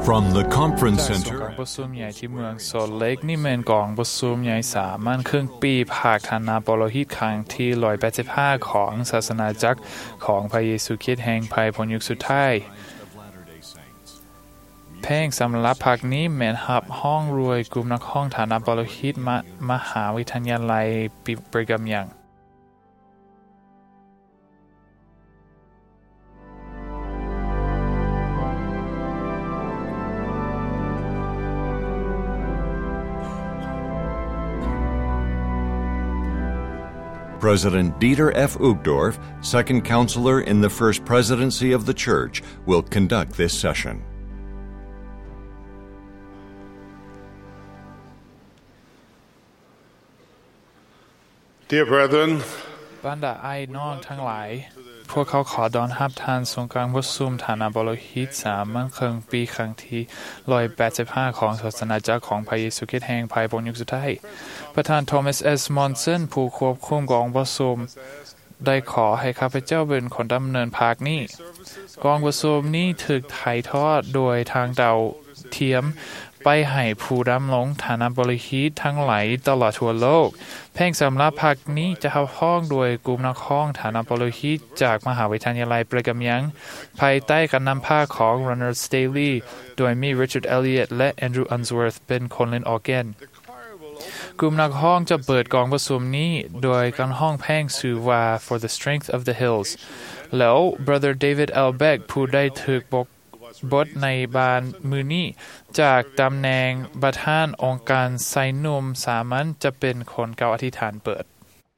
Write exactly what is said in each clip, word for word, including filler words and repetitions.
From the Conference จากศูนย์ Center การประชุมใหญ่ที่เมืองโซลเล็กนี่แม่นกองประชุมใหญ่สามัญครึ่งปีภาคธนาปโลหิตครั้งที่หนึ่งร้อยแปดสิบห้าของศาสนาจักรของพระเยซูคริสต์แห่งภัยพ้นยุคสุดท้ายเพลงสำหรับภาคนี้แม่นรับห้องรวยกลุ่มนักห้องฐานะปโลหิตมมหาวิทยาลัยบริกามยัง President Dieter F. Uchtdorf, second counselor in the First Presidency of the Church, will conduct this session. Dear brethren, บรรดาไอ้น้องทั้งหลายพวกเขาขอดอนรับทานทรงการประชุมฐานะบโลหิตสามัญครึ่งปีครั้งที่หนึ่งร้อยแปดสิบห้าของศาสนาจักรของพระเยซูคริสต์แห่งภัยพ้นยุคสุดท้ายประธานโทมัสเอสมอนสันผู้ควบคุมกองประชุมได้ขอให้ข้าพเจ้าเป็นคนดำเนินภาคนี้กองประชุมนี้ถูกถ่ายทอดโดยทางดาวเทียมไปให้ผู้ดำรงฐานะบริหิตทั้งหลายตลอดทั่วโลกเพลงสำหรับภาคนี้จะเข้าห้องโดยกลุ่มนักร้องฐานะบริหิตจากมหาวิทยาลัยบริกามยังภายใต้การนำพาของ Ronald Staley โดยมี Richard Elliott และ Andrew Unsworth เป็นคนเล่นออร์แกนกลุ่มนักร้องจะเปิดกองประชุมนี้โดยการร้องเพลงชื่อว่า For the Strength of the Hills แล้ว Brother David L. Beck ผู้ได้ถูกบอกบทในบานมือนี้จากตำแหน่งประธานองค์การไซนุ่มสามัญจะเป็นคนกล่าวอธิษฐานเปิด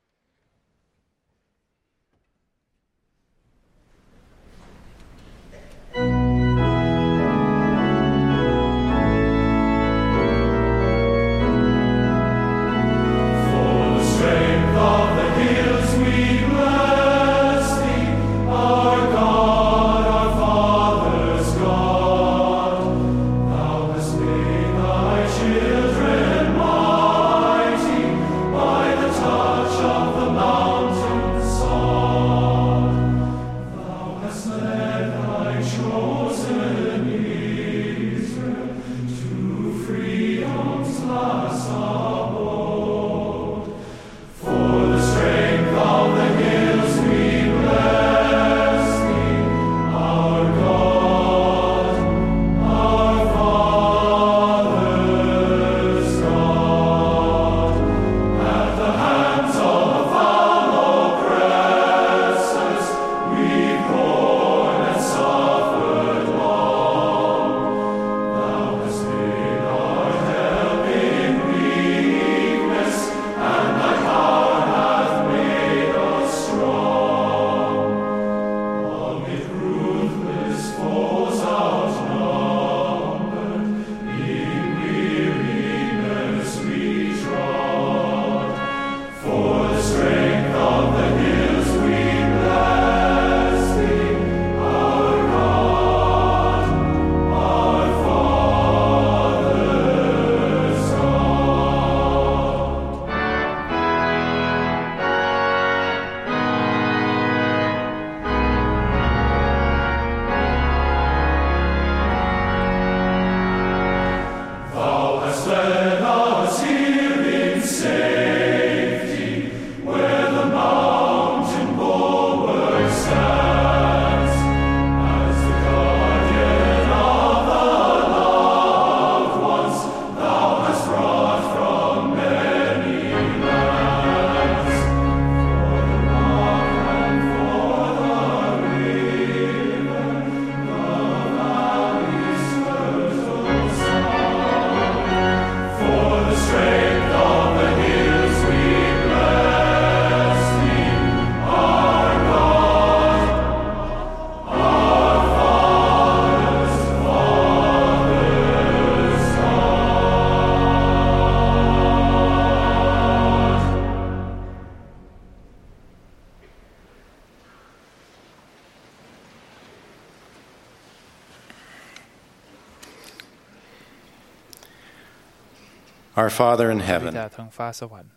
Our Father in บิ heaven, ดาทางฟ้าสวรรค์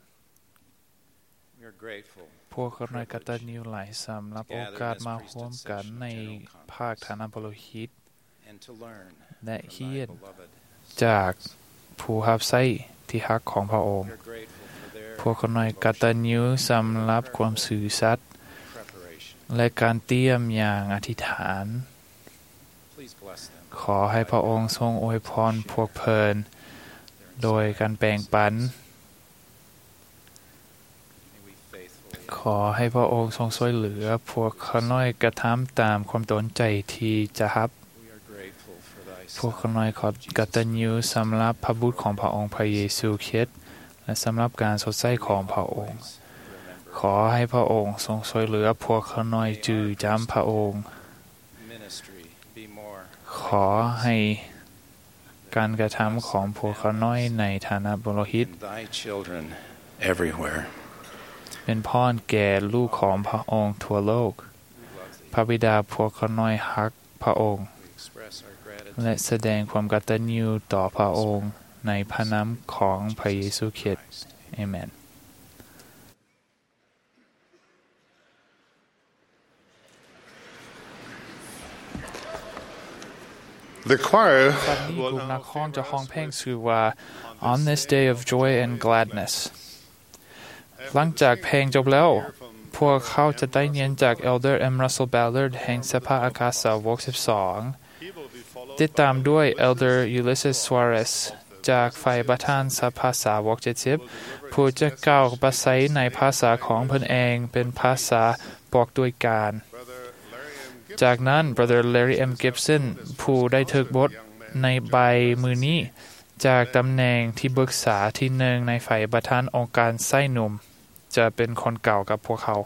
we are grateful พวกเรากตัญญูหลายสำหรับโอกาสมาร่วมกันในภาคฐานะบโลหิต and to learn และ from เฮีย thy น beloved จากผู้รับใช้ที่ฮักของพระองค์ We are grateful for their พวกเขาน้อยกตัญญูสำหรับความซื่อสัตย์ preparation. และการเตรียมอย่างอธิษฐาน Please bless them. ขอให้พระองค์ทรงอวยพรพวกเพิ่นโดยการแบ่งปัน May we faithfully ขอให้พระองค์ทรงช่วยเหลือพวกเขาน้อยกระทำตามความตั้งใจที่จะรับ we are grateful for thy พวก Son. เขาน้อยขอกตัญญูสำหรับพระบุตรของพระองค์พระเยซูคริสต์และสำหรับการสดใสของพระองค์ Remember ขอให้พระองค์ทรงช่วยเหลือพวกเขาน้อยจือจำพระองค์ ministry be more ขอให้การกระทำของพวกเขาน้อยในฐานะบุโรหิต in thy children everywhere. เป็นพรแก่ลูกของพระองค์ทั่วโลก We love thee. พระบิดาพวกเขาน้อยฮักพระองค์ We express our และ gratitude แสดงความกตัญญูต่อพระองค์ในพระนามของพระเยซูคริสต์ Christ. เอเมน The choir ตอนนี้กลุ่มนักร้องจะร้องเพลงชื่อว่า On this day of joy and gladness หลังจากเพลงจบแล้ว พวกเขาจะได้เรียนจาก Elder M. Russell Ballard แห่งสภาอากาศสาวกสิบสองติดตามด้วย Elder Ulysses Suarez จากฝ่ายประธานสภาสาวกเจ็ดสิบผู้จะกล่าวประสัยในภาษาของเพิ่นเองเป็นภาษาบอกด้วยการ จากนั้น Brother Larry M. Gibson ผู้ได้ถึกบทในใบมือนี้ จากตำแหน่งที่ปรึกษาที่หนึ่งในฝ่ายประธานองค์การไส้หนุ่ม จะเป็นคนเก่ากับพวกเขา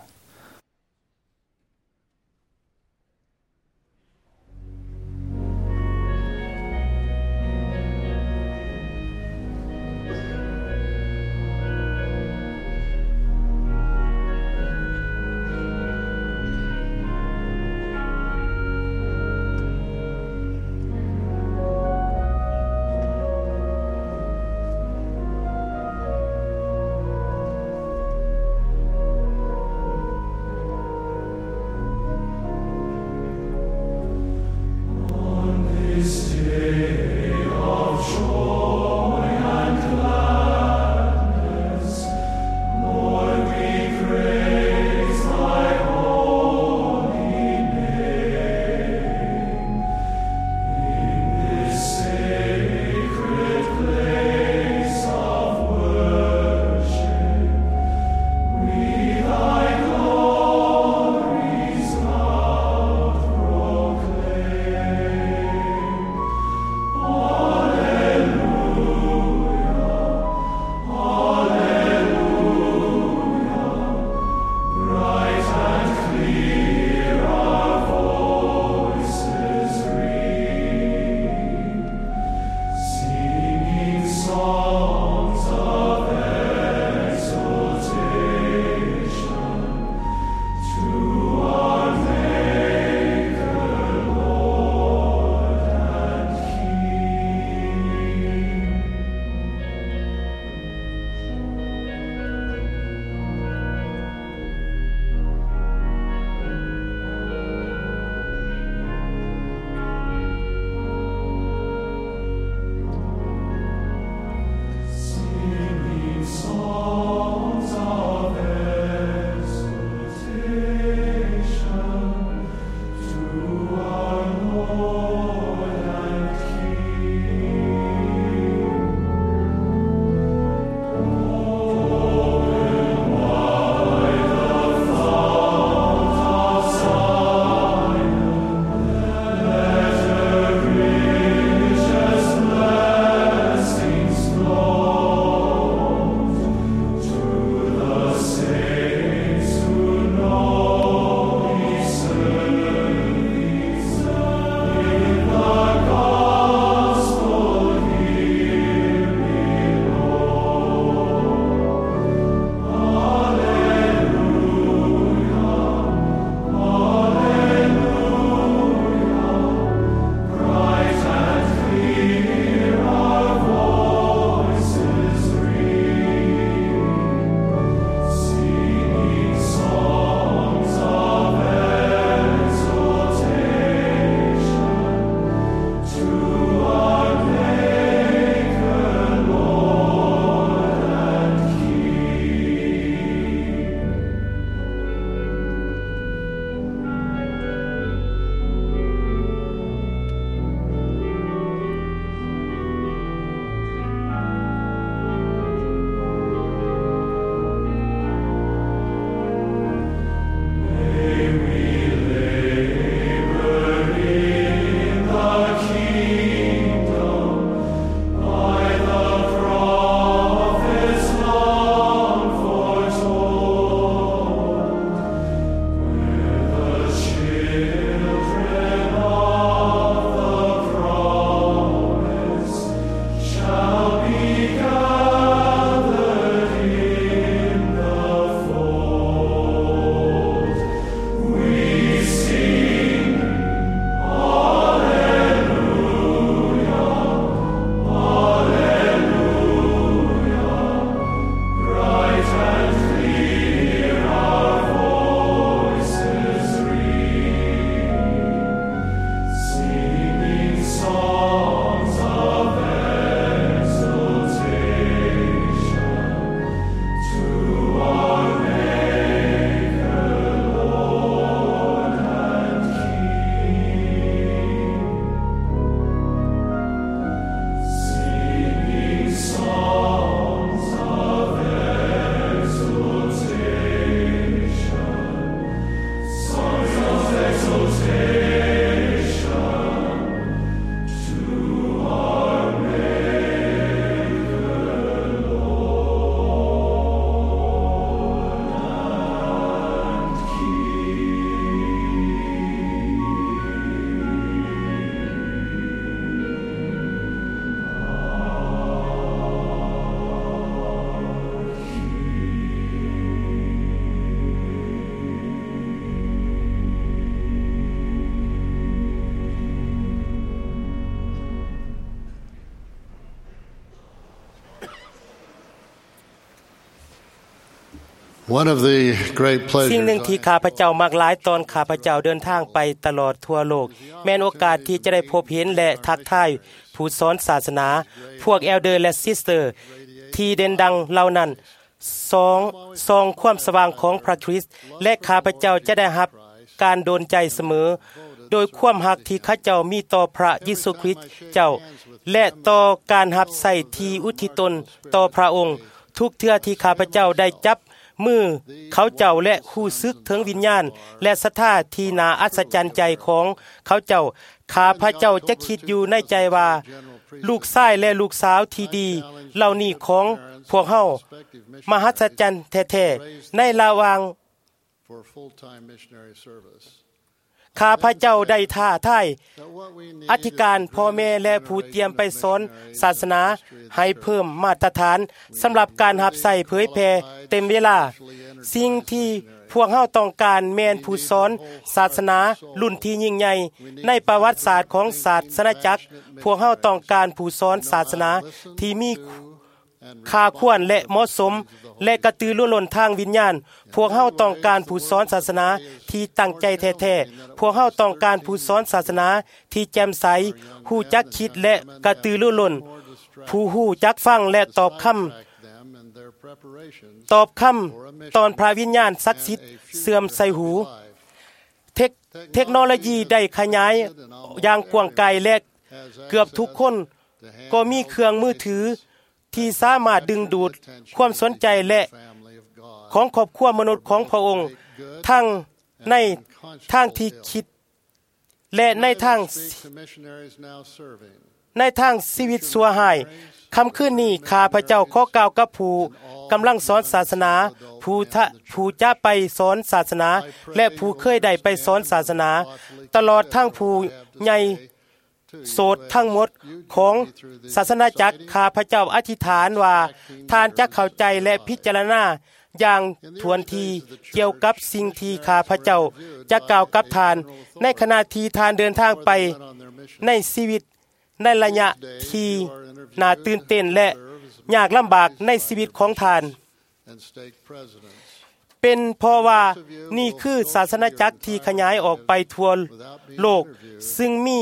One of the great สิ่ง pleasures หนึ่งที่ข้าพเจ้ามักหลายตอนข้าพเจ้าเดินทางไปตลอดทั่วโลกแม้นโอกาสที่จะได้พบเห็นและทักทายผู้สอนศาสนาพวกเอลเดอร์และซิสเตอร์ที่เด่นดังเหล่านั้นสองทรงความสว่างของพระคริสต์และข้าพเจ้าจะได้รับการโดนใจเสมอโดยความรักที่ข้าเจ้ามีต่อพระเยซูคริสต์เจ้าและต่อการรับใช้ที่อุทิศตนต่อพระองค์ทุกเทื่อที่ข้าพเจ้าได้จับมือเขาเจ้าและรู้สึกถึงวิญญาณและศรัทธาที่น่าอัศจรรย์ใจของเขาเจ้าข้าพเจ้าจะคิดอยู่ในใจว่าลูกชายและลูกสาวที่ดีเหล่านี้ของพวกเฮามหัศจรรย์แท้ๆในระหว่างข้าพเจ้าได้ท้าทายอธิการพ่อแม่และผู้เตรียมไปสอนศาสนาให้เพิ่มมาตรฐานสำหรับการรับใช้เผยแผ่เต็มเวลาสิ่งที่พวกเฮาต้องการแม่นผู้สอนศาสนารุ่นที่ยิ่งใหญ่ในประวัติศาสตร์ของศาสนาจักรพวกเฮาต้องการผู้สอนศาสนาที่มีค่าควรและเหมาะสมและกระตือรือร้นทางวิญญาณพวกเฮาต้องการผู้สอนศาสนาที่ตั้งใจแท้ๆพวกเฮาต้องการผู้สอนศาสนาที่แจ่มใสฮู้จักคิดและกระตือรือร้นผู้ฮู้จักฟังและตอบคำตอบคำตอนพระวิญญาณศักดิ์สิทธิ์เสื่อมใส่หูเทคเทคโนโลยีได้ขยายอย่างกว้างไกลและเกือบทุกคนก็มีเครื่องมือถือที่สามารถดึงดูดความสนใจและของครอบครัวมนุษย์ของพระองค์ทั้งในทางที่คิดและในทางในทางชีวิตสัวหายค่ำคืนนี้ข้าพเจ้าขอกล่าวกับผู้กำลังสอนศาสนาผู้ทะผู้จะไปสอนศาสนาและผู้เคยได้ไปสอนศาสนาตลอดทั้งผู้ใหญ่โสดทั้งหมดของศาสนาจักรข้าพเจ้าอธิษฐานว่าท่านจะเข้าใจและพิจารณาอย่างทวนทีเกี่ยวกับสิ่งที่ข้าพเจ้าจะกล่าวกับท่านในขณะที่ท่านเดินทางไปในชีวิตในระยะที่น่าตื่นเต้นและยากลำบากในชีวิตของท่านเป็นเพราะว่านี่คือศาสนาจักรที่ขยายออกไปทั่วโลกซึ่งมี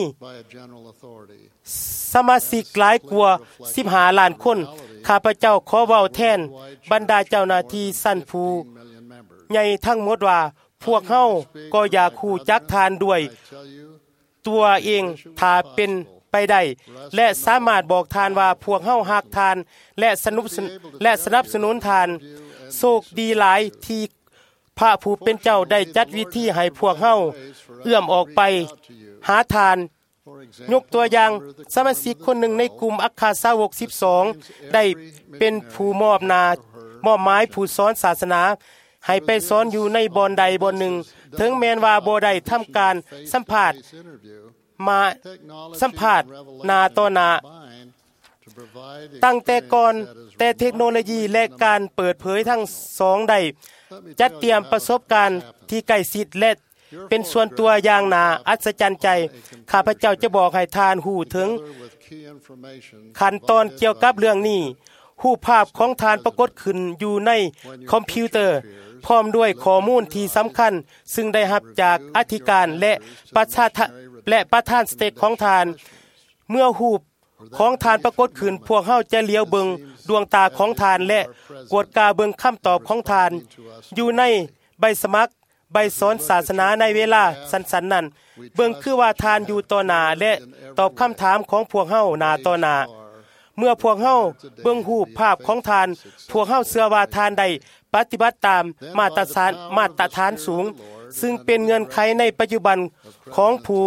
สมาชิกหลายกว่าสิบห้าล้านคนข้าพเจ้าขอเว้าแทนบรรดาเจ้าหน้าที่ชั้นผู้ใหญ่ทั้งหมดว่าพวกเฮาก็อยากรู้จักทานด้วยตัวเองถ้าเป็นไปได้และสามารถบอกทานว่าพวกเฮาฮักทานและสนับสนุนและสนับสนุนทานโชคดีหลายที่พระผู้เป็นเจ้าได้จัดวิธีให้พวกเฮาเอื้อมออกไปหาทานยกตัวอย่างสมาชิกคนหนึ่งในกลุ่มอัครสาวกสิบสองได้เป็นผู้มอบนามอบหมายผู้สอนศาสนาให้ไปสอนอยู่ในบ่อนใดบ่อนหนึ่งถึงแม้นว่าบ่ได้ทำการสัมภาษณ์มาสัมภาษณ์หน้าต่อหน้าตั้งแต่ก่อนแต่เทคโนโลยีและการเปิดเผยทั้งสองได้จัดเตรียมประสบการณ์ที่ใกล้ชิดและเป็นส่วนตัวอย่างน่าอัศจรรย์ใจข้าพเจ้าจะบอกให้ทานหูถึงขั้นตอนเกี่ยวกับเรื่องนี้รูปภาพของทานปรากฏขึ้นอยู่ในคอมพิวเตอร์พร้อมด้วยข้อมูลที่สำคัญซึ่งได้รับจากอธิการและประชาและประธานสเตทของทานเมื่อรูปของทานปรากฏขึ้นพวกเฮาจะเลี้ยวเบิงดวงตาของทานและกดกาเบิงคำตอบของทานอยู่ในใบสมัครใบสอนศาสนาในเวลาสั้นๆนั้นเบิ่งคือว่าทานอยู่ต่อหน้าและตอบคำถามของพวกเฮาหน้าต่อหน้าเมื่อพวกเฮาเบิ่งรูปภาพของทานพวกเฮาเชื่อว่าทานได้ปฏิบัติตามมาตรฐานมาตรฐานสูงซึ่งเป็นเงื่อนไขในปัจจุบันของผู้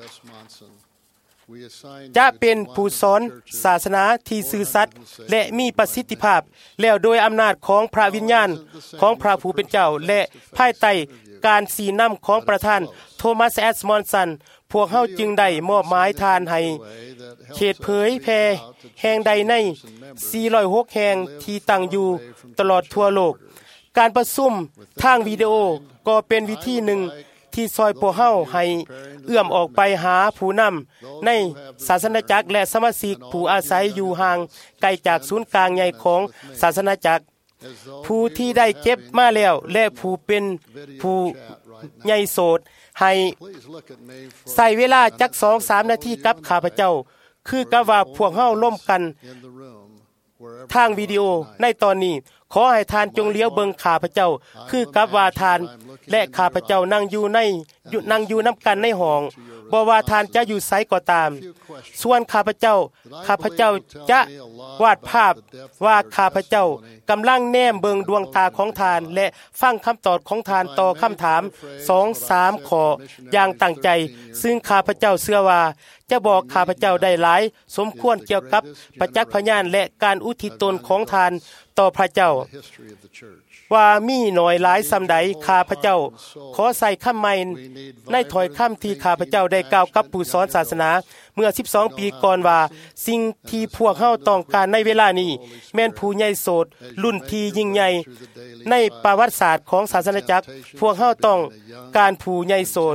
จะเป็นผู้สอนศาสนาที่ซื่อสัตย์และมีประสิทธิภาพแล้วโดยอำนาจของพระวิญญาณของพระผู้เป็นเจ้าและภายใต้การสีน้ำของประธานโทมัสแอสมอนสันพวกเฮาจึงได้มอบหมายทานให้เขตเผยแพร่แห่งใดในสี่ร้อยหกแห่งที่ตั้งอยู่ตลอดทั่วโลกการประชุมทางวิดีโอก็เป็นวิธีหนึ่งที่ซอยพวกเฮาให้เอื้อมออกไปหาผู้นำในศาสนาจักรและสมาชิกผู้อาศัยอยู่ห่างไกลจากศูนย์กลางใหญ่ของศาสนาจักรผู้ที่ได้เจ็บมาแล้วและผู้เป็นผู้ใหญ่โสดให้ใส่เวลาจัก สองถึงสาม นาทีกับข้าพเจ้าคือกับว่าพวกเฮาร่วมกันทางวิดีโอในตอนนี้ขอให้ทานจงเลี้ยวเบิงข้าพเจ้าคือกับว่าทานและข้าพเจ้านั่งอยู่ในนั่งอยู่นํากันในห้องบ่ว่าทานจะอยู่ไสก็ตามส่วนข้าพเจ้าข้าพเจ้าจะวาดภาพว่าข้าพเจ้ากำลังแนมเบิงดวงตาของทานและฟังคำตอบของทานต่อคำถาม สองถึงสาม ข้ออย่างตั้งใจซึ่งข้าพเจ้าเชื่อว่าจะบอกข้าพเจ้าได้หลายสมควรเกี่ยวกับประจักษ์พยานและการอุทิศตนของทานต่อพระเจ้าว่ามีน้อยหลายส่าใดข้าพเจ้าขอใส่คำใหม่ในถ้อยคำที่ข้าพเจ้าได้กล่าวกับผู้สอนศาสนาเมื่อสิบสองปีก่อนว่าสิ่งที่พวกเฮาต้องการในเวลานี้แม่นผู้ใหญ่โสดรุ่นที่ยิ่งใหญ่ในประวัติศาสตร์ของศาสนาจักรพวกเฮาต้องการผู้ใหญ่โสด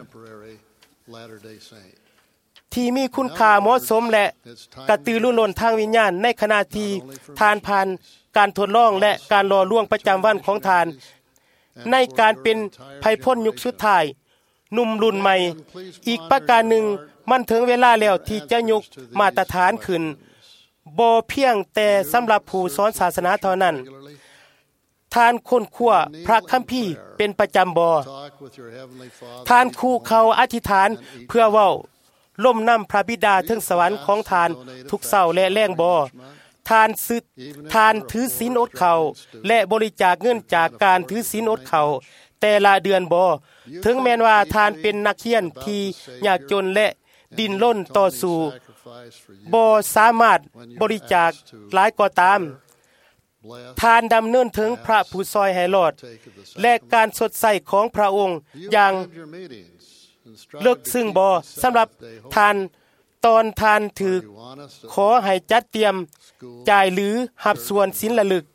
ที่มีคุณค่าเหมาะสมและกระตือรือร้นทางวิญญาณในขณะที่ทานผ่านการทดลองและการรอล่วงประจำวันของทานในการเป็นภัยพ้นยุคสุดท้ายหนุ่มรุ่นใหม่อีกประการหนึ่งมันถึงเวลาแล้วที่จะยกมาตรฐานขึ้นบ่เพียงแต่สำหรับผู้สอนศาสนาเท่านั้นทานค้นคว้าพระคัมภีร์เป็นประจำบ่ทานคู่เขาอธิษฐานเพื่อเว้าล่มน้ำพระบิดาถึงสวรรค์ของทานทุกเช้าและแลงบ่ทานซึทานถือศีลอดข้าวและบริจาคเงินจากการถือศีลอดข้าวแต่ละเดือนบ่ถึงแม้นว่าทานเป็นนักเรียนที่ยากจนและดิ้นรนต่อสู้บ่สามารถบริจาคหลายก็ตามทานดำเนินถึงพระผู้ซอยให้รอดและการสดใสของพระองค์อย่างเลิกซึ่งบ่สำหรับทานตอนทานถือขอให้จัดเตรียมจ่ายหรือหับส่วนศีลระลึก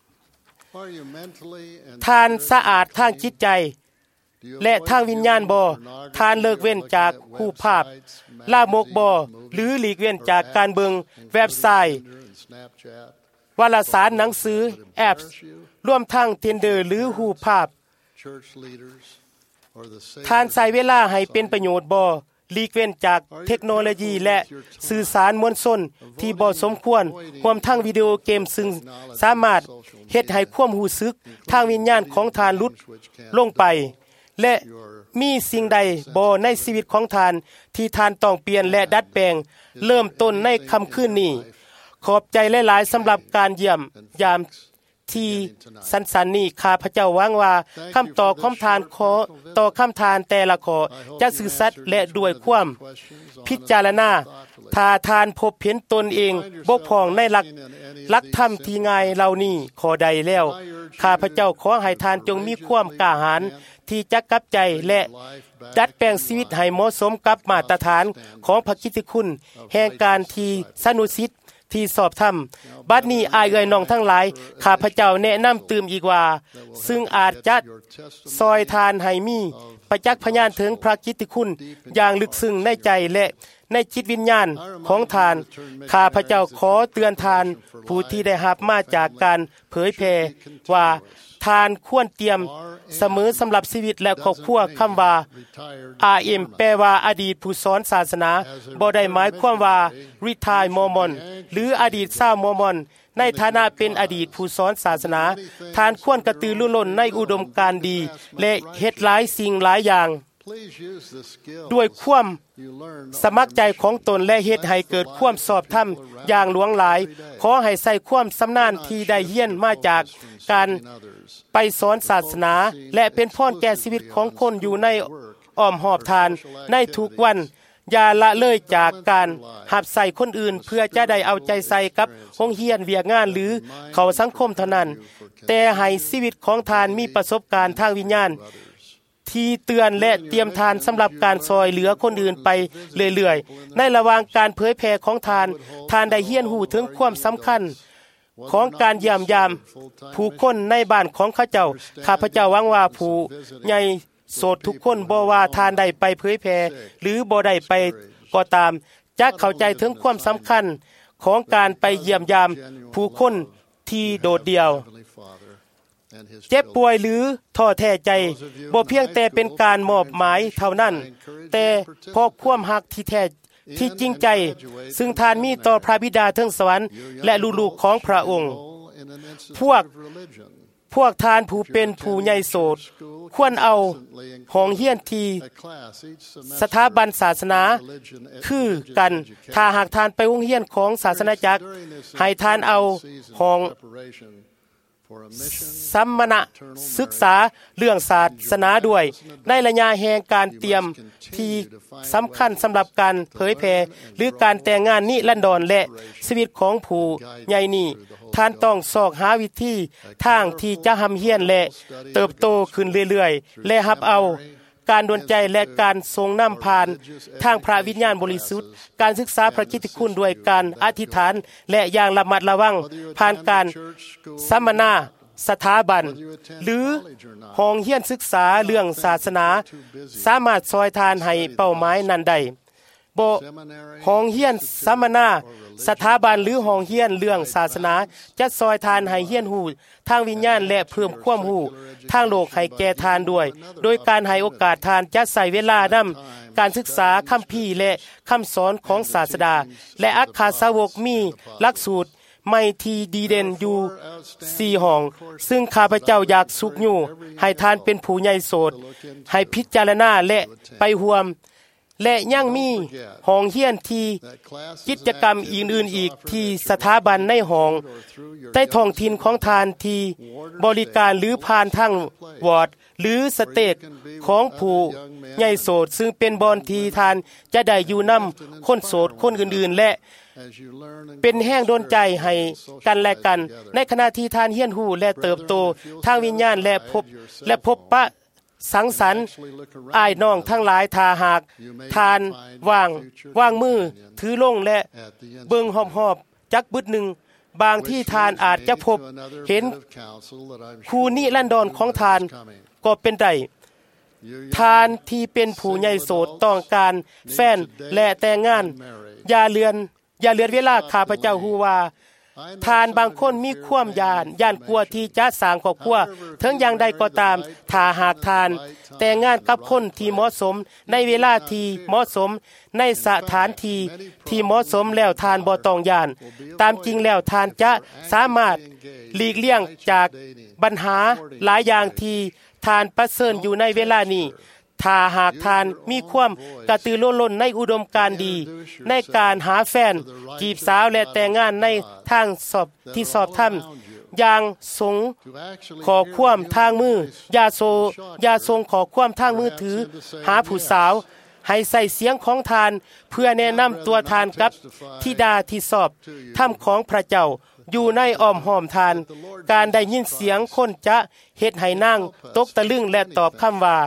ทานสะอาดทางจิตใจและทางวิญญาณบ่ทานเลิกเว้นจากรูปภาพลามกบ่หรือหลีกเว้นจากการเบิงเว็บไซต์วารสารหนังสือแอปรวมทั้ง Tinder หรือรูปภาพทานใช้เวลาให้เป็นประโยชน์บ่หลีกเว้นจากเทคโนโลยีและสื่อสารมวลชนที่บ่สมควรรวมทั้งวิดีโอเกมซึ่งสามารถเฮ็ดให้ความรู้สึกทางวิญญาณของทานหลุดลงไปและมีสิ่งใดบ่ในชีวิตของทานที่ทานต้องเปลี่ยนและดัดแปลงเริ่มต้นในค่ำคืนนี้ขอบใจหลายๆสำหรับการเยี่ยมยามที่สั้นๆนี้ข้าพเจ้าหวังว่าคำตอบของทานขอต่อคำทานแต่ละข้อจะซื่อสัตย์และด้วยความพิจารณาถ้าทานพบเห็นตนเองบกพร่องในหลักหลักธรรมที่ง่ายเหล่านี้ข้อใดแล้วข้าพเจ้าขอให้ทานจงมีความกล้าหาญที่จะกลับใจและดัดแปลงชีวิตให้เหมาะสมกับมาตรฐานของพระกิตติคุณแห่งการที่สนุสิทธิ์ที่สอบธรรมบัดนี้อายเอ่ยน้องทั้งหลายข้าพเจ้าแนะนำตื่มอีกว่าซึ่งอาจจะซอยทานให้มีประจักษ์พยานถึงพระกิตติคุณอย่างลึกซึ้งในใจและในจิตวิญญาณของทานข้าพเจ้าขอเตือนทานผู้ที่ได้รับมาจากการเผยแผ่ว่าทานควรเตรียมเสมอสำหรับชีวิตและครอบครัวคำว่า อาร์ เอ็ม แปลว่าอดีตผู้สอนศาสนาบ่ได้หมายความว่า Retire Mormon หรืออดีตชาวมอร์มอนในฐานะเป็นอดีตผู้สอนศาสนาทานควรกระตือรือร้นในอุดมการณ์ดีและเฮ็ดหลายสิ่งหลายอย่างด้วยความสมัครใจของตนและเฮ็ดให้เกิดความสอบธรรมอย่างหลวงหลายขอให้ใส่ความสำนาญที่ได้เรียนมาจากการไปสอนศาสนาและเป็นพรแก่ชีวิตของคนอยู่ในอ้อมหอบทานในทุกวันอย่าละเลยจากการหับใส่คนอื่นเพื่อจะได้เอาใจใส่กับโรงเรียนเวียกงานหรือเข้าสังคมเท่านั้นแต่ให้ชีวิตของทานมีประสบการณ์ทางวิญญาณที่เตือนและเตรียมทานสำหรับการซอยเหลือคนอื่นไปเรื่อยๆในระหว่างการเผยแผ่ของทานทานได้เรียนรู้ถึงความสำคัญของการเยี่ยมยามผู้คนในบ้านของข้าเจ้าข้าพเจ้าหวังว่าผู้ใหญ่โสดทุกคนบ่ว่าทานได้ไปเผยแผ่หรือบ่ได้ไปก็ตามจะเข้าใจถึงความสำคัญของการไปเยี่ยมยามผู้คนที่โดดเดี่ยวเจ็บป่วยหรือท้อแท้ใจบ่เพียงแต่เป็นการมอบหมายเท่านั้นแต่เพราะความรักที่แท้ที่จริงใจซึ่งท่านมีต่อพระบิดาเทิงสวรรค์และลูกๆของพระองค์พวกพวกทานผู้เป็นผู้ใหญ่โสดควรเอาห้องเรียนที่สถาบันศาสนาคือกันถ้าหากทานไปโรงเรียนของศาสนาจักรให้ทานเอาห้องสัมมนาศึกษาเรื่องศาสนาด้วยในระยะแห่งการเตรียมที่สำคัญสำหรับการเผยแผ่หรือการแต่งงานนิรันดรและชีวิตของผู้ใหญ่นี้ท่านต้องสอกหาวิธีทางที่จะหำเฮียนและเติบโตขึ้นเรื่อยๆและรับเอาการดลใจและการทรงนำผ่านทางพระวิญญาณบริสุทธิ์การศึกษาพระกิตติคุณด้วยการอธิษฐานและอย่างระมัดระวังผ่านการสัมมนาสถาบันหรือห้องเรียนศึกษาเรื่องศาสนาสามารถซอยทานให้เป้าหมายนั้นได้บ่ห้องเรียนสัมมนาสถาบันหรือห้องเรียนเรื่องศาสนาจะซอยทานให้เรียนรู้ทางวิญญาณและเพิ่มความรู้ทางโลกให้แก่ทานด้วยโดยการให้โอกาสทานจะใส่เวลานำการศึกษาคัมภีร์และคำสอนของศาสดาและอัครสาวกมีหลักสูตรไม่ที่ดีเด่นอยู่สี่ห้องซึ่งข้าพเจ้าอยากสุกอยู่ให้ทานเป็นผู้ใหญ่โสดให้พิจารณาและไปร่วมและยังมีห้องเรียนที่กิจกรรมอื่นๆอีกที่สถาบันในห้องใต้ท้องถิ่นของทานที่บริการหรือผ่านทางวอร์ดหรือสเตจของผู้ใหญ่โสดซึ่งเป็นบอนที่ทานจะได้อยู่นำคนโสดคนอื่นๆและเป็นแห้งโดนใจให้กันและกันในขณะที่ทานเฮียนหู้และเติบโตทางวิญญาณและพบและพบปะสังสรรค์อ้ายน้องทั้งหลายทาหากทานวางวางมือถือลงและเบิ่งหอบๆจักบึดหนึ่งบางที่ทานอาจจะพบเห็นคู่นิรันดรของทานก็เป็นได้ทานที่เป็นผู้ใหญ่โสดต้องการแฟนและแต่งงานอย่าเลือนอย่าเลือนเวลาข้าพเจ้าฮู้ว่าทานบางคนมีความย่านย่านกลัวที่จะสร้างครอบครัวถึงอย่างใดก็ตามถ้าหากทานแต่งงานกับคนที่เหมาะสมในเวลาที่เหมาะสมในสถานที่ที่เหมาะสมแล้วทานบ่ต้องย่านตามจริงแล้วทานจะสามารถหลีกเลี่ยงจากปัญหาหลายอย่างที่ทานประเสริญอยู่ในเวลานี้ถ้าหากทานมีความกระตือรือร้นในอุดมการณ์ดีในการหาแฟนจีบสาวและแต่งงานในทางสอบที่สอบธรรมอย่างสงขอความทางมืออย่าโซอย่าทรงขอความทางมือถือหาผู้สาวให้ใส่เสียงของทานเพื่อแนะนำตัวทานกับธิดาที่สอบธรรมของพระเจ้าอยู่ในอ้อมห้อมทานการได้ยินเสียงคนจะเฮ็ดให้นางตกตะลึงและตอบคำว่า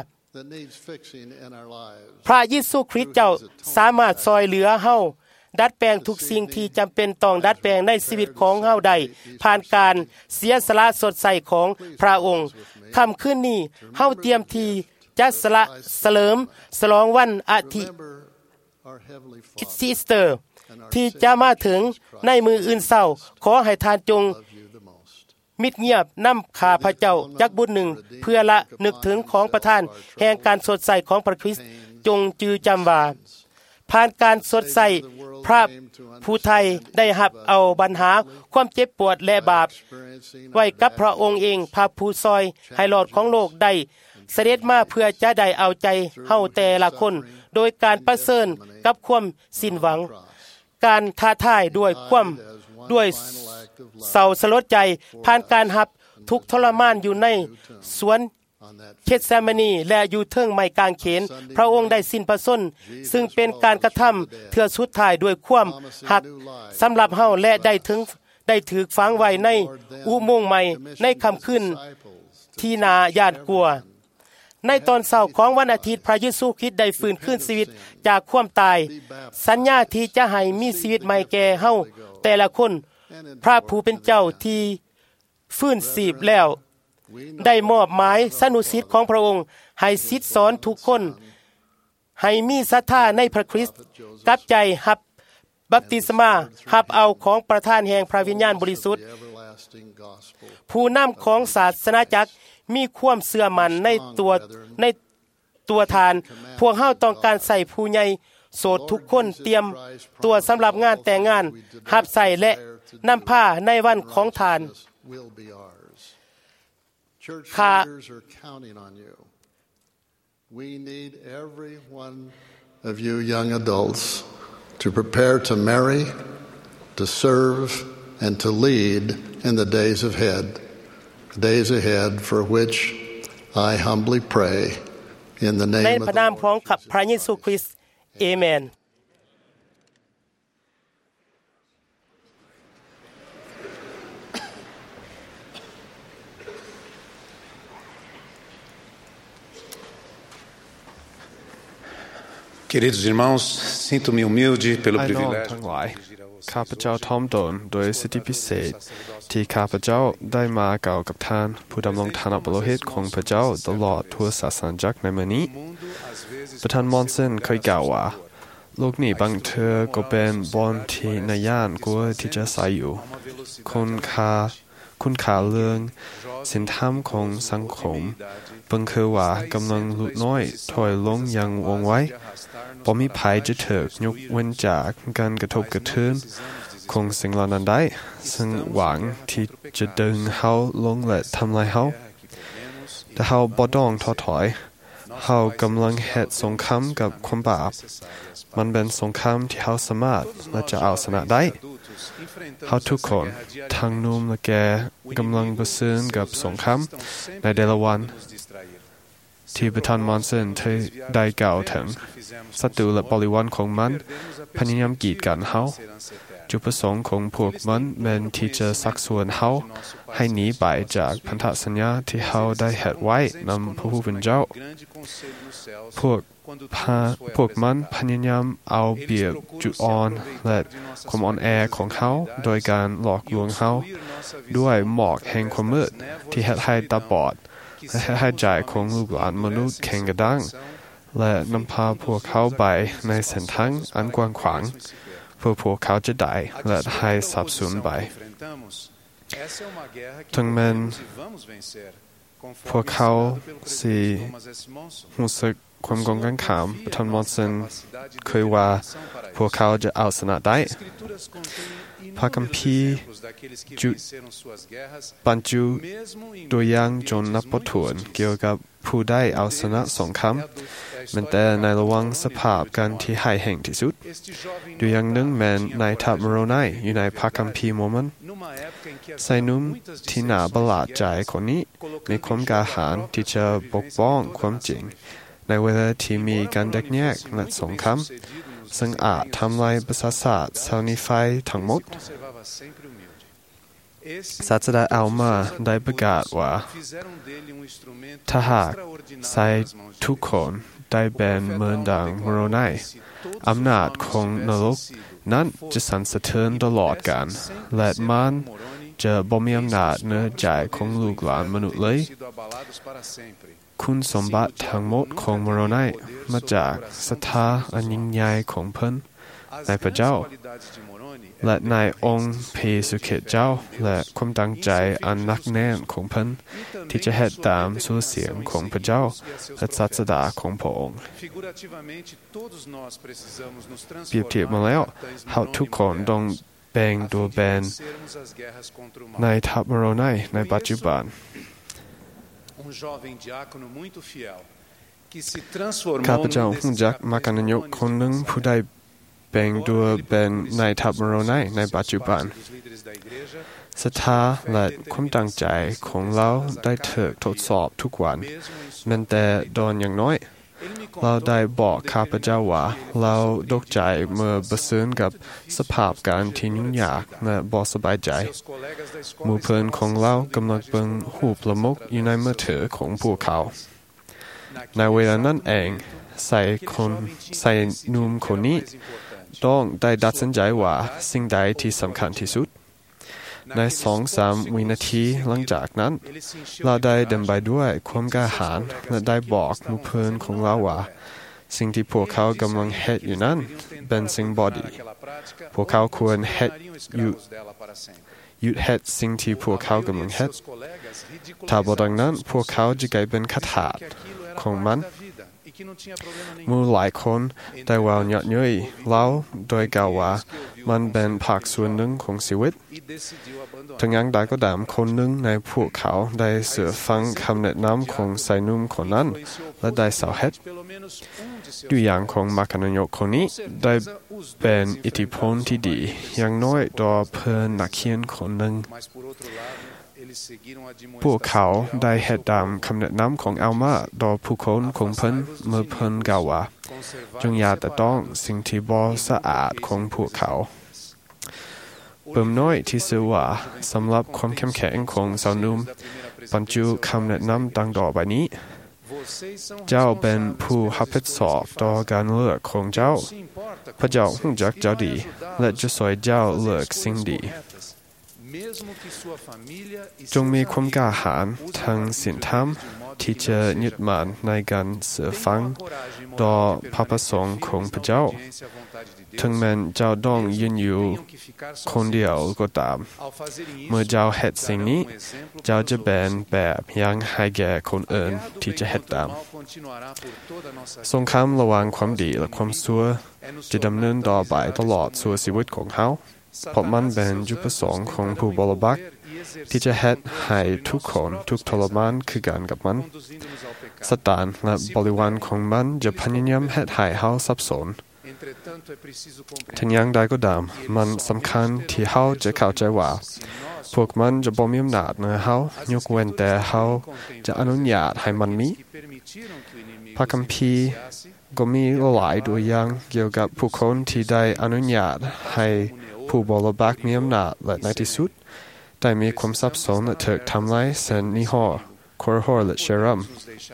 พระเยซูคริสต์เจ้าสามารถซอยเหลือเฮาดัดแปลงทุกสิ่งที่จำเป็นต้องดัดแปลงในชีวิตของเฮาได้ผ่านการเสียสละสดใสของพระองค์ค่ำคืนนี้เฮาเตรียมที่จะสละเสลิมฉลองวันอาทิตย์อีสเตอร์ที่จะมาถึงในมืออื่นเศร้าขอให้ทานจงมิดเงียบนำข้าพระเจ้าจักบุญหนึ่งเพื่อละนึกถึงของประทานแห่งการสดใสของพระคริสต์จงจือจำว่าผ่านการสดใสพระผู้ไทยได้รับเอาปัญหาความเจ็บปวดและบาปไว้กับพระองค์เองพระผู้ซอยให้หลอดของโลกได้เสด็จมาเพื่อจะได้เอาใจเฮาแต่ละคนโดยการประเสริญกับความสิ้นหวังการท้าทายด้วยความด้วยเศร้าสลดใจผ่านการหับทุกทรมานอยู่ในสวนเกตเซมานีและอยู่เทิงไม้กางเขนพระองค์ได้สิ้นพระชนซึ่งเป็นการกระทำเทื่อสุดท้ายด้วยความหักสำหรับเฮาและได้ถึงได้ถือฝังไว้ในอุโมงค์ใหม่ในค่ำคืนที่น่าย่านกลัวในตอนเช้าของวันอาทิตย์พระเยซูคริสต์ได้ฟื้นคืนชีวิตจากความตายสัญญาที่จะให้มีชีวิตใหม่แก่เฮาแต่ละคนพระผู้เป็นเจ้าที่ฟื้นชีพแล้วได้มอบหมายสนุสิทธิ์ของพระองค์ให้ศิษย์สอนทุกคนให้มีศรัทธาในพระคริสต์กลับใจรับบัพติศมารับเอาของประทานแห่งพระวิญญาณบริสุทธิ์ผู้นำของศาสนาจักรมีความเชื่อมั่นในตัวในตัวทานพวกเฮาต้องการใส่ผู้ใหญ่โสดทุกคนเตรียมตัวสำหรับงานแต่งงานรับใส่และนำผ้าในวันของทานข้า We need every one of you young adults to prepare to marry, to serve, and to lead in the days ahead, days ahead for which I humbly pray in the name of the Lord. ในพระนามของพระเยซูคริสต์เอเมน Queridos irmãos, sinto-me humilde pelo ไอ้น้อง privilégio ทั้งหลายข้าพเจ้าทอมตนโดยสิทธิพิเศษที่ข้าพเจ้าได้มากล่าวกับท่านผู้ดำรงฐานะบรโลหิตของพระเจ้าตลอดทั่วศาสนาจักรในมื้อนี้ประธานมอนเซนเคยกล่าวว่าโลกนี้บางเทื่อก็เป็นบอนที่น่าย่านกว่าที่จะใส่อยู่คุณค่าคุณค่าเรื่องสินธรรมของสังคมเบิ่งคือว่ากำลังลดน้อยถอยลงอย่างว่องไวบ่มีภัยจะถูกยกเว้นจากการกระทบกระเทือนของสิ่งเหล่านั้นได้ซึ่งหวังที่จะดึงเฮาลงและทำลายเฮาแต่เฮาบ่ต้องท้อถอยเฮากำลังเฮ็ดสงครามกับความบาปมันเป็นสงครามที่เฮาสามารถและจะเอาชนะได้เฮาทุกคนทั้งหนุ่มและแก่กำลังเผชิญกับสงครามในแต่ละวันที่ประธานมอนเซนได้กล่าวถึงศัตรูและบริวารของมันพยายามกีดกันเฮาจุดประสงค์ของพวกมันเป็นที่จะสักส่วนเฮาให้หนีไปจากพันธสัญญาที่เฮาได้เฮ็ดไว้นำพระผู้เป็นเจ้าพวกพวกมันพยายามเอาเปรียบจุดอ่อนและความอ่อนแอของเฮาโดยการหลอกลวงเฮาด้วยหมอกแห่งความมืดที่เฮ็ดให้ตาบอดและให้ใจของลูกหลานมนุษย์แข็งกระด้างและนำพาพวกเขาไปในเส้นทางอันกว้างขวางเพื่อพวกเขาจะได้และให้สับสนไปถึงแม้พวกเขาสิรู้สึกความกงกันขามประธานมอนเซนเคยว่าพวกเขาจะเอาชนะได้พระคัมภีร์จุบรรจุตัวอย่างจนนับบ่ถ้วนเกี่ยวกับผู้ได้เอาชนะสงครามแม้แต่ในระหว่างสภาพการที่ร้ายแรงที่สุดตัวอย่างหนึ่งแม้นนายทัพโมโรไนอยู่ในพระคัมภีร์โมมันชายหนุ่มที่น่าประหลาดใจคนนี้มีความกล้าหาญที่จะปกป้องความจริงในเวลาที่มีการแตกแยกและสงครามซึ่งอาจทำลายประสาทศาสตร์เสานิไฟทั้งหมดศาสดาอัลมาได้ประกาศว่าถ้าหากใส่ทุกคนได้เป็นเหมือนดังโมโรไนอำนาจของนรกนั้นจะสั่นสะเทือนตลอดกาลและมันจะบ่มีอำนาจเหนือใจของลูกหลานมนุษย์เลยคุณสมบัติทั้งหมดของโมโรไนมาจากศรัทธาอันยิ่งใหญ่ของเพิ่นในพระเจ้าและในองค์พระเยซูคริสต์เจ้าและความตั้งใจอันหนักแน่นของเพิ่นที่จะเฮ็ดตามสู่เสียงของพระเจ้าและศาสดาของพระองค์เปรียบเทียบมาแล้วเฮาทุกคนต้องแบ่งตัวเป็นในทัพโมโรไนในปัจจุบันข้าพเจ้ารู้จักมัคคณายกคนหนึ่งผู้ได้แบ่งตัวเป็นนายทัพโมโรไนในปัจจุบันศรัทธาและความตั้งใจของเราได้ถูกทดสอบทุกวันแม้แต่ตอนอย่างน้อยเราได้บอกข้าพเจ้าว่าเราตกใจเมื่อเผชิญกับสภาพการที่ยุ่งยากและบ่สบายใจหมู่เพื่อนของเรากำลังเบิ่งรูปละมกอยู่ในมือถือของพวกเขาในเวลานั้นเองใส่คนใส่หนุ่มคนนี้ต้องได้ตัดสินใจว่าสิ่งใดที่สำคัญที่สุดในสองสามวินาทีหลังจากนั้นเราได้เดินไปด้วยความกล้าหาญและได้บอกหมู่เพื่อนของเราว่าสิ่งที่พวกเขากำลังเฮ็ดอยู่นั้นเป็นสิ่งบ่ดีพวกเขาควรเฮ็ดอยู่หยุดเฮ็ดสิ่งที่พวกเขากำลังเฮ็ดถ้าบ่ดังนั้นพวกเขาจะกลายเป็นขทาสของมันมูหลายคนได้ว่าหยาดเย้ยเล่าโดยกล่าวว่ามันเป็นภาคส่วนหนึ่งของชีวิตทั้งอย่างใดก็ตามคนหนึ่งในพวกเขาได้เสือฟังคำแนะนำของชายหนุ่มคนนั้นและได้สาวเฮ็ดตัวอย่างของมรรคนายกคนนี้ได้เป็นอิทธิพลที่ดีอย่างน้อยต่อเพื่อนนักเขียนคนหนึ่งพวกเขาได้เฮ็ดตามคำแนะนำของอัลมาต่อผู้คนของเพิ่นเมื่อเพิ่นกล่าวว่าจงอย่าแต่ต้องสิ่งที่บ่สะอาดของพวกเขาเพิ่มน้อยที่สื่อว่าสำหรับความเข้มแข็งของสาวหนุ่มบรรจุคำแนะนำดังต่อไปนี้เจ้าเป็นผู้รับผิดชอบต่อการเลือกของเจ้าพระเจ้ารู้จักเจ้าดีและจะช่วยเจ้าเลือกสิ่งดีจงมีความกล้าหาญทางศีลธรรมที่จะยึดมั่นในการเสื่อฟังต่อพระประสงค์ของพระเจ้าถึงแม้เจ้าต้องยืนอยู่คนเดียวก็ตามเมื่อเจ้าเฮ็ดสิ่งนี้เจ้าจะเป็นแบบอย่างให้แก่คนอื่นที่จะเฮ็ดตามสงครามระหว่างความดีและความชั่วจะดำเนินต่อไปตลอดสู่ชีวิตของเขาเพราะมันเป็นจุดประสงค์ของผู้บริบัติที่จะเฮ็ดให้ทุกคนทุกทรมานคือกันกับมันซาตานและบริวารของมันจะพยายามเฮ็ดให้เฮาสับสนถึงอย่างใดก็ตามมันสำคัญที่เฮาจะเข้าใจว่าพวกมันจะบ่มีอำนาจเหนือเฮายกเว้นแต่เฮาจะอนุญาตให้มันมีพระคัมภีร์ก็มีหลายตัวอย่างเกี่ยวกับผู้คนที่ได้อนุญาตให้ผู้บริบัติมีอำนาจและในที่สุดได้มีความสับสนและถูกทำลายเช่นนิฮอร์คอร์ฮอร์และเชรัม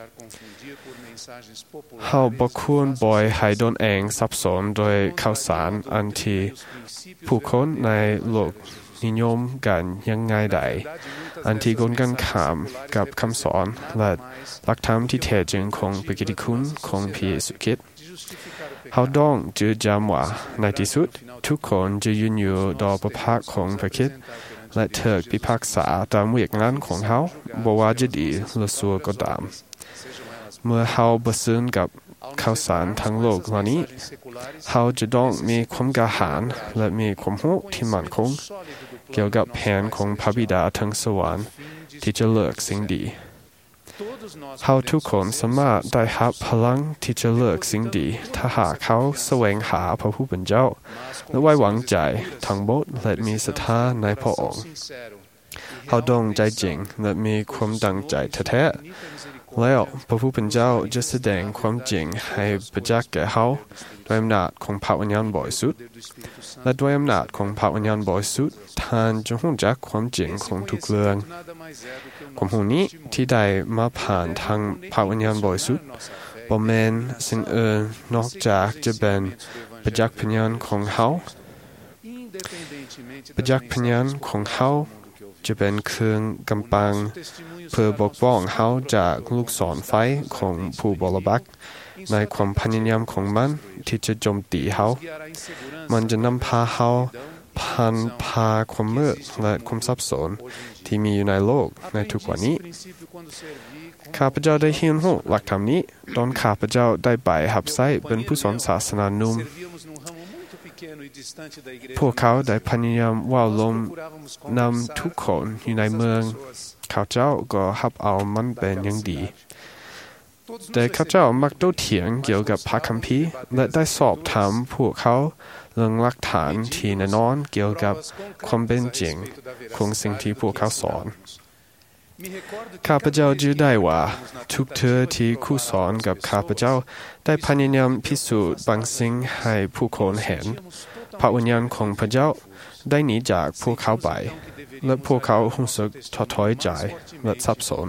เฮาบ่ควรปล่อยให้ตนเองสับสนโดยข่าวสารอันที่ผู้คนในโลกนิยมกันยังไงใดอันที่กลกันข้ามกับคำสอนและหลักธรรมที่แท้จริงของพระกิตติคุณของพระเยซูคริสต์เฮาต้องจดจำว่าในที่สุดทุกคนจะยืนอยู่ต่อพระพักของพระคริสต์และถูกพิพากษาตามวิญญาณของเฮาบ่ว่าจะดีหรือชั่วก็ตามเมื่อเฮาบ่ซึ้งกับข่าวสารทั้งโลกเหล่านี้เฮาจะต้องมีความกล้าหาญและมีความรู้ที่มั่นคงเกี่ยวกับแผนของพระบิดาทางสวรรค์ที่จะเลือกสิ่งดีเฮาทุกคนสามารถได้รับพลังที่จะเลือกสิ่งดีถ้าหากเขาแสวงหาพระผู้เป็นเจ้าและไว้วางใจทั้งหมดและมีศรัทธาในพระองค์เฮาต้องใจจริงและมีความตั้งใจแท้ๆแล้วพระผู้เป็นเจ้าจะแสดงความจริงให้ประจักษ์แก่เฮาด้วยอำนาจของพระวิญญาณบริสุทธิ์และด้วยอำนาจของพระวิญญาณบริสุทธิ์ท่านจะรู้จักความจริงของทุกเรื่องความรู้นี้ที่ได้มาผ่านทางพระวิญญาณบริสุทธิ์บ่แม่นสิ่งอื่นนอกจากจะเป็นประจักษ์พยานของเฮาประจักษ์พยานของเฮาจะเป็นเครื่องกำบังเพื่อปกป้องเฮาจากลูกศรไฟของผู้บริบัติในความพยายามของมันที่จะโจมตีเฮามันจะนำพาเฮาผ่านพาความมืดและความสับสนที่มีอยู่ในโลกในทุกวันนี้ข้าพเจ้าได้เรียนรู้หลักธรรมนี้ตอนข้าพเจ้าได้ไปรับใช้เป็นผู้สอนศาสนาหนุ่มพวกเขาได้พยายามว่าลมนำทุกคนอยู่ในเมืองข้าเจ้าก็รับเอามันเป็นอย่างดีแต่ข้าเจ้ามักโต้เถียงเกี่ยวกับพระคัมภีร์และได้สอบถามพวกเขาเรื่องหลักฐานที่แน่นอนเกี่ยวกับความเป็นจริงของสิ่งที่พวกเขาสอนข้าพเจ้าจำได้ว่าทุกเทื่อที่ครูสอนกับข้าพเจ้าได้พยายามพิสูจน์บางสิ่งให้ผู้คนเห็นพระวิญญาณของพระเจ้าได้หนีจากพวกเขาไปและพวกเขารู้สึกท้อถอยใจและสับสน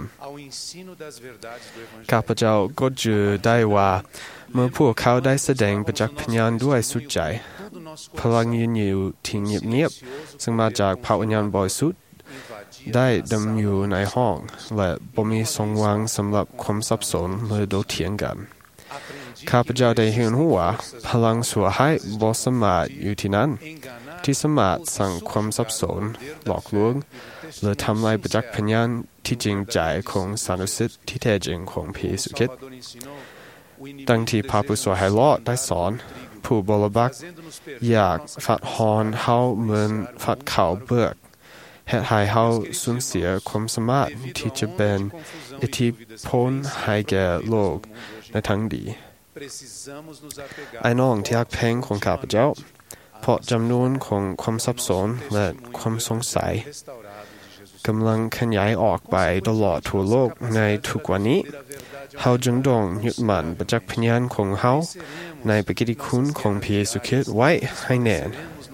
ข้าพเจ้าก็เจอได้ว่าเมื่อพวกเขาได้แสดงประจักษ์พยานด้วยสุดใจพลังยืนอยู่ที่เงียบๆซึ่งมาจากพระวิญญาณบริสุทธิ์ได้ดำอยู่ในห้องและบ่มีทรงวางสำหรับความสับสนหรือโต้เถียงกันข้าพเจ้าได้เห็นว่าพลังชั่วร้ายบ่สามารถอยู่ที่นั้นที่สามารถสั่งความสับสนหลอกลวงหรือทำลายประจักษ์พยานที่จริงใจของสานุสิทธิ์ที่แท้จริงของพระเยซูคริสต์ดังที่พระผู้สวให้ลอดได้สอนผู้บริบักอยากฟัดฮอนเฮาเหมือนฟัดเขาเบือกเหตุให้เฮาสูญเสียความสามารถที่จะเป็นอิทธิพลให้แก่โลกในทางดีไอ้น้องที่รักเพลงของข้าพเจ้าเพราะจำนวนของความสับสนและความสงสัยกำลังขยายออกไปตลอดทั่วโลกในทุกวันนี้เฮาจึงต้องยึดมั่นประจักษ์พยานของเฮาในพระกิตติคุณของพระเยซูคริสต์ไว้ให้แน่น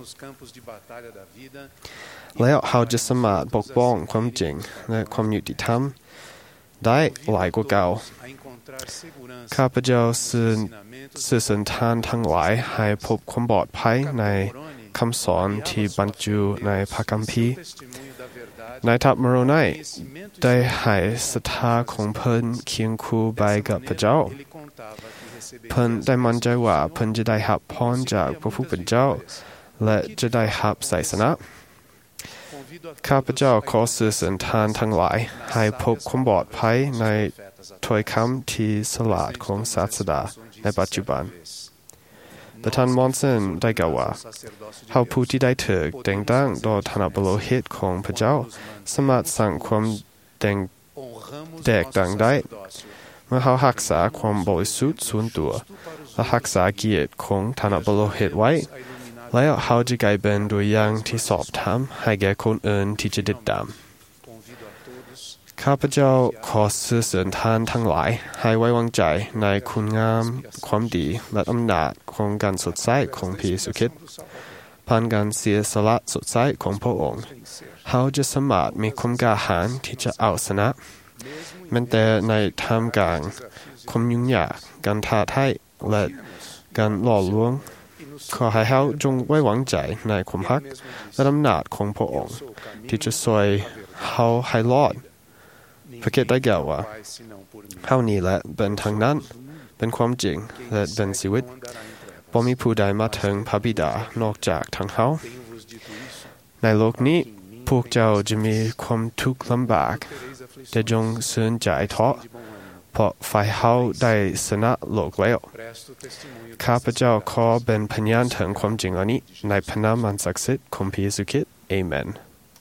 แล้วเฮาจะสามารถปกป้องความจริงและความยุติธรรมได้หลายกว่าเก่าข้าพเจ้าสื่อสื่อสันทานทั้งหลายให้พบความปลอดภัยในคำสอนที่บรรจุในพระคัมภีร์นายทัพมโรไนได้ให้ศรัทธาของเพิ่นเคียงคู่ไปกับพระเจ้าเพิ่นได้มั่นใจว่าเพิ่นจะได้รับพรจากพระผู้เป็นเจ้าและจะได้รับไสยชนะข้าพเจ้าขอสื่อสันทานทั้งหลายให้พบความปลอดภัยในถ้อยคำที่ฉลาดของศาสดาในปัจจุบันแต่ท่านมอนสันได้กล่าวว่าเฮาผู้ที่ได้ถูกแต่งตั้งโดยฐานะบริหิตของพระเจ้าสามารถสั่งความแตกต่างได้เมื่อเฮารักษาความบริสุทธิ์ส่วนตัวและรักษาเกียรติของฐานะบริหิตไว้แล้วเฮาจะกลายเป็นตัวอย่างที่สอบถามให้แก่คนอื่นที่จะติดตามข้าพเจ้าขอสื่อสารท่านทั้งหลายให้ไว้วางใจในคุณงามความดีและอำนาจของการสดใสของพระเยซูคริสต์ผ่านการเสียสละสดใสของพระองค์เฮาจะสามารถมีความกล้าหาญที่จะเอาชนะแม้แต่ในท่ามกลางความยุ่งยากการท้าทายและการหล่อลวงขอให้เฮาจงไว้วางใจในความรักและอำนาจของพระองค์ที่จะช่วยเฮาให้รอดพระเกศได้กล่าวว่าเฮานี้แหละเป็นทางนั้นเป็นความจริงและเป็นชีวิตบ่มีผู้ใดมาถึงพระบิดานอกจากทางเฮาในโลกนี้พวกเจ้าจะมีความทุกข์ลำบากแต่จงชื่นใจเถาะเพราะฝ่ายเฮาได้ชนะโลกแล้วข้าพเจ้าขอเป็นพยานถึงความจริงเหล่านี้ในพระนามอันศักดิ์สิทธิ์ของพระเยซูคริสต์อาเมน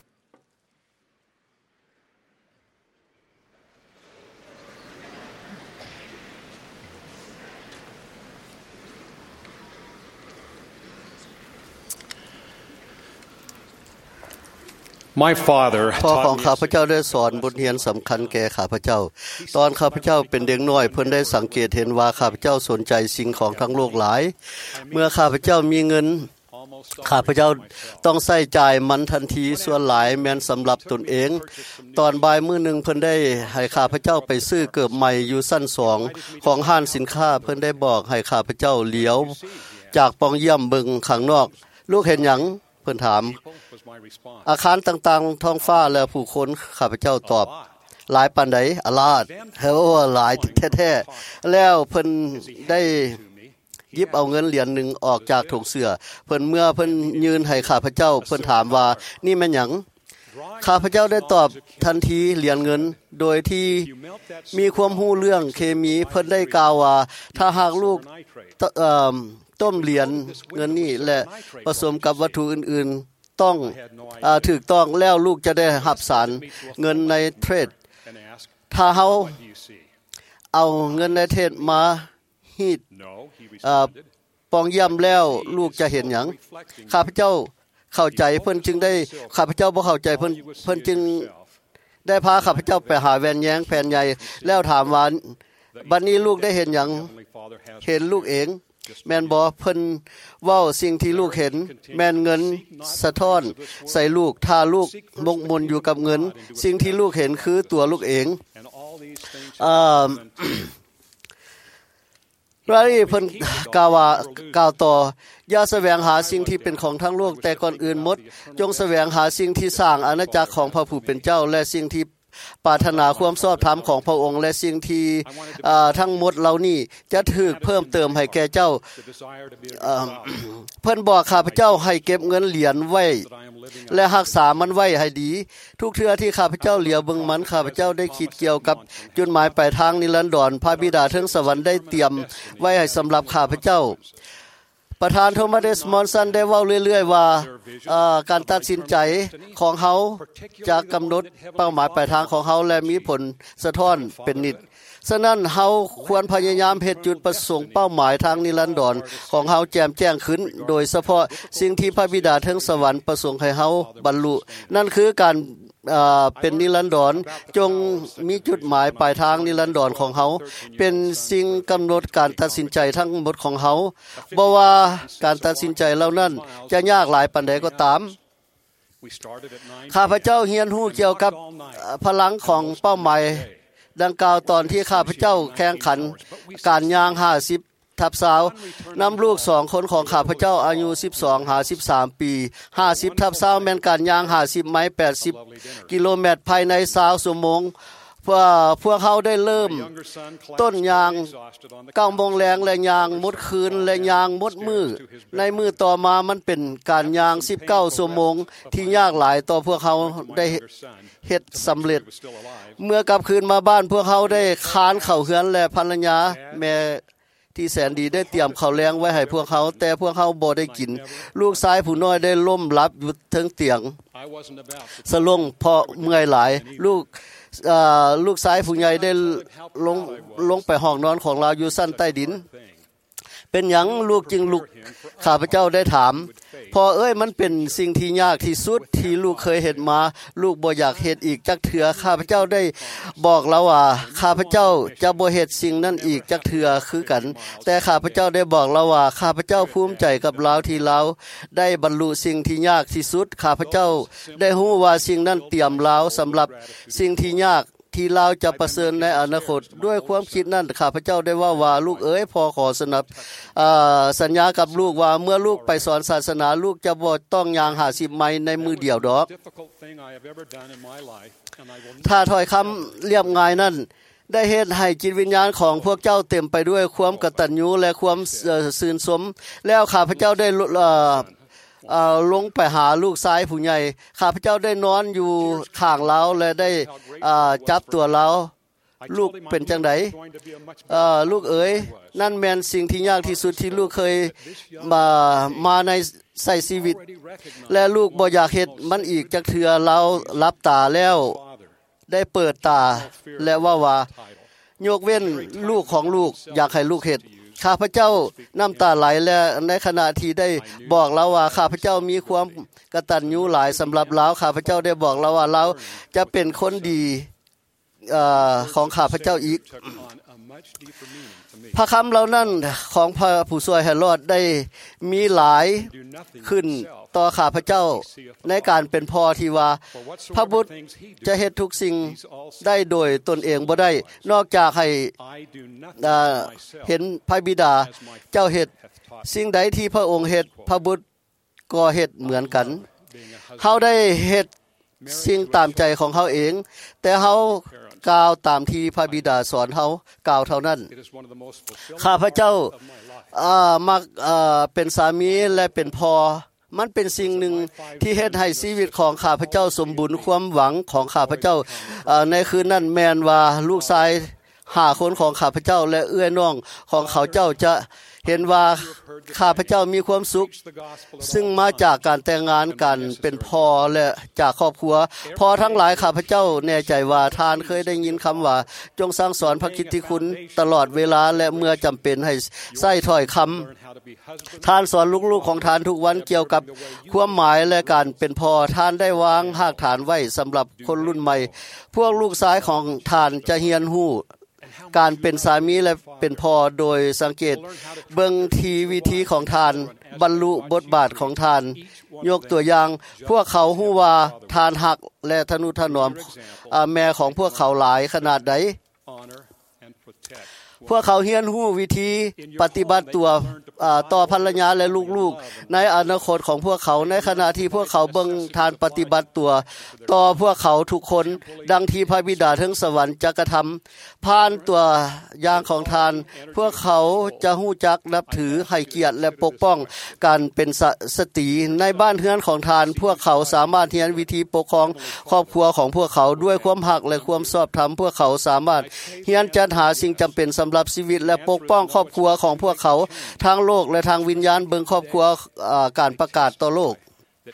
My father พ่อของข้าพเจ้าได้สอนบทเรียนสำคัญแก่ข้าพเจ้าตอนข้าพเจ้าเป็นเด็กน้อยเพิ่นได้สังเกตเห็นว่าข้าพเจ้าสนใจสิ่งของทั้งโลกหลายเมื่อข้าพเจ้ามีเงินข้าพเจ้าต้องใช้จ่ายมันทันทีส่วนหลายแม้นสำหรับตนเองตอนบ่ายมื้อนึงเพิ่นได้ให้ข้าพเจ้าไปซื้อเกือบใหม่อยู่ชั้นสองของห้างสินค้าเพิ่นได้บอกให้ข้าพเจ้าเหลียวจากปองเยี่ยมเบิ่งข้างนอกลูกเห็นหยังเพิ่นถามอาคารต่างๆท้องฟ้าและผู้คนข้าพเจ้าตอบหลายปานใดอลาดเฮาว่าหลายแท้ๆแล้วเพิ่นได้หยิบเอาเงินเหรียญนึงออกจากถุงเสื้อเพิ่นเมื่อเพิ่นยืนให้ข้าพเจ้าเพิ่นถามว่านี่แม่นหยังข้าพเจ้าได้ตอบทันทีเหรียญเงินโดยที่มีความรู้เรื่องเคมีเพิ่นได้กล่าวว่าถ้าหากลูกเอ่อต้มเหรียญเงินนี้และผสมกับวัตถุอื่นๆต้องอ่าถูกต้องแล้วลูกจะได้รับสารเงินในเทรดถ้าเฮาเอาเงินในเทรดมาฮีดอ่าปองย่ำแล้วลูกจะเห็นหยังข้าพเจ้าเข้าใจเพิ่นจึงได้ข้าพเจ้าบ่เข้าใจเพิ่นเพิ่นจึงได้พาข้าพเจ้าไปหาแว่นแย้งแผ่นใหญ่แล้วถามว่าบัดนี้ลูกได้เห็นหยังเห็นลูกเองแม่นบ่เพิ่นเว้าสิ่งที่ลูกเห็นแม่นเงินสะท้อนใส่ลูกถ้าลูกมกมนอยู่กับเงินสิ่งที่ลูกเห็นคือตัวลูกเองอ่าราลีเพิ่นกล่าวว่ากล่าวต่ออย่าแสวงหาสิ่งที่เป็นของทั้งโลกแต่ก่อนอื่นหมดจงแสวงหาสิ่งที่สร้างอาณาจักรของพระผู้เป็นเจ้าและสิ่งที่ปรารถนาความชอบธรรมของพระองค์และสิ่งที่ทั้งหมดเหล่านี้จะถูกเพิ่มเติมให้แก่เจ้าเพิ่นบอกข้าพเจ้าให้เก็บเงินเหรียญไว้และรักษามันไว้ให้ดีทุกเทื่อที่ข้าพเจ้าเหลียวเบิ่งมันข้าพเจ้าได้คิดเกี่ยวกับจุดหมายปลายทางนิรันดรพระบิดาเทิงสวรรค์ได้เตรียมไว้ให้สำหรับข้าพเจ้าประธานโทมัส เอส มอนสันได้เว้าเรื่อยๆว่าการตัดสินใจของเฮาจะกำหนดเป้าหมายปลายทางของเฮาและมีผลสะท้อนเป็นนิดฉะนั้นเฮาควรพยายามเฮ็ดจุดประสงค์เป้าหมายทางนิรันดรของเฮาแจ่มแจ้งขึ้นโดยเฉพาะสิ่งที่พระบิดาเทิงสวรรค์ประสงค์ให้เฮาบรรลุนั่นคือการอ่าเป็นนิรันดรจงมีจุดหมายปลายทางนิรันดรของเฮาเป็นสิ่งกำหนดการตัดสินใจทั้งหมดของเฮาบ่ว่าการตัดสินใจเหล่านั้นจะยากหลายปานใดก็ตามข้าพเจ้าเรียนรู้เกี่ยวกับพลังของเป้าหมายดังกล่าวตอนที่ข้าพเจ้าแข่งขันการย่างห้าสิบทับสาวนำลูกสองคนของข้าพเจ้าอายุสิบสองหาสิบสามปีห้าสิบทับสาวแม่นการย่างห้าสิบไมล์แปดสิบกิโลเมตรภายในยี่สิบชั่วโมงพวกพวกเขาได้เริ่มต้นยางเก้าโมงแลงและยางหมดคืนและยางหมดมือในมือต่อมามันเป็นการยางสิบเก้าชั่วโมงที่ยากหลายต่อพวกเขาได้เฮ็ดสำเร็จเมื่อกลับคืนมาบ้านพวกเขาได้ค้านเข้าเฮือนและภรรยาแม่ที่แสนดีได้เตรียมข้าวแลงไว้ให้พวกเขาแต่พวกเขาบ่ได้กินลูกชายผู้น้อยได้ล้มหลับอยู่เทิงเตียงสลงเพราะเมื่อยหลายลูกอ่าลูกชายผู้ใหญ่ได้ลงลงไปห้องนอนของเราอยู่ชั้นใต้ดินเป็นหยังลูกจึงลุกข้าพเจ้าได้ถามพอเอ้ยมันเป็นสิ่งที่ยากที่สุดที่ลูกเคยเฮ็ดมาลูกบ่อยากเฮ็ดอีกจักเทื่อข้าพเจ้าได้บอกเราว่าข้าพเจ้าจะบ่เฮ็ดสิ่งนั้นอีกจักเทื่อคือกันแต่ข้าพเจ้าได้บอกเราว่าข้าพเจ้าภูมิใจกับเราที่เราได้บรรลุสิ่งที่ยากที่สุดข้าพเจ้าได้รู้ว่าสิ่งนั้นเตรียมเราสำหรับสิ่งที่ยากที่เราจะประเสริฐในอนาคตด้วยความคิดนั้นข้าพเจ้าได้ว่าว่าลูกเอ๋ยพอขอสนับสัญญากับลูกว่าเมื่อลูกไปสอนศาสนาลูกจะบ่ต้องย่างห้าสิบไมล์ในมือเดียวดอกถ้าถ้อยคำเรียบง่ายนั้นได้เฮ็ดให้จิตวิญญาณของพวกเจ้าเต็มไปด้วยความกตัญญูและความซื่นสมแล้วข้าพเจ้าได้เอ่อลงไปหาลูกชายผู้ใหญ่ข้าพเจ้าได้นอนอยู่ข้างเราและได้อ่าจับตัวเราลูกเป็นจังได๋เอ่อลูกเอ๋ยนั่นแม่นสิ่งที่ยากที่สุดที่ลูกเคยมามาในใส่ชีวิตและลูกบ่อยากเฮ็ดมันอีกจักเทื่อเราหลับตาแล้วได้เปิดตาและว่าว่ายกเว้นลูกของลูกอยากให้ลูกเฮ็ดข้าพเจ้าน้ำตาไหลและในขณะที่ได้บอกเราว่าข้าพเจ้ามีความกตัญญูหลายสำหรับเราข้าพเจ้าได้บอกเราว่าเราจะเป็นคนดีเอ่อของข้าพเจ้าอีกพระคำเหล่านั้นของพระผู้ช่วยให้รอดได้มีหลายขึ้นต่อข้าพเจ้าในการเป็นพ่อที่ว่าพระบุตรจะเฮ็ดทุกสิ่งได้โดยตนเองบ่ได้นอกจากให้เห็นพระบิดาเจ้าเฮ็ดสิ่งใดที่พระองค์เฮ็ดพระบุตรก็เฮ็ดเหมือนกันเฮาได้เฮ็ดสิ่งตามใจของเฮาเองแต่เฮากล่าวตามที่พระบิดาสอนเฮากล่าวเท่านั้นข้าพเจ้าอ่ามักอ่าเป็นสามีและเป็นพ่อมันเป็นสิ่งหนึ่งที่เฮ็ดให้ชีวิตของข้าพเจ้าสมบูรณ์ความหวังของข้าพเจ้าอ่าในคืนนั้นแม่นว่าลูกชายห้าคนของข้าพเจ้าและเอื้อน้องของเขาเจ้าจะเห็นว่าข้าพเจ้ามีความสุขซึ่งมาจากการแต่งงานกันเป็นพ่อและจากครอบครัวพ่อทั้งหลายข้าพเจ้าแน่ใจว่าท่านเคยได้ยินคำว่าจงสั่งสอนพระกิตติคุณตลอดเวลาและเมื่อจำเป็นให้ใช้ถ้อยคำท่านสอนลูกๆของท่านทุกวันเกี่ยวกับความหมายและการเป็นพ่อท่านได้วางรากฐานไว้สำหรับคนรุ่นใหม่พวกลูกชายของท่านจะเรียนรู้การเป็นสามีและเป็นพ่อโดยสังเกตเบิ่งทีวิธีของทานบรรลุบทบาทของทานยกตัวอย่างพวกเขาฮู้ว่าทานหักและทนุถนอมแม่ของพวกเขาหลายขนาดใดพวกเขาเรียนรู้วิธีปฏิบัติตัวต่อภรรยาและลูกๆในอนาคตของพวกเขาในขณะที่พวกเขาเบิ่งทานปฏิบัติตัวต่อพวกเขาทุกคนดังที่พระบิดาถึงสวรรค์จะกระทำผ่านตัวอย่างของทานพวกเขาจะฮู้จักนับถือให้เกียรติและปกป้องการเป็นสตรีในบ้านเรือนของทานพวกเขาสามารถเรียนวิธีปกครองครอบครัวของพวกเขาด้วยความรักและความชอบธรรมพวกเขาสามารถเรียนจัดหาสิ่งจำเป็นสำหรับชีวิตและปกป้องครอบครัวของพวกเขาทางโลกและทางวิญญาณเบิ่งครอบครัวการประกาศต่อโลก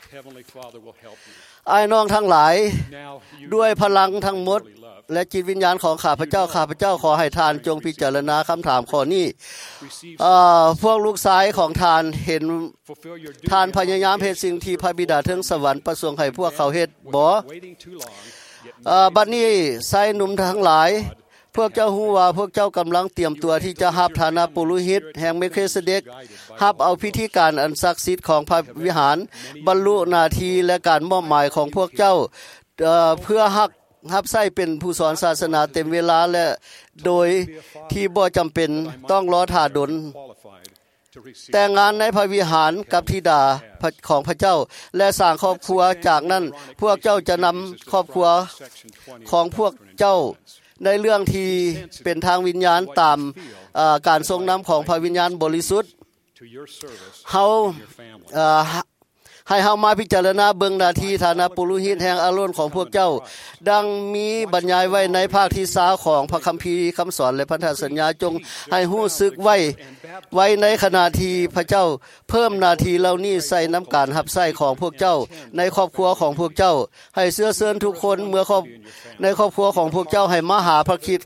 อ้ายน้องทั้งหลายด้วยพลังทั้งหมดและจิตวิญญาณของข้าพเจ้าข้าพเจ้าขอให้ทานจงพิจารณาคำถามข้อนี้เอ่อพวกลูกชายของทานเห็นทานพยายามเฮ็ดสิ่งที่พระบิดาเทิงสวรรค์ประสงค์ให้พวกเขาเฮ็ดบ่เอ่อบัดนี้ชายหนุ่มทั้งหลายพวกเจ้าฮู้ว่าพวกเจ้ากำลังเตรียมตัวที่จะรับฐานะปุโรหิตแห่งเมลคิเสเดกรับเอาพิธีการอันศักดิ์สิทธิ์ของพระวิหารบรรลุหน้าที่และการมอบหมายของพวกเจ้าเอ่อเพื่อฮักรับใช้เป็นผู้สอนศาสนาเต็มเวลาและโดยที่บ่จำเป็นต้องรอท่าดลแต่งงานในพระวิหารกับธิดาของพระเจ้าและสร้างครอบครัวจากนั้นพวกเจ้าจะนำครอบครัวของพวกเจ้าในเรื่องที่เป็นทางวิญญาณตามการทรงนำของพระวิญญาณบริสุทธิ์เฮาให้เฮามาพิจารณาเบิ่งหน้าที่ฐานะปุโรหิตแห่งอาโรนของพวกเจ้าดังมีบรรยายไว้ในภาคที่สามของพระคัมภีร์คำสอนและพันธสัญญาจงให้รู้สึกไว้ไว้ในขณะที่พระเจ้าเพิ่มหน้าที่เหล่านี้ใส่น้ำการรับใช้ของพวกเจ้าในครอบครัวของพวกเจ้าให้เชื้อเชิญทุกคนเมื่อครอบในครอบครัวของพวกเจ้าให้มาหาพระคริสต์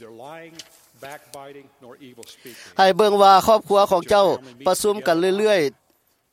ให้เบิ่งว่าครอบครัวของเจ้าประชุมกันเรื่อยๆ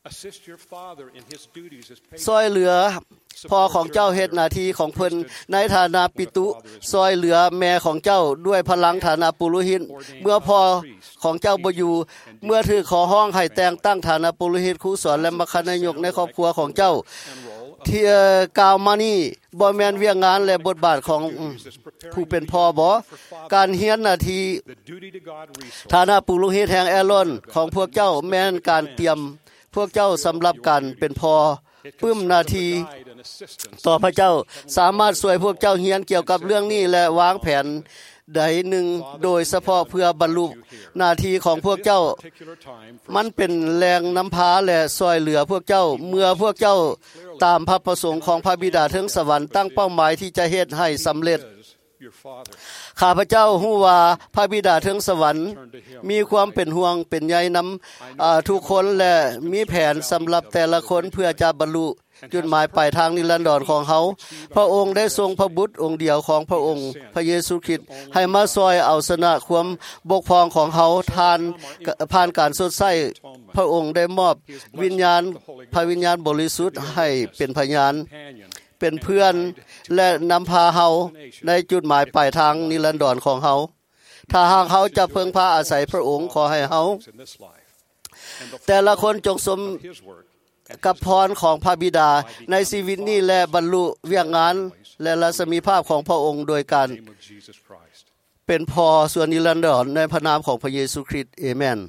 ซอยเหลือพ่อของเจ้าเฮ็ดหน้าที่ของเพิ่นในฐานะปิตุซอยเหลือแม่ของเจ้าด้วยพลังฐานะปุโรหิตเมื่อพ่อของเจ้าบ่อยู่เมื่อถือขอห้องให้แต่งตั้งฐานะปุโรหิตครูสอนและมคณายกในครอบครัวของเจ้าที่กล่าวมานี้บ่แม่นเวียงงานและบทบาทของผู้เป็นพ่อบ่การเฮียนหน้าที่ฐานะปุโรหิตแห่งอาโรนของพวกเจ้าแม่นการเตรียมพวกเจ้าสำหรับการเป็นพอปึ้มนาทีต่อพระเจ้าสามารถช่วยพวกเจ้าเรียนเกี่ยวกับเรื่องนี้และวางแผนใดหนึ่งโดยเฉพาะเพื่อบรรลุหน้าที่ของพวกเจ้ามันเป็นแรงนำพาและช่วยเหลือพวกเจ้าเมื่อพวกเจ้าตามพระประสงค์ของพระบิดาถึงสวรรค์ตั้งเป้าหมายที่จะเฮ็ดให้สำเร็จข้าพเจ้าฮู้ว่าพระบิดาถึงสวรรค์มีความเป็นห่วงเป็นใยนำทุกคนและมีแผนสำหรับแต่ละคนเพื่อจะบรรลุจุดหมายปลายทางนิรันดรของเขาพระองค์ได้ทรงพระบุตรองค์เดียวของพระองค์พระเยซูคริสต์ให้มาช่วยเอาชนะความบกพร่องของเขาทานผ่านการสดใสพระองค์ได้มอบวิญญาณพระวิญญาณบริสุทธิ์ให้เป็นพยานเป็นเพื่อนและนำพาเฮาในจุดหมายปลายทางนิรันดรของเฮาถ้าหากเฮาจะเพิ่งพาอาศัยพระองค์ขอให้เฮาแต่ละคนจงสมกับพรของพระบิดาในชีวิตนี้และบรรลุเวียงงานและรัศมีภาพของพระองค์โดยการเป็นพอส่วนนิรันดรในพระนามของพระเยซูคริสต์เอเมน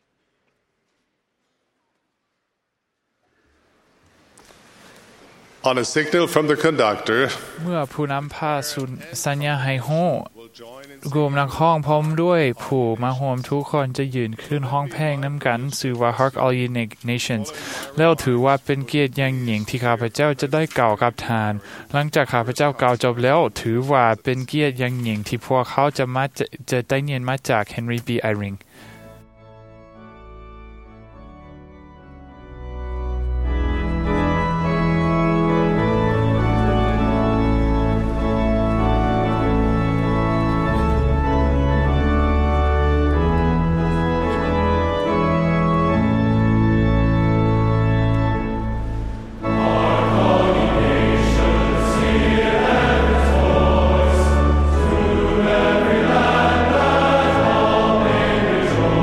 On a signal from the conductor เมื่อผู้นำพาสุนสัญญาให้โฮกลุ่มนักห้องพร้อมด้วยผู้มาโฮมทุกคนจะยืนขึ้นห้องเพลงน้ำกันชื่อว่า Hark All Ye Nations แล้วถือว่าเป็นเกียรติอย่างยิ่งที่ข้าพเจ้าจะได้กล่าวกับทานหลังจากข้าพเจ้ากล่าวจบแล้วถือว่าเป็นเกียรติอย่างยิ่งที่พวกเขาจะมาจะได้เรียนมาจาก Henry B. Eyring Every land and all nations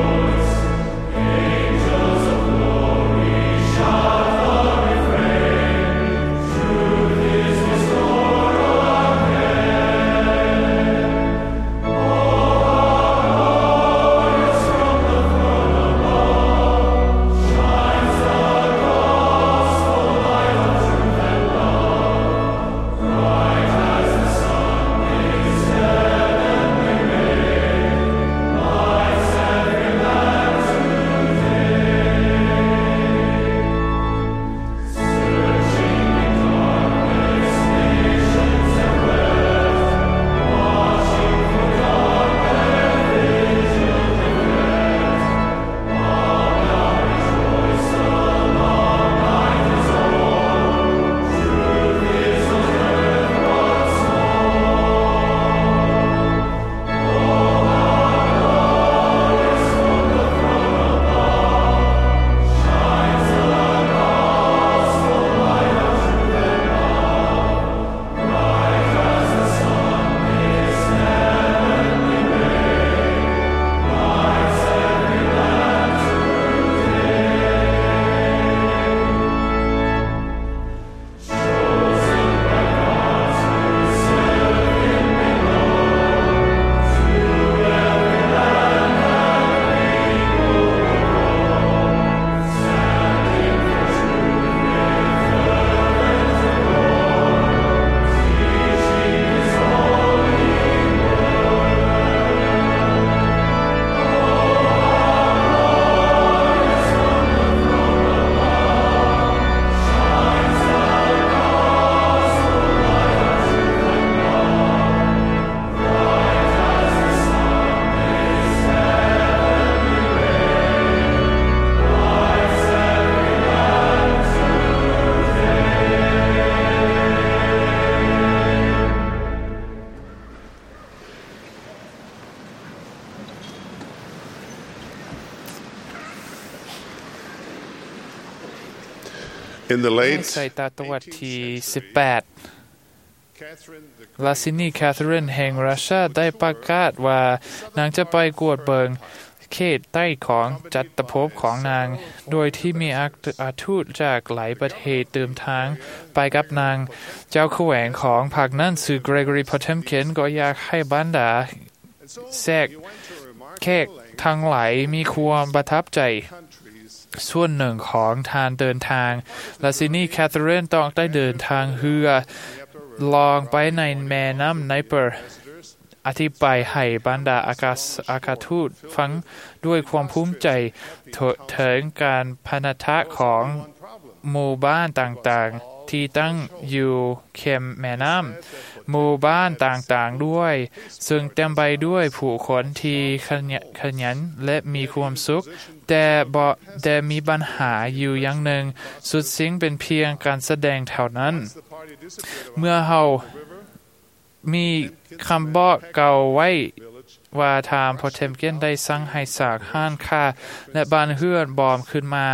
In the ใน late ศตวรรษที่สิบแปดลาซินีแคทเธอรีนแห่งรัสเซียได้ประกาศว่านางจะไปกวดเบิงเขตใต้ของจัตภพของนางโดยที่มีอาทูตจากหลายประเทศเติมทางไปกับนางเจ้าแขวงของพรรคนั้นคือเกรกอรีพอเทมเคนก็อยากให้บรรดาแทรกแขกทั้งหลายมีความประทับใจส่วนหนึ่งของทางเดินทางลาซินีแคทเธอรีนต้องได้เดินทางเรือลองไปในแม่น้ำไนเปอร์อธิบายให้บรรดาอากาศอากาศทูตฟังด้วยความภูมิใจถึงการพันธะของหมู่บ้านต่างๆที่ตั้งอยู่เข็มแม่น้ำหมู่บ้านต่างๆด้วยซึ่งเต็มไปด้วยผู้คนที่ขยันและมีความสุขแต่บ่แต่มีปัญหาอยู่อย่างหนึ่งสุดสิ่งเป็นเพียงการแสดงเท่านั้นเมื่อเฮามีคำบอกเก่าไว้ว่าทางพอเทมเกนได้สั่งให้สร้างห้านค้าและบ้านเฮือนบอมขึ้นมา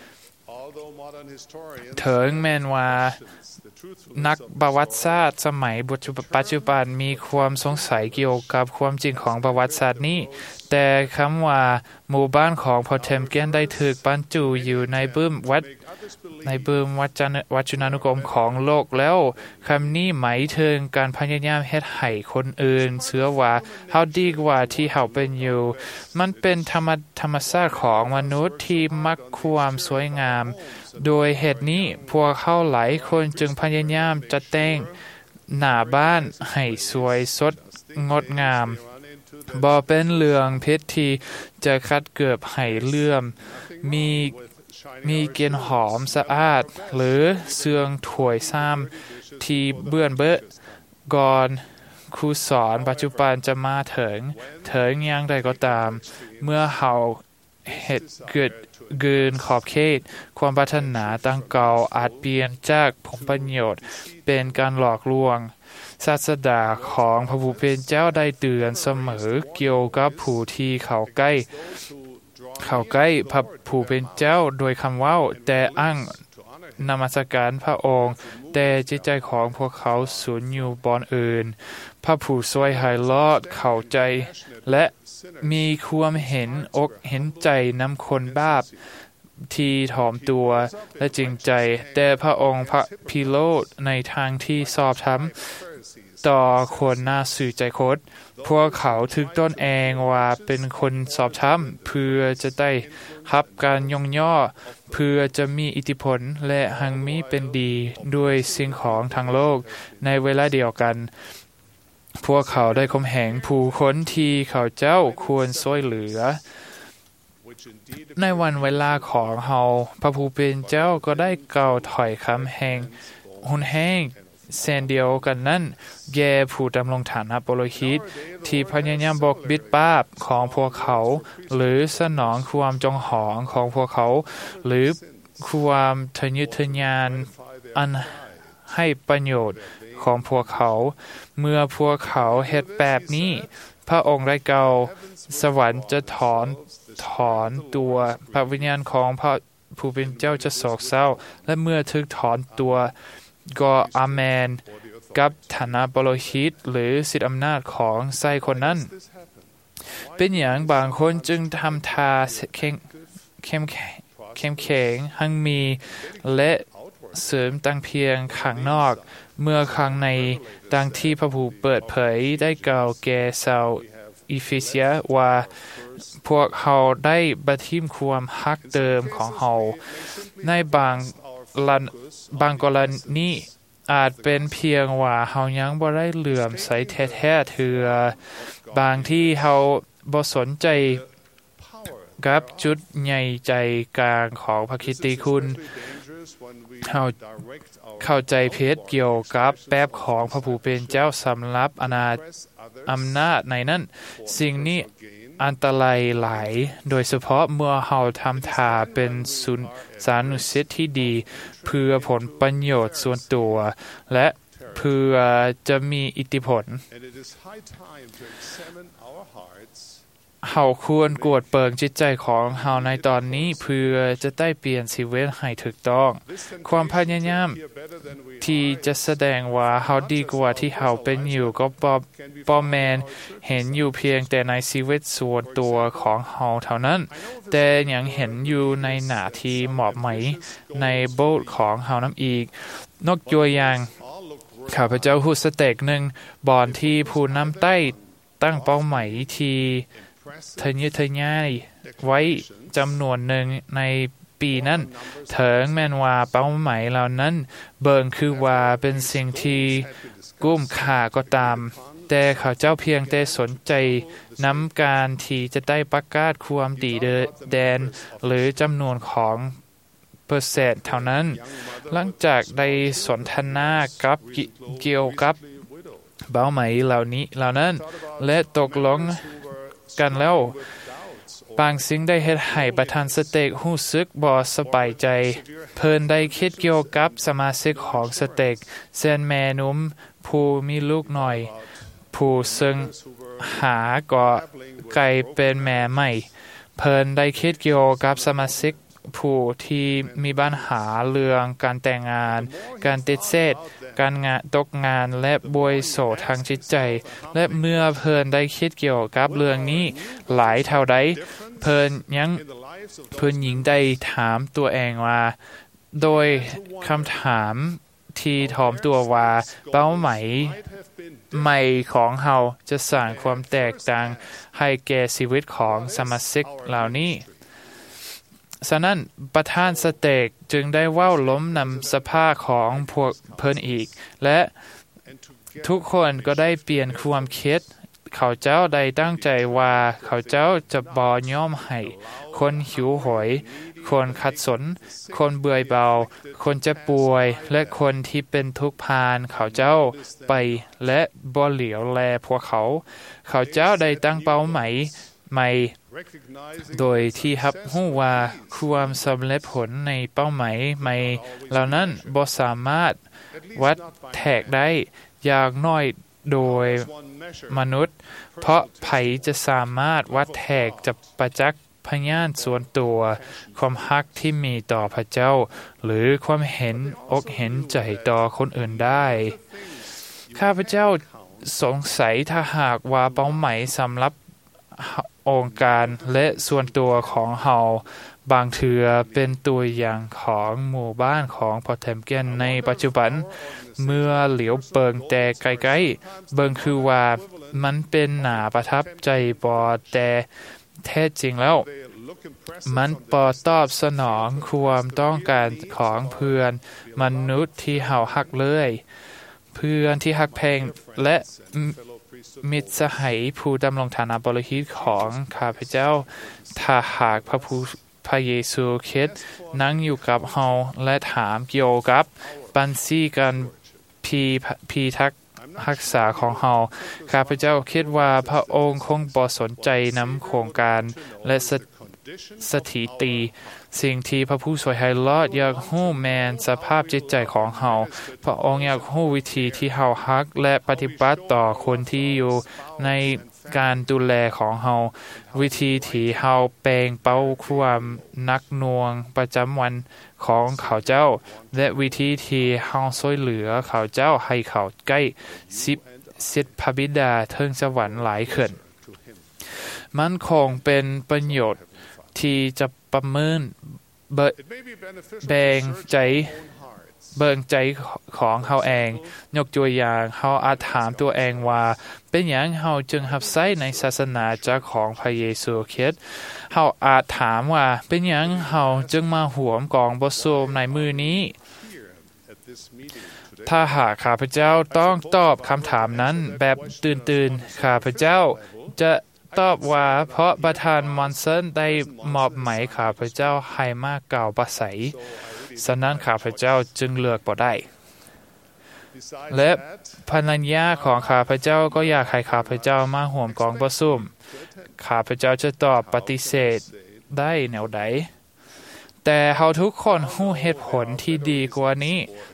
ถึงแม้นว่านักประวัติศาสตร์สมัยปัจจุบันมีความสงสัยเกี่ยวกับความจริงของประวัติศาสตร์นี้แต่คำว่าหมู่บ้านของพอเทมเกนได้ถูกบรรจุอยู่ในบึ้มวัดในบึ้มวัจนานุกรมของโลกแล้วคำนี้หมายถึงการพยายามเฮ็ดให้คนอื่นเชื่อว่าเฮาดีกว่าที่เฮาเป็นอยู่มันเป็นธรรมธรรมชาติของมนุษย์ที่มักความสวยงามโดยเหตุนี้พวกเขาหลายคนจึงพยายามจัดแต่งหน้าบ้านให้สวยสดงดงามบ่เป็นเรื่องเพชรที่จะคัดเกือบให้เลื่อมมีมีกลิ่นหอมสะอาดหรือเสื่องถวยซ้ำที่เบื่อนเบ้อก่อนครูสอนปัจจุบันจะมาถึงถึงอย่างใดก็ตามเมื่อเฮาเฮ็ดเกิดเกินขอบเขตความปรารถนาตั้งเก่าอาจเปลี่ยนจากผลประโยชน์เป็นการหลอกลวงศาสดาของพระผู้เป็นเจ้าได้เตือนเสมอเกี่ยวกับผู้ที่เข้าใกล้เข้าใกล้พระผู้เป็นเจ้าโดยคำเว้าแต่อ้างนมัสการพระองค์แต่จิตใจของพวกเขาสูญอยู่บอนอื่นพระผู้ช่วยให้รอดเข้าใจและมีความเห็นอกเห็นใจนำคนบาปที่ถ่อมตัวและจริงใจแต่พระองค์พระพิโรธในทางที่สอบธรรมต่อคนน่าสื่อใจคดพวกเขาถึกต้นเองว่าเป็นคนสอบธรรมเพื่อจะได้รับการยกย่อเพื่อจะมีอิทธิพลและหังมีเป็นดีด้วยสิ่งของทางโลกในเวลาเดียวกันพวกเขาได้ข่มเหงผู้คนที่เขาเจ้าควรช่วยเหลือในวันเวลาของเฮาพระผู้เป็นเจ้าก็ได้กล่าวถ้อยคำแห่งหุนแห้งเช่นเดียวกันนั้นแก่ผู้ดำรงฐานะปุโรหิตที่พยายามบอกบิดบาปของพวกเขาหรือสนองความจงหองของพวกเขาหรือความทะเยอทะยานอันให้ประโยชน์ของพวกเขาเมื่อพวกเขาเฮ็ดแบบนี้พระองค์ได้กล่าวสวรรค์จะถอนถอนตัวพระวิญญาณของพระผู้เป็นเจ้าจะโศกเศร้าและเมื่อถึกถอนตัวก็อาเมนกับฐานะปุโรหิตหรือสิทธิอำนาจของไส้คนนั้นเป็นอย่างบางคนจึงทำทาเข้มเข้มเข้มแข็งหั่งมีและเสริมตั้งเพียงข้างนอกเมื่อข้างในดังที่พระผู้เปิดเผยได้กล่าวแก่ชาวอีเฟเซียว่าพวกเขาได้บัดทิมความฮักเดิมของเขาในบางบางกรณีอาจเป็นเพียงว่าเฮายังบ่ได้เหลื่อมใสแท้ๆเถือบางที่เฮาบ่สนใจกับจุดใหญ่ใจกลางของพระคริสติคุณเฮาเข้าใจผิดเกี่ยวกับแบบของพระผู้เป็นเจ้าสำหรับอนาอำนาจในนั้นสิ่งนี้อันตรายหลายโดยเฉพาะเมื่อเฮาทำทาเป็นสุนสานุสิทธิ์ที่ดีเพื่อผลประโยชน์ส่วนตัวและเพื่อจะมีอิทธิพลเฮาควรกวดเปิงจิตใจของเฮาในตอนนี้เพื่อจะได้เปลี่ยนชีวิตให้ถูกต้องความพยายามที่จะแสดงว่าเฮาดีกว่าที่เฮาเป็นอยู่ก็บ่บ่แม่นเห็นอยู่เพียงแต่ในชีวิตส่วนตัวของเฮาเท่านั้นแต่ยังเห็นอยู่ในหน้าที่มอบหมายในโบสถ์ของเฮานำอีกนกตัวอย่างข้าพเจ้าฮู้สเต็กหนึ่งบอนที่ผู้นำใต้ตั้งเป้าหมายที่ทะเยอทะยานไว้จำนวนหนึ่งในปีนั้นถึงแม้นว่าเป้าหมายเหล่านั้นเบิ่งคือว่าเป็นสิ่งที่กุ้มค่าก็ตามแต่เขาเจ้าเพียงแต่สนใจนำการที่จะได้ประกาศความดีแดนหรือจำนวนของเปอร์เซ็นต์เท่านั้นหลังจากได้สนทนากับเกี่ยวกับเป้าหมายเหล่านี้เหล่านั้นและตกลงกันแล้วบางสิ่งได้เฮ็ดให้ประธานสเต็กรู้สึกบ่สบายใจเพิ่นได้คิดเกี่ยวกับสมาชิกของสเต็กเช่นแม่นุ่มผู้มีลูกน้อยผู้ซึ่งหาก็ไกลเป็นแม่ใหม่เพิ่นได้คิดเกี่ยวกับสมาชิกผู้ที่มีปัญหาเรื่องการแต่งงานการติดเสษการงานตกงานและบวยโสทางจิตใจและเมื่อเพิ่นได้คิดเกี่ยวกับเรื่องนี้หลายเท่าใดเพิ่นยังเพิ่นหญิงได้ถามตัวเองว่าโดยคำถามที่ถามตัวว่าเป้าหมายใหม่ของเฮาจะสร้างความแตกต่างให้แก่ชีวิตของสมาชิกเหล่านี้ฉะนั้นประธานสเต็กจึงได้เว้าล้มนำสภาของพวกเพิ่นอีกและทุกคนก็ได้เปลี่ยนความคิดเขาเจ้าได้ตั้งใจว่าเขาเจ้าจะบ่ยอมให้คนหิวโหยคนขัดสนคนเบื่อเบาคนเจ็บป่วยและคนที่เป็นทุกข์พานเขาเจ้าไปและบ่เหลียวแลพวกเขาเขาเจ้าได้ตั้งเป้าหมายใหม่โดยที่รับรู้ว่าความสำเร็จผลในเป้าหมายใหม่เหล่านั้นบ่สามารถวัดแทกได้อย่างน้อยโดยมนุษย์เพราะไผจะสามารถวัดแทกจะประจักษ์พยานส่วนตัวความฮักที่มีต่อพระเจ้าหรือความเห็นอกเห็นใจต่อคนอื่นได้ข้าพเจ้าสงสัยถ้าหากว่าเป้าหมายสำหรับองค์การและส่วนตัวของเฮาบางเทือเป็นตัวอย่างของหมู่บ้านของพอเทมเกนในปัจจุบันเมื่อเหลียวเปิงแต่ไกลๆเบิ่งคือว่ามันเป็นหนาประทับใจบ่แต่แท้จริงแล้วมันบ่ตอบสนองความต้องการของเพื่อนมนุษย์ที่เฮาฮักเลยเพื่อนที่ฮักแพงและมิตรสหายผู้ดำรงฐานะบริหิตของข้าพเจ้าถ้าหากพระผู้พระเยซูคริสต์นั่งอยู่กับเฮาและถามเกี่ยวกับบัญชีการพีพีทักรักษาของเฮาข้าพเจ้าคิดว่าพระองค์คงบ่สนใจนำโครงการและสถิติสิ่งที่พระผู้ช่วยให้รอดอยากรู้แม่นสภาพจิตใจของเฮาพระองค์อยากรู้วิธีที่เฮาฮักและปฏิบัติต่อคนที่อยู่ในการดูแลของเฮาวิธีที่เฮาแปลงเป้าความนักหน่วงประจำวันของเขาเจ้าและวิธีที่เฮาช่วยเหลือเขาเจ้าให้เขาใกล้สิบสิทธิพระบิดาเทิงสวรรค์หลายขึ้นมันคงเป็นประโยชน์ที่จะประเมินแบ่งใจเบิ่งใจของเฮาเองยกตัวอย่างเฮาอาจถามตัวเองว่าเป็นหยังเฮาจึงรับใช้ในศาสนาจักรของพระเยซูคริสต์เฮาอาจถามว่าเป็นหยังเฮาจึงมาร่วมกองบทสวดในมื้อนี้ถ้าหากข้าพเจ้าต้องตอบคำถามนั้นแบบตื่นๆข้าพเจ้าจะตอบว่าเพราะประธานมอนเซนได้มอบหมายข้าพเจ้าให้มากล่าวประสัยฉะนั้นข้าพเจ้าจึงเลือกบ่ได้และภรรยาของข้าพเจ้าก็อยากให้ข้าพเจ้ามาร่วมกองประชุมข้าพเจ้าจะตอบปฏิเสธได้แนวใดแต่เฮาทุกคนรู้เหตุผลที่ดีกว่านี้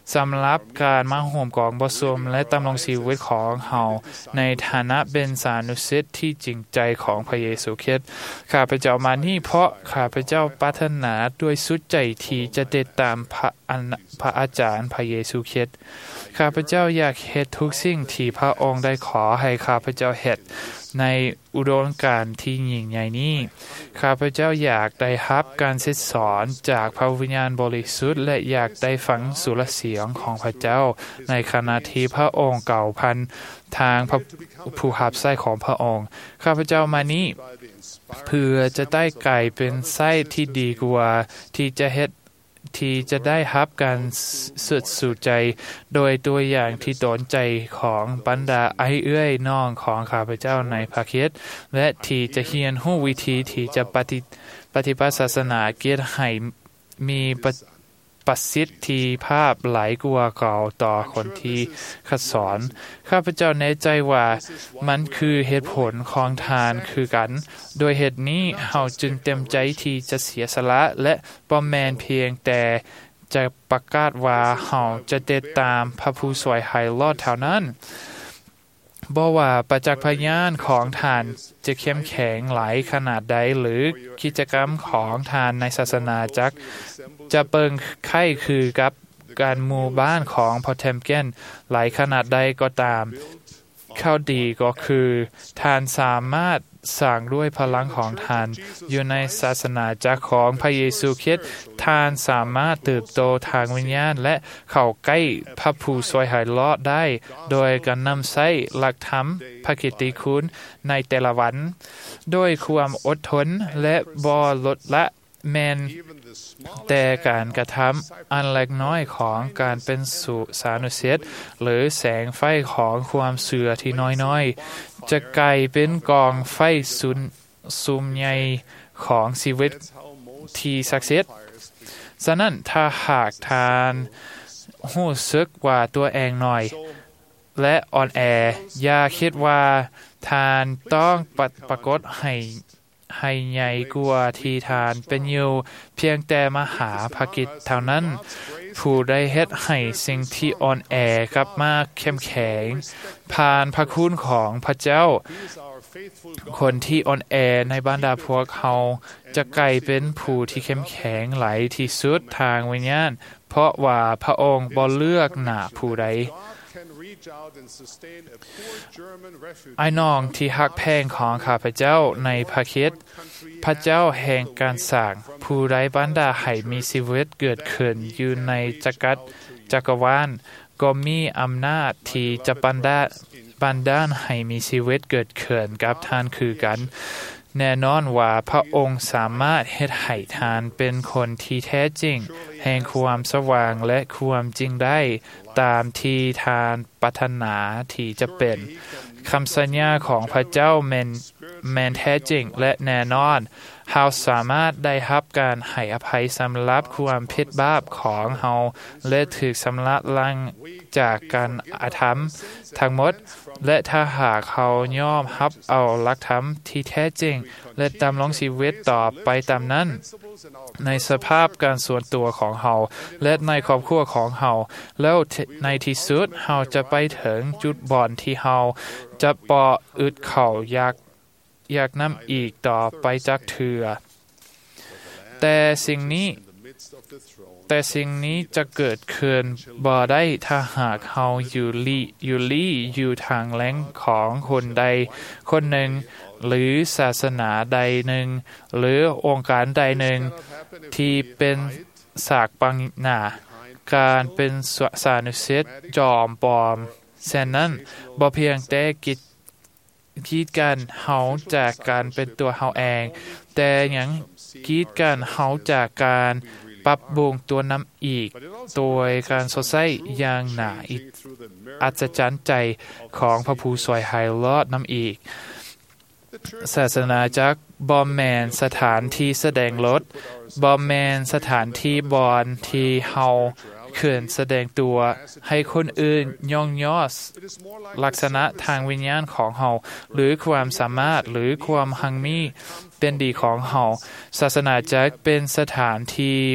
สำหรับการมาห่มกองบ่ซุมและดำรงชีวิตของเฮาในฐานะเป็นสานุสิทธิ์ที่จริงใจของพระเยซูคริสต์ข้าพเจ้ามานี่เพราะข้าพเจ้าปรารถนาด้วยสุดใจที่จะติดตามพระพระอาจารย์พระเยซูคริสต์ข้าพเจ้าอยากเฮ็ดทุกสิ่งที่พระองค์ได้ขอให้ข้าพเจ้าเฮ็ดในอุดมการณ์ที่ยิ่งใหญ่นี้ข้าพเจ้าอยากได้รับการศึกสอนจากพระวิญญาณบริสุทธิ์และอยากได้ฟังสุรเสียงของพระเจ้าในขณะที่พระองค์เก่าพันทางพระผู้หับไส้ของพระองค์ข้าพเจ้ามานี้เพื่อจะได้กลายเป็นไส้ที่ดีกว่าที่จะเฮ็ดที่จะได้รับการสุดสู่ใจโดยตัวอย่างที่โดนใจของบรรดาไอ้เอื้อยน้องของข้าพเจ้าในพระคริสต์และที่จะเรียนรู้วิธีที่จะปฏิปฏิบัติศาสนาเกียรติให้มีประสิทธิภาพหลายกว่าเก่าต่อคนที่คัดสอนข้าพเจ้าแน่ใจว่ามันคือเหตุผลของทานคือกันโดยเหตุนี้เฮาจึงเต็มใจที่จะเสียสละและบ่แม่นเพียงแต่จะประกาศว่าเฮาจะติดตามพระผู้ช่วยให้รอดเท่านั้นบ่ว่าประจักษ์พยานของทานจะเข้มแข็งหลายขนาดใดหรือกิจกรรมของทานในศาสนาจักรจะเปิงไข่คือกับการหมู่บ้านของพอเทมเกนหลายขนาดใดก็ตามข้าวดีก็คือทานสามารถสร้างด้วยพลังของทานอยู่ในศาสนาจักรของพระเยซูคริสต์ทานสามารถเติบโตทางวิญญาณและเข้าใกล้พระผู้ช่วยให้รอดได้โดยการนำใช้หลักธรรมพระกิตติคุณในแต่ละวันด้วยความอดทนและบ่ลดละแม้นแต่การกระทำอันเล็กน้อยของการเป็นสุสานุสิทธิ์หรือแสงไฟของความเสื่อที่น้อยๆจะกลายเป็นกองไฟสุนซุมใหญ่ของชีวิตที่ศักดิ์สิทธิ์ฉะนั้นถ้าหากทานรู้สึกว่าตัวเองน้อยและอ่อนแออย่าคิดว่าทานต้องปรากฏให้ให้ใหญ่กว่าที่ทานเป็นอยู่เพียงแต่มหาภกิจเท่านั้นผู้ได้เฮ็ดให้สิ่งที่อ่อนแอกลับมาเข้มแข็งผ่านพระคุณของพระเจ้าคนที่อ่อนแอในบรรดาพวกเขาจะกลายเป็นผู้ที่เข้มแข็งหลายที่สุดทางวิญญาณเพราะว่าพระองค์บ่เลือกหน้าผู้ใดไอ้น้องที่ฮักแพงของข้าพเจ้าในพระคริสต์พระเจ้าแห่งการสร้างผู้ใดบันดาให้มีชีวิตเกิดขึ้นอยู่ในจักรจักรวาลก็มีอำนาจที่จะบันดาบันดาลให้มีชีวิตเกิดขึ้นกับท่านคือกันแน่นอนว่าพระองค์สามารถเฮ็ดให้ทานเป็นคนที่แท้จริงแห่งความสว่างและความจริงได้ตามที่ทานปรารถนาที่จะเป็นคำสัญญาของพระเจ้าแม่นแม่นแท้จริงและแน่นอนเฮาสามารถได้รับการให้อภัยสำหรับความผิดบาปของเฮาและถูกชำระล้างจากการอาธรรมทั้งหมดและถ้าหากเขายอมรับเอาหลักธรรมที่แท้จริงและดำรงชีวิตต่อไปตามนั้นในสภาพการส่วนตัวของเฮาและในครอบครัวของเฮาแล้วในที่สุดเฮาจะไปถึงจุดบ่อนที่เฮาจะบ่อึดเข้าอยากอยากนำอีกต่อไปจากเถื่อแต่สิ่งนี้แต่สิ่งนี้จะเกิดขึ้นบ่ได้ถ้าหากเฮาอยู่ลีอยู่ลี่อยู่ทางแหล่งของคนใดคนหนึ่งหรือศาสนาใดหนึ่งหรือองค์การใดหนึ่งที่เป็นสากปังหน้าการเป็นสานุสิทธิ์จอมปลอมฉะนั้นบ่เพียงแต่กิจกีดกันเฮาจากการเป็นตัวเฮาเองแต่ยังกีดกันเฮาจากการปรับปรุงตัวนำอีกโดยการสดใสอย่างหนาอัศจรรย์ใจของพระผู้ช่วยให้รอดนำอีกศาสนาจักรบ่แม่นสถานที่แสดงรถบ่แม่นสถานที่บอนที่เฮาเขื่อนแสดงตัวให้คนอื่นย่องย่อลักษณะทางวิญญาณของเฮาหรือความสามารถหรือความหังมีเป็นดีของเฮาศาสนาจักรเป็นสถานที่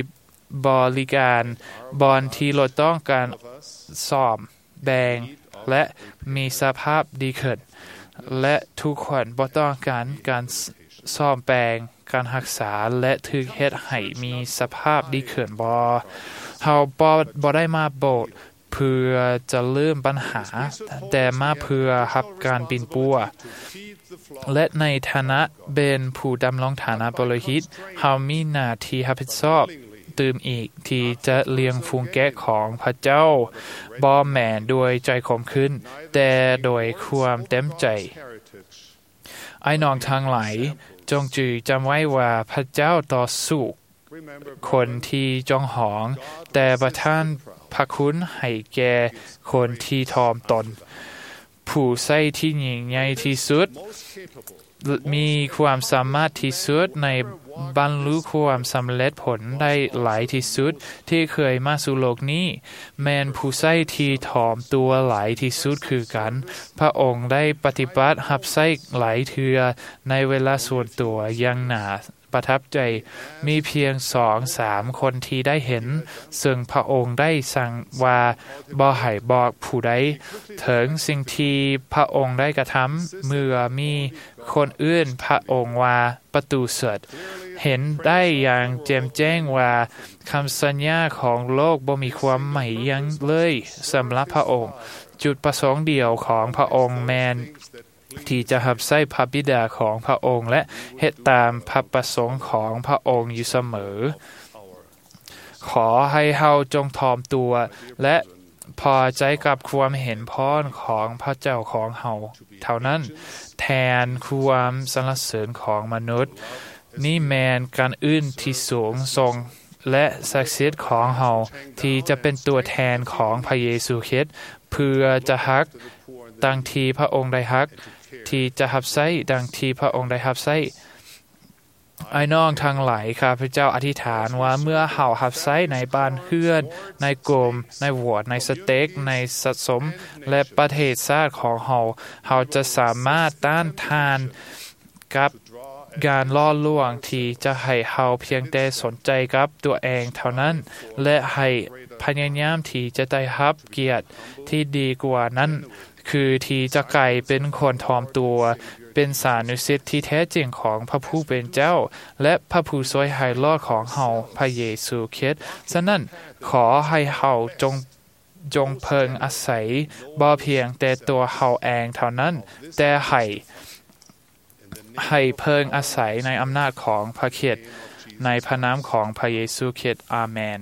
บริการบอนที่ลดต้องการซ่อมแบ่งและมีสภาพดีขึ้นและทุกคนบ่ต้องการการซ่อมแปลงการรักษาและถูกเฮ็ดให้มีสภาพดีขึ้นบ่เฮาบ่บ่ได้มาโบสถ์เพื่อจะลืมปัญหาแต่มาเพื่อรับการปินปัวและในฐานะเป็นผู้ดำรงฐานะปรหิตเฮามีหน้าที่รับผิดชอบตื่มอีกที่จะเลี้ยงฟูงแกะของพระเจ้าบ่แม่นด้วยใจขมขึ้นแต่โดยความเต็มใจไอ้น้องทั้งหลายจงจือจำไว้ว่าพระเจ้าต่อสู้คนที่จองหองแต่ประทานพระคุณให้แก่คนที่ทอมตนผู้ใช้ที่ยิ่งใหญ่ที่สุดมีความสามารถที่สุดในบรรลุความสำเร็จผลได้หลายที่สุดที่เคยมาสู่โลกนี้แม้นผู้ใช้ที่ทอมตัวหลายที่สุดคือกันพระองค์ได้ปฏิบัติรับใช้หลายเทื่อในเวลาส่วนตัวอย่างน่าประทับใจมีเพียง สองถึงสาม คนที่ได้เห็นซึ่งพระองค์ได้สั่งว่าบ่ให้บอกผู้ใดถึงสิ่งที่พระองค์ได้กระทำเมื่อมีคนอื่นพระองค์ว่าประตูเสดเห็นได้อย่างแจ่มแจ้งว่าคำสัญญาของโลกบ่มีความหมายยังเลยสำหรับพระองค์จุดประสงค์เดียวของพระองค์แม้นที่จะรับใช้พระบิดาของพระองค์และเฮ็ดตามพระประสงค์ของพระองค์อยู่เสมอขอให้เฮาจงทอมตัวและพอใจกับความเห็นพรของพระเจ้าของเฮาเท่านั้นแทนความสรรเสริญของมนุษย์นี่แม้นการอื่นที่สูงส่งและศักดิ์สิทธิ์ของเฮาที่จะเป็นตัวแทนของพระเยซูคริสต์เพื่อจะฮักดังที่พระองค์ได้ฮักที่จะรับใช้ดังที่พระองค์ได้รับใช้ไอ้น้องทั้งหลายข้าพเจ้าอธิษฐานว่าเมื่อเฮารับใช้ในบ้านเฮือนในกรมในวอร์ดในสเต็กในสัตว์สมและประเทศชาติของเฮาเฮาจะสามารถต้านทานกับการล่อลวงที่จะให้เฮาเพียงแต่สนใจกับตัวเองเท่านั้นและให้พยายามที่จะได้รับเกียรติที่ดีกว่านั้นคือที่จะกลายเป็นคนทอมตัวเป็นสานุสิทธิ์ที่แท้จริงของพระผู้เป็นเจ้าและพระผู้ช่วยให้รอดของเฮาพระเยซูคริสต์ฉะนั้นขอให้เฮาจงจงเพิงอาศัยบ่เพียงแต่ตัวเฮาเองเท่านั้นแต่ให้ให้เพิงอาศัยในอำนาจของพระคริสต์ในพระนามของพระเยซูคริสต์อาเมน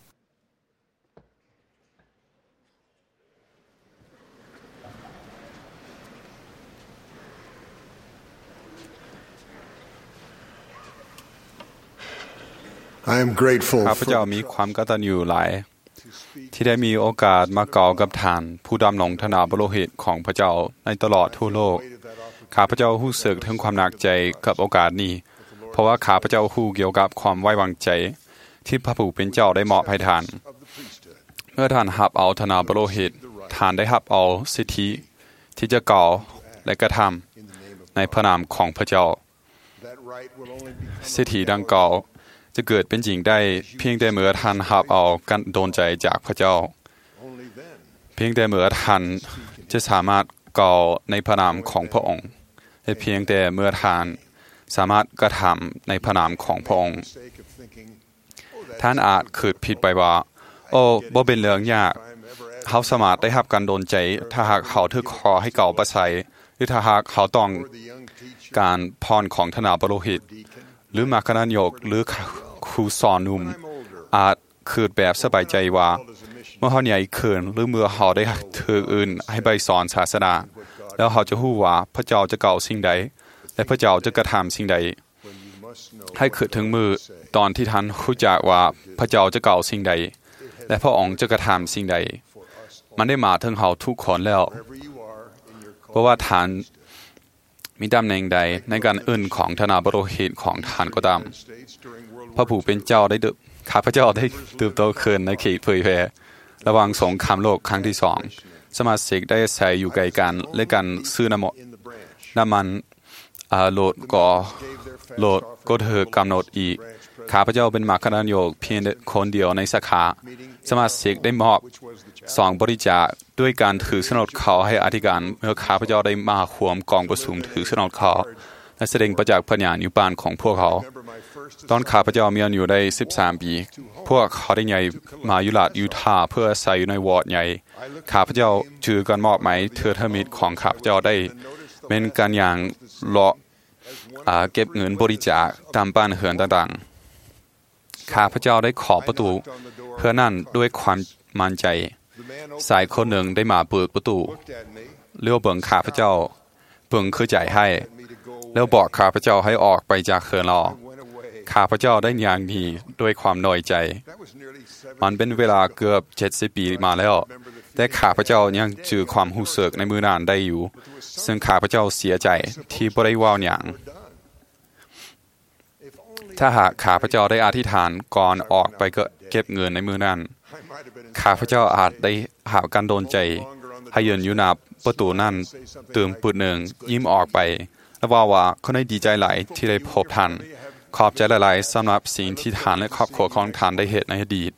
ข้าพเจ้ามีความกตัญญูหลายที่ได้มีโอกาสมากล่าวกับท่านผู้ดำรงฐานะบรโลหิตของพระเจ้าในตลอดทั่วโลกข้าพเจ้ารู้สึกถึงความหนักใจกับโอกาสนี้เพราะว่าข้าพเจ้ารู้เกี่ยวกับความไว้วางใจที่พระผู้เป็นเจ้าได้มอบให้ท่านเมื่อท่านรับเอาฐานะบรโลหิตท่านได้รับเอาสิทธิที่จะกล่าวและกระทำในพระนามของพระเจ้าสิทธิดังกล่าวจะเกิดเป็นจริงได้เพียงแต่เมื่อท่านรับเอาการโดนใจจากพระเจ้าเพียงแต่เมื่อท่านจะสามารถกล่าวในพระนามของพระองค์และเพียงแต่เมื่อท่านสามารถกระทำในพระนามของพระองค์ท่านอาจคิดผิดไปว่าโอ้บ่เป็นเรื่องยากเขาสามารถได้รับการโดนใจถ้าหากเขาถูกขอให้เก่าประไสหรือถ้าหากเขาต้องการพรของฐานะบรโลหิตหรือมัคคณายกหรือครูสอนหนุ่มอาจคิดแบบสบายใจว่าเมื่อเขาใหญ่ขึ้นหรือเมื่อเขาได้ถืออื่นให้ไปสอนศาสนาแล้วเขาจะรู้ว่าพระเจ้าจะเก่าสิ่งใดและพระเจ้าจะกระทำสิ่งใดให้คิดถึงมือตอนที่ท่านรู้จักว่าพระเจ้าจะเก่าสิ่งใดและพระองค์จะกระทำสิ่งใดมันได้มาถึงเขาทุกคนแล้วเพราะว่าท่านมีตำแหน่งใดในการอื่นของฐานะบรโลหิตของท่านก็ตามพระผู้เป็นเจ้าได้ข้าพเจ้าได้เติบโตขึ้นในเขตเผยแผ่ระหว่างสงครามโลกครั้งที่สองสมาชิกได้อาศัยอยู่ใกล้กันและกันซื้อน้ำน้ำมันอาโหลดก่อโหลดก็เธอกำหนดอีกข้าพเจ้าเป็นมรรคนายกเพียงคนเดียวในสาขาสมาชิกได้มอบสองบริจาคด้วยการถือโฉนดเขาให้อธิการเมื่อข้าพเจ้าได้มาขวมกองประชุมถือโฉนดเขาและแสดงประจักษ์พยานอยู่บ้านของพวกเขาตอนข้าพเจ้ามีอายุได้สิบสามปีพวกเขาได้ใหญ่มาอยู่รัฐยูทาห์เพื่ออาศัยอยู่ในวอร์ดใหญ่ข้าพเจ้าถือการมอบหมายเทอร์มิตของข้าพเจ้าได้เป็นการอย่างเลาะเก็บเงินบริจาคตามบ้านเรือนต่างๆข้าพเจ้าได้ขอประตูเพื่อนั่นด้วยความมั่นใจสายคนหนึ่งได้มาเปิดประตูเลี้ยวเบิ่งข้าพเจ้าเบิ่งคือใจให้แล้วบอกข้าพเจ้าให้ออกไปจากเรือนรอข้าพเจ้าได้อย่างดีด้วยความน้อยใจมันเป็นเวลาเกือบเจ็ดสิบปีมาแล้วแต่ข้าพเจ้ายังจือความรู้สึกในมือนานได้อยู่ซึ่งข้าพเจ้าเสียใจที่บ่ได้เว้าหยังถ้าหากข้าพเจ้าได้อธิษฐานก่อนออกไปก็เก็บเงินในมือนั้นข้าพเจ้าอาจได้หาการโดนใจให้ยืนอยู่หน้าประตูนั้นเติมปืนหนึ่งยิ้มออกไปและว่าว่าเขาได้ดีใจหลายที่ได้พบท่านขอบใจหลายๆสำหรับสิ่งที่ท่านและครอบครัวของท่านได้เหตุในอดีต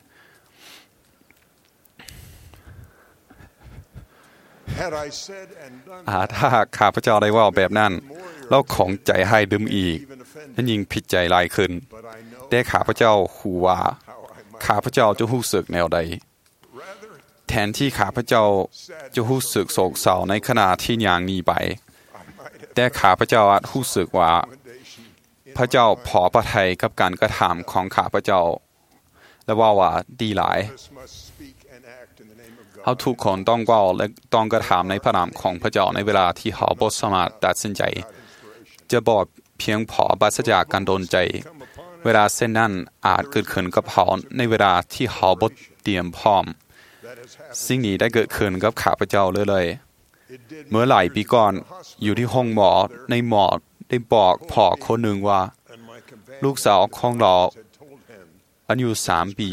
อาถ้าข้าพเจ้าได้ว่าแบบนั้นแล้วของใจให้ดึมอีกนั่นยิ่งผิดใจหลายขึ้นแต่ข้าพเจ้าหูว่าข้าพเจ้าจะรู้สึกแนวใดแทนที่ข้าพเจ้าจะรู้สึกโศกเศร้าในขณะที่อย่างนี้ไปแต่ข้าพเจ้าอาจรู้สึกว่าพระเจ้าพอพระทัยกับการกระทำของข้าพเจ้าและว่าว่าดีหลายเขาทุกคนต้องเว้าและต้องกระทำในพระนามของพระเจ้าในเวลาที่เขาบ่สามารถตัดสินใจจะบอกเพียงพอปราศจากการโดนใจเวลาเส้นนั้นอาจเกิดขึ้นกับเขาในเวลาที่เขาบ่เตรียมพร้อมสิ่งนี้ได้เกิดขึ้นกับข้าพเจ้าเลยๆเมื่อหลายปีก่อนอยู่ที่ห้องหมอในหมอได้บอกพ่อคนหนึ่งว่าลูกสาวของเราอายุสามปี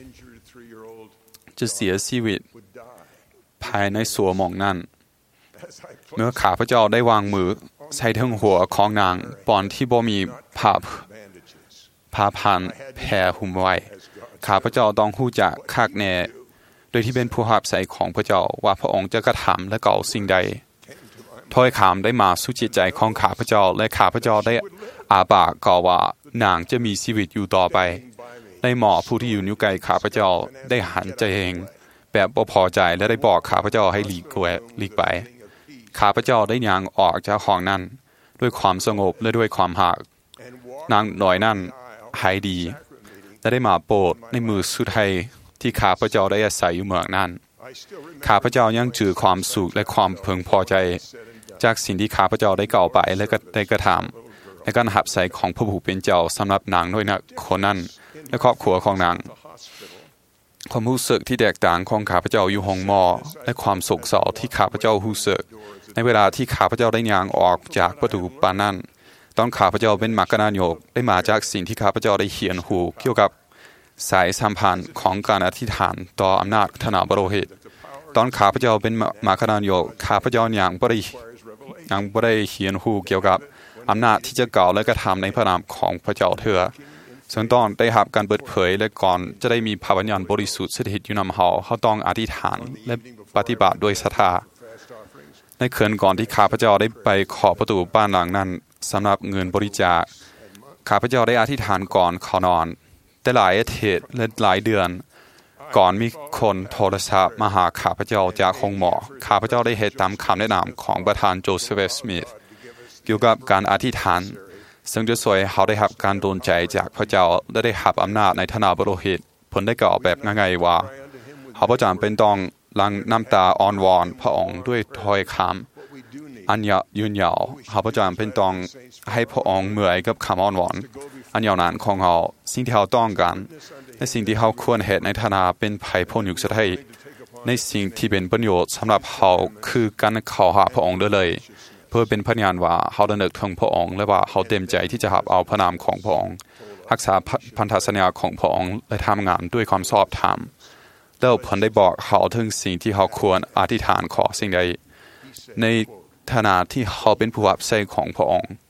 จะเสียชีวิตภายในสวมองนั้นเมื่อข้าพเจ้าได้วางมือใส่ถึงหัวของนางปอนที่บ่มีผ้าผ้าพันแผ่หุ้มไว้ข้าพเจ้าต้องรู้จักคักแน่โดยที่เป็นผู้รับใส่ของพระเจ้าว่าพระองค์จะกระทำและเก่าสิ่งใดถ้อยคำได้มาสู่จิตใจของข้าพเจ้าและข้าพเจ้าได้อาปากกล่าวว่านางจะมีชีวิตอยู่ต่อไปในหมอผู้ที่อยู่นิ้วไกลข้าพเจ้าได้หันใจเองแบบบ่พอใจและได้บอกข้าพเจ้าให้หลีกแวะหลีกไปข้าพเจ้าได้ย่างออกจากห้องนั้นด้วยความสงบและด้วยความหักนางน้อยนั้นหายดีและได้มาโปรดในมือสุดท้ายที่ข้าพเจ้าได้อาศัยอยู่เมืองนั้นข้าพเจ้ายังจือความสุขและความพึงพอใจจากสิ่งที่ข้าพเจ้าได้กล่าวไปและก็ได้กระทำในการหับใส่ของพระผู้เป็นเจ้าสำหรับนางด้วยนะคนนั้นและครอบครัวของนางความรู้สึกที่แตกต่างของข้าพเจ้าอยู่ห้องหมอและความโศกเศร้าที่ข้าพเจ้ารู้สึกในเวลาที่ข้าพเจ้าได้ย่างออกจากประตูปานนั้นตอนข้าพเจ้าเป็นมรรคนายกได้มาจากสิ่งที่ข้าพเจ้าได้เขียนหูเกี่ยวกับสายสัมพันธ์ของการอธิษฐานต่ออำนาจคณะบริหิตตอนข้าพเจ้าเป็นมรรคนายกข้าพเจ้าอย่างบ่ได้ยังบ่ได้เขียนหูเกี่ยวกับอำนาจที่จะกล่าวและกระทำในพระนามของพระเจ้าเถื่อซึ่งต้องได้รับการเปิดเผยและก่อนจะได้มีพระวิญญาณบริสุทธิ์สถิตอยู่นำเฮาเขาต้องอธิษฐานและปฏิบัติด้วยศรัทธาในคืนก่อนที่ข้าพเจ้าได้ไปขอประตูบ้านหลังนั้นสำหรับเงินบริจาคข้าพเจ้าได้อธิษฐานก่อนเข้านอนแต่หลายอาทิตย์และหลายเดือนก่อนมีคนโทรศัพท์มาหาข้าพเจ้าจากห้องหมอข้าพเจ้าได้เฮ็ดตามคำแนะนำของประธานโจเซฟสมิธเกี่ยวกับการอธิษฐานซึ่งจะช่วยเขาได้รับการโดนใจจากพระเจ้าและได้รับอำนาจในฐานะบริหิตผลได้กล่าวแบบง่ายๆว่าเขาบ่จำเป็นต้องลังน้ำตาอ้อนวอนพระองค์ด้วยถ้อยคำอันยืนยาวเขาบ่จำเป็นต้องให้พระองค์เมื่อยกับคำอ้อนวอนอันยาวนานของเขาสิ่งที่เขาต้องการและสิ่งที่เขาควรเฮ็ดในฐานะเป็นไผพลยุคสุดท้ายในสิ่งที่เป็นประโยชน์สำหรับเขาคือการเข้าหาพระองค์ด้วยเลยเพื่อเป็นพยานว่าเขาดำเนินถึงพระองค์และว่าเขาเต็มใจที่จะรับเอาพระนามของพระองค์รักษาพันธสัญญาของพระองค์และทำงานด้วยความชอบธรรมแล้วผลได้บอกเขาถึงสิ่งที่เขาควรอธิษฐานขอสิ่งใดในฐานะที่เขาเป็นผู้รับใช้ของพระองค์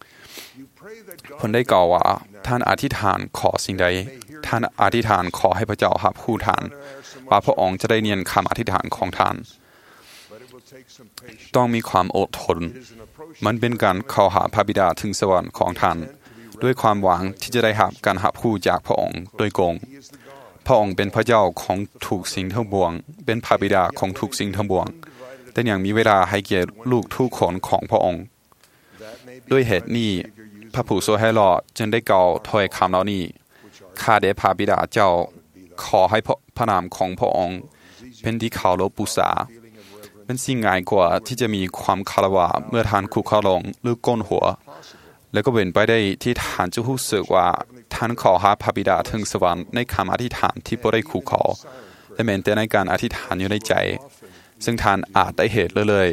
เพิ่นได้กล่าวว่าท่านอธิษฐานขอสิ่งใดท่านอธิษฐานขอให้พระเจ้ารับผู้ท่านว่าพระองค์จะได้เนียนคำอธิษฐานของท่านต้องมีความอดทนมันเป็นการเข้าหาพระบิดาถึงสวรรค์ของท่านด้วยความหวังที่จะได้รับการรับผู้จากพระองค์โดยกงพระองค์เป็นพระเจ้าของทุกสิ่งทั้งปวงเป็นพระบิดาของทุกสิ่งทั้งปวงแต่ยังมีเวลาให้แก่ลูกทุกคนของพระองค์ด้วยเหตุนี้พระผู้ทรงให้รอดจึงได้กล่าวถ้อยคำเหล่านี้ข้าแต่พระบิดาเจ้าขอให้พระนามของพระองค์เป็นที่เคารพบูชาเป็นสิ่งง่ายกว่าที่จะมีความคารวะเมื่อท่านคุกเข่าลงหรือก้มหัวแล้วก็เป็นไปได้ที่ท่านจะรู้สึกว่าท่านขอหาพระบิดาถึงสวรรค์ในคำอธิษฐานที่บ่ได้คุกเข่าและแม้แต่ในการอธิษฐานอยู่ในใจซึ่งท่านอาจได้เหตุเลย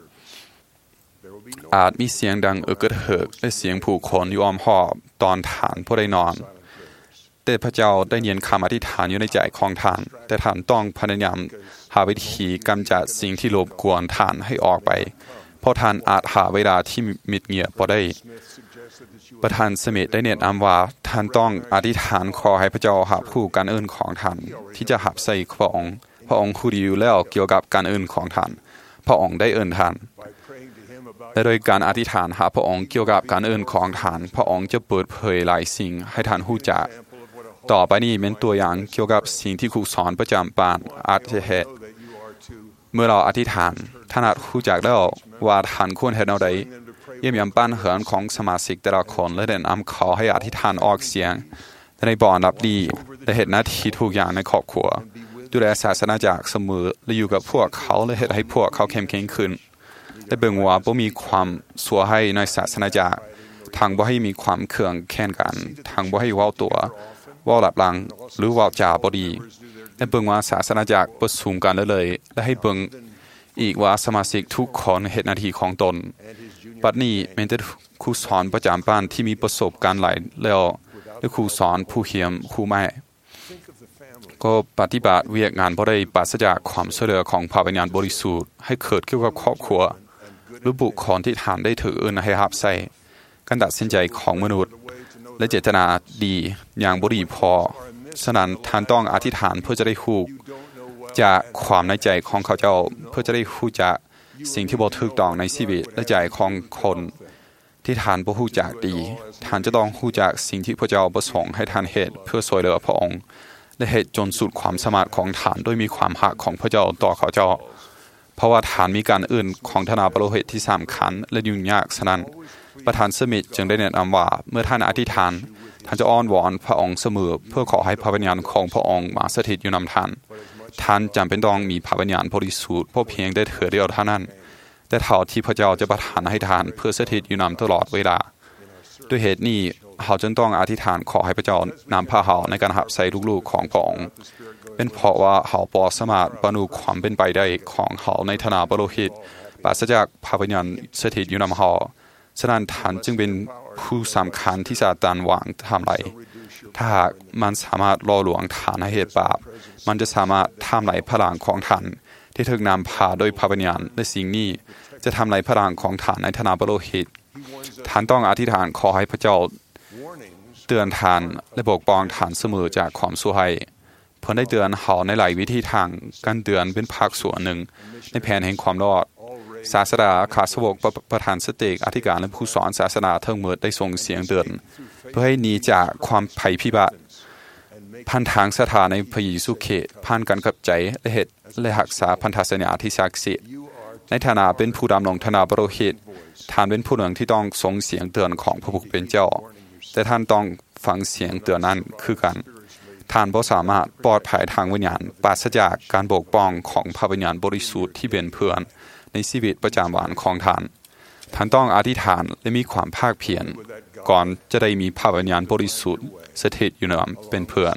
ๆอาจมีเสียงดังเอิกเหิกและเสียงผู้คนอยู่อ้อมหอบตอนท่านบ่ได้นอนแต่พระเจ้าได้เนียนคำอธิษฐานอยู่ในใจของท่านแต่ท่านต้องพยายามหาวิธีกำจัดสิ่งที่รบกวนท่านให้ออกไปเพราะท่านอาจหาเวลาที่มิดเงียบบ่ได้ประธานสมิธได้แนะนำว่าท่านต้องอธิษฐานขอให้พระเจ้ารับผู้การเอิ้นของท่านที่จะรับใส่พระองค์พระองค์รู้ดีอยู่แล้วเกี่ยวกับการเอิ้นของท่านพระองค์ได้เอิ้นท่านและโดยการอธิษฐานหาพระองค์เกี่ยวกับการเอิ้นของท่านพระองค์จะเปิดเผยหลายสิ่งให้ท่านรู้จักต่อไปนี้เป็นตัวอย่างเกี่ยวกับสิ่งที่ครูสอนประจำปานอาจจะเหตุเมื่อเราอธิษฐานท่านอาจรู้จักแล้วว่าท่านควรเฮ็ดแนวใดเยี่ยมยามบ้านเหือนของสมาชิกแต่ละคนและแนะนำเขาให้อธิษฐานออกเสียงและในบ่อนรับดีและเฮ็ดหน้าที่ทุกอย่างในครอบครัวดูแลศาสนาจักรเสมอและอยู่กับพวกเขาและเฮ็ดให้พวกเขาเข้มแข็งขึ้นและเบิ่งว่าบ่มีความสัวให้ในศาสนาจักรทางบ่ให้มีความเคืองแค้นกันทางบ่ให้เว้าตัวเว้าหลับหลังหรือเว้าจาบ่ดีและเบิ่งว่าศาสนาจักรประชุมกันเลยและให้เบิ่งอีกว่าสมาชิกทุกคนเฮ็ดหน้าที่ของตนปัจจุบันนี้แม้แต่ครูสอนประจำบ้านที่มีประสบการณ์หลายแล้วและครูสอนผู้เขียนครูแม่ก็ปฏิบัติเวียกงานบ่ได้ปราศจากความช่วยเหลือของพระวิญญาณบริสุทธิ์ให้เกิดเกี่ยวกับครอบครัวหรือบุคคลที่ท่านได้ถืออื่นให้รับใส่การตัดสินใจของมนุษย์และเจตนาดีอย่างบ่ดีพอฉะนั้นท่านต้องอธิษฐานเพื่อจะได้ฮู้จากความในใจของเขาเจ้าเพื่อจะได้ฮู้จักสิ่งที่บ่ถูกต้องในชีวิตและใจของคนที่ท่านบ่ฮู้จักดีท่านจะต้องฮู้จักสิ่งที่พระเจ้าประสงค์ให้ท่านเฮ็ดเพื่อช่วยเหลือพระองค์และเฮ็ดจนสุดความสามารถของท่านโดยมีความรักของพระเจ้าต่อเขาเจ้าเพราะว่าท่านมีการอื่นของธนาปโลหิตที่สำคัญและยุ่งยากฉะนั้นประธานสมิธจึงได้แนะนำว่าเมื่อท่านอธิษฐานท่านจะอ้อนวอนพระองค์เสมอเพื่อขอให้พระวิญญาณของพระองค์มาสถิตอยู่นำท่านท่านจำเป็นต้องมีพระวิญญาณบริสุทธิ์เพราะเพียงได้เถิดเดียวเท่านั้นแต่เท่าที่พระเจ้าจะประทานให้ท่านเพื่อสถิตอยู่นำตลอดเวลาด้วยเหตุนี้เขาจึงต้องอธิษฐานขอให้พระเจ้านำพาเขาในการหับใส่ลูกๆของพระองค์เป็นเพราะว่าเขาบ่สามารถบรรลุความเป็นไปได้ของเขาในฐานะปโลหิตปราศจากพระวิญญาณสถิตอยู่นำเขาฉะนั้นท่านจึงเป็นผู้สำคัญที่ซาตานวางทำลายถ้าหากมันสามารถล่อลวงท่านให้เหตุบาปมันจะสามารถทำลายพลังของท่านที่ถูกนำพาโดยพระวิญญาณและสิ่งนี้จะทำลายพลังของท่านในฐานะปโลหิตท่านต้องอธิษฐานขอให้พระเจ้าเตือนท่านและปกป้องท่านเสมอจากความชั่วร้ายเพิ่นได้เตือนเขาในหลายวิธีทางการเตือนเป็นภาคส่วนหนึ่งในแผนแห่งความรอดศาสดาขาสวกประธานสติอธิการและผู้สอนศาสนาทั้งหมดได้ส่งเสียงเตือนเพื่อให้หนีจากความภัยพิบัติพันทางสถานในพระเยซูเขตผ่านการกับใจและเหตุและรักษาพันธสัญญาที่ศักดิ์สิทธิ์ในฐานะเป็นผู้ดำรงฐานะปโลหิตท่านเป็นผู้หนึ่งที่ต้องส่งเสียงเตือนของพระผู้เป็นเจ้าแต่ท่านต้องฟังเสียงเตือนนั้นคือกันท่านบ่สามารถปลอดภัยทางวิญญาณปราศจากการปกป้องของพระวิญญาณบริสุทธิ์ที่เป็นเพื่อนในชีวิตประจำวันของท่านท่านต้องอธิษฐานและมีความภาคเพียรก่อนจะได้มีพระวิญญาณบริสุทธิ์สถิตอยู่นำเป็นเพื่อน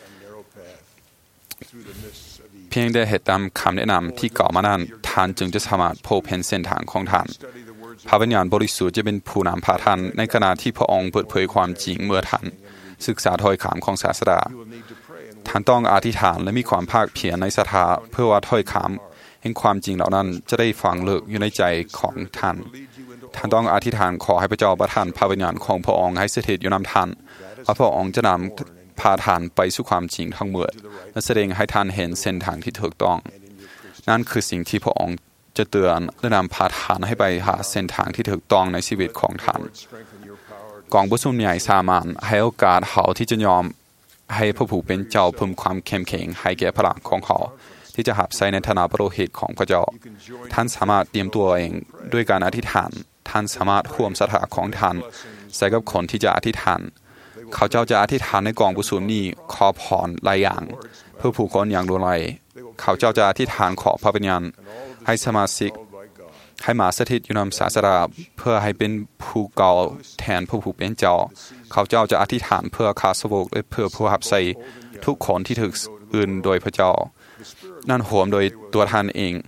เพียงได้เหตุตามคำแนะนำที่กล่าวมานั้นท่านจึงจะสามารถพบเห็นเส้นทางของท่านพระวิญญาณบริสุทธิ์จะเป็นผู้นำพาท่านในขณะที่พระองค์เปิดเผยความจริงเมื่อท่านศึกษาถ้อยคำของศาสดาท่านต้องอธิษฐานและมีความภาคเพียรในศรัทธาเพื่อว่าถ้อยคำแห่งความจริงเหล่านั้นจะได้ฝังลึกอยู่ในใจของท่านท่านต้องอธิษฐานขอให้พระเจ้าประทานพระวิญญาณของพระองค์ให้สถิตอยู่นำท่านพระองค์จะนำพาท่านไปสู่ความจริงทั้งหมดและแสดงให้ท่านเห็นเส้นทางที่ถูกต้องนั่นคือสิ่งที่พระองค์จะเตือนและนำพาท่านให้ไปหาเส้นทางที่ถูกต้องในชีวิตของท่านกองผู้ชุมใหญ่สามารถให้โอกาสเขาที่จะยอมให้พระผู้เป็นเจ้าเพิ่มความเข้มแข็งให้แก่พลังของเขาที่จะหับใส่ในฐานะพระโลหิตของพระเจ้าท่านสามารถเตรียมตัวเองด้วยการอธิษฐานท่านสามารถร่วมศรัทธาของท่านใส่กับคนที่จะอธิษฐานเขาเจ้าจะอธิษฐานในกองผู้ชุมนี้ขอพรหลายอย่างเพื่อผู้คนอย่างล้วนไหลเขาเจ้าจะอธิษฐานขอพระวิญญาณให้สมาชิกให้มาสถิตอยู่นำศาสดาเพื่อให้เป็นผู้เก่าแทนผู้ผู้เป็นเจ้าเขาเจ้าจะอธิษฐานเพื่อข้าสาวกและเพื่อผู้หับใส่ทุกคนที่ถูกอื่นโดยพระเจ้านั่นโหมโดยตัวท่านเอง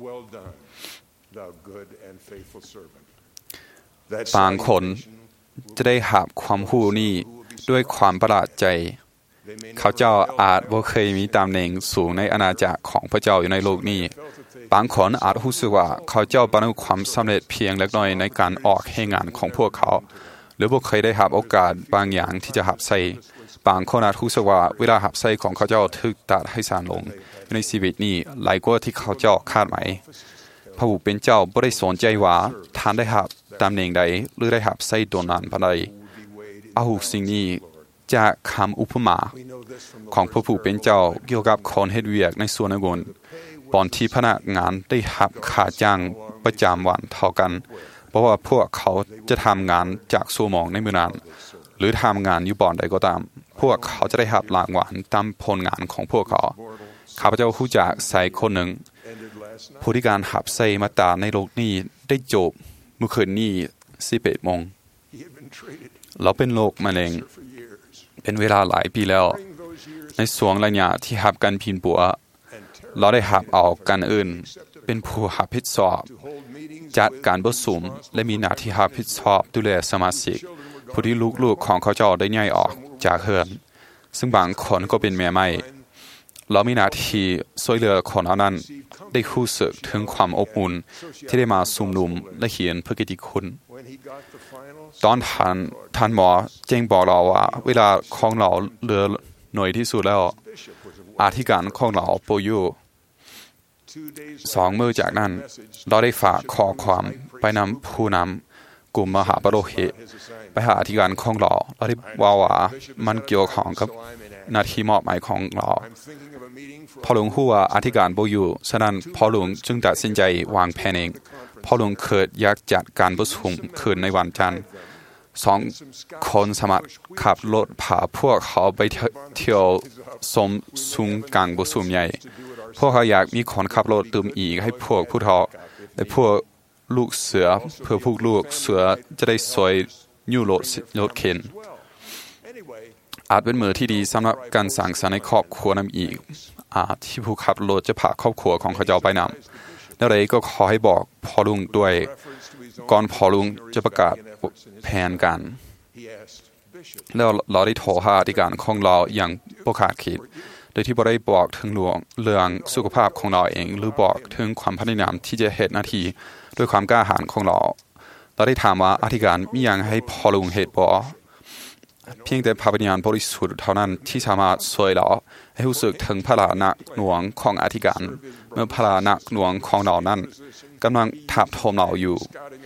บางคนจะได้หับความรู้นี้ด้วยความประหลาดใจเขาเจ้าอาจบ่เคยมีตำแหน่งสูงในอาณาจักรของพระเจ้าอยู่ในโลกนี้บางคนอาจรู้สึกว่าเขาเจ้าประสบความสำเร็จเพียงเล็กน้อยในการออกให้งานของพวกเขาหรือบ่เคยได้รับโอกาสบางอย่างที่จะหับใส่บางคนอาจรู้สึกว่าเวลาหับใส่ของเขาเจ้าถูกตัดให้สั้นลงในชีวิตนี้หลายกว่าที่เขาเจ้าคาดหมายพระผู้เป็นเจ้าบ่ได้สนใจว่าท่านได้รับตำแหน่งใดหรือได้หับใส่ตัวนั้นปานใดเอาสิ่งนี้จากคำอุปมาของพระผู้เป็นเจ้าเกี่ยวกับคนเฮ็ดเวียกในส่วนองค์ตอนที่พนักงานได้รับค่าจ้างประจำวันเท่ากันเพราะว่าพวกเขาจะทำงานจากชั่วโมงในมื้อนั้นหรือทำงานอยู่บ่อนใดก็ตามพวกเขาจะได้รับรางวัลตามผลงานของพวกเขาข้าพเจ้ารู้จักชายคนหนึ่งผู้ที่การหับใส่มาตราในโลกนี้ได้จบเมื่อคืนนี้สิบเอ็ดโมงเราเป็นโรคมะเร็งเป็นเวลาหลายปีแล้วในช่วงระยะที่หับกันพินปัวเราได้หับเอากันอื่นเป็นผู้รับผิดชอบจัดการประชุมและมีหน้าที่รับผิดชอบดูแลสมาชิกผู้ที่ลูกๆของเขาเจ้าได้ย้ายออกจากเฮือนซึ่งบางคนก็เป็นแม่ไม้เรามีหน้าที่ช่วยเหลือคนเหล่านั้นได้รู้สึกถึงความอบอุ่นที่ได้มาสุมนุมและเขียนพระกิตติคุณตอนท่านท่านหมอแจ้งบอกเราว่าเวลาของเราเหลือหน่อยที่สุดแล้วอธิการของเราโปรยูสองมือจากนั้นเราได้ฝากขอความไปนำผู้นำกลุ่มมหาปโรหิตไปหาอธิการของเราเราได้ว่าว่ามันเกี่ยวข้องกับหน้าที่มอบหมายของเราพอหลวงฮู้ว่าอธิการโปรยูฉะนั้นพอหลวงจึงตัดสินใจวางแผนเองพอหลวงเกิดอยากจัดการประชุมคืนในวันจันทร์สองคนสมัครขับรถพาพวกเขาไปเที่ยวชมซุ้มกลางประชุมใหญ่พวกเขาอยากมีคนขับรถเติมอีกให้พวกผู้เฒ่าและพวกลูกเสือเพื่อพวกลูกเสือจะได้สวยยูโรรถเข็นอาจเป็นมือที่ดีสำหรับการสั่งสรรค์ในครอบครัวนำอีกอาจที่ผู้ขับรถจะพาครอบครัวของเขาเจ้าไปนำแล้วเลยก็ขอให้บอกพ่อลุงด้วยก่อนพ่อลุงจะประกาศแผนกันแล้วเราได้โทรหาอธิการของเราอย่างบ่คาดคิดโดยที่บ่ได้บอกถึงหลวงเรื่องสุขภาพของเราเองหรือบอกถึงความพยายามที่จะเฮ็ดหน้าที่ด้วยความกล้าหาญของเราเราได้ถามว่าอธิการมีหยังให้พ่อลุงเฮ็ดบ่เพียงแต่พระวิญญาณบริสุทธิ์เท่านั้นที่สามารถช่วยเราให้รู้สึกถึงพระหนักหน่วงของอธิการเมื่อพระหนักหน่วงของเรานั้นกำลังทับถมเราอยู่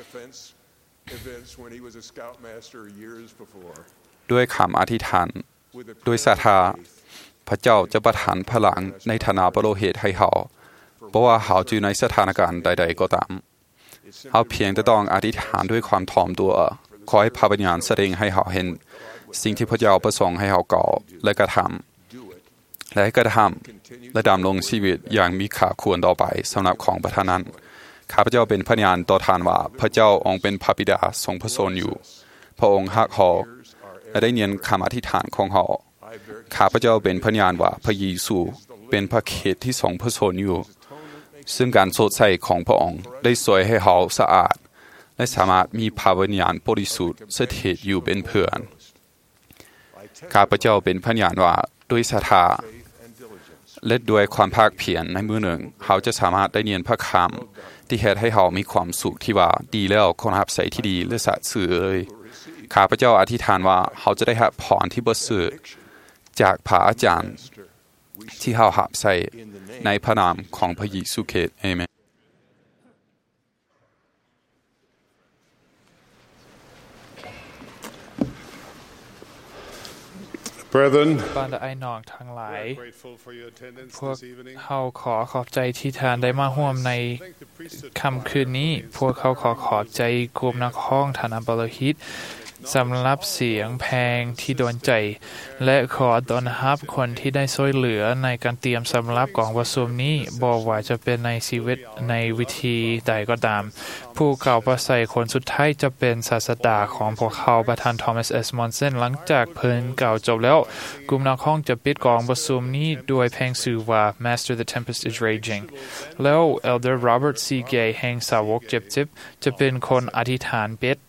ด้วยคำอธิษฐานด้วยศรัทธาพระเจ้าจะประทานพลังในฐานะปโรหิตให้เขาเพราะว่าเขาอยู่ในสถานการณ์ใดๆก็ตามเขาเพียงแต่ต้องอธิษฐานด้วยความถ่อมตัวขอให้พระวิญญาณแสดงให้เขาเห็นสิ่งที่พระเจ้าประสงค์ให้เขาก่อและกระทำและกระทำและดำรงชีวิตอย่างมีค่าควรต่อไปสำหรับของประทานนั้นข้าพเจ้าเป็นพยานต่อท่านว่าพระเจ้าองค์เป็นพระบิดาทรงพระชนอยู่พระองค์ฮักเขาและได้เนียนคำอธิษฐานของเขาข้าพเจ้าเป็นพยานว่าพระเยซูเป็นพระเขตที่ทรงพระชนอยู่ซึ่งการโสดใส่ของพระองค์ได้สวยให้เขาสะอาดและสามารถมีพระวิญญาณบริสุทธิ์สถิตอยู่เป็นเพื่อนข้าพเจ้าเป็นพยานว่าด้วยศรัทธาและด้วยความภาคเพียรในมือหนึ่งเขาจะสามารถได้เนียนพระคำที่เฮ็ดให้เฮามีความสุขที่ว่าดีแล้วคนรับใส่ที่ดีและสะสื่อเลยข้าพเจ้าอธิษฐานว่าเฮาจะได้รับพรที่ประเสริฐจากพระอาจารย์ที่เฮารับใส่ในพระนามของพระเยซูคริสต์อาเมน Brethren, บรรดาไอ้น้องทั้งหลายพวกเฮาขอขอบใจที่ท่านได้มาร่วมในค่ำคืนนี้พวกเขาขอขอบใจกลุ่มนักร้องฐานะบรหิตสำหรับเสียงเพลงที่โดนใจและขอต้อนรับคนที่ได้ช่วยเหลือในการเตรียมสำหรับกองประชุมนี้บ่ว่าจะเป็นในชีวิตในวิธีใดก็ตามผู้กล่าวประสัยคนสุดท้ายจะเป็นศาสดาของพวกเขาประธานทอมัสเอสมอนเซนหลังจากเพิ่นกล่าวจบแล้วกลุ่มนักร้องจะปิดกองประชุมนี้ด้วยเพลงชื่อว่า Master the Tempest is Raging แล้ว Elder Robert C. Gay แห่งสาวกเจ็บๆจะเป็นคนอธิษฐานปิด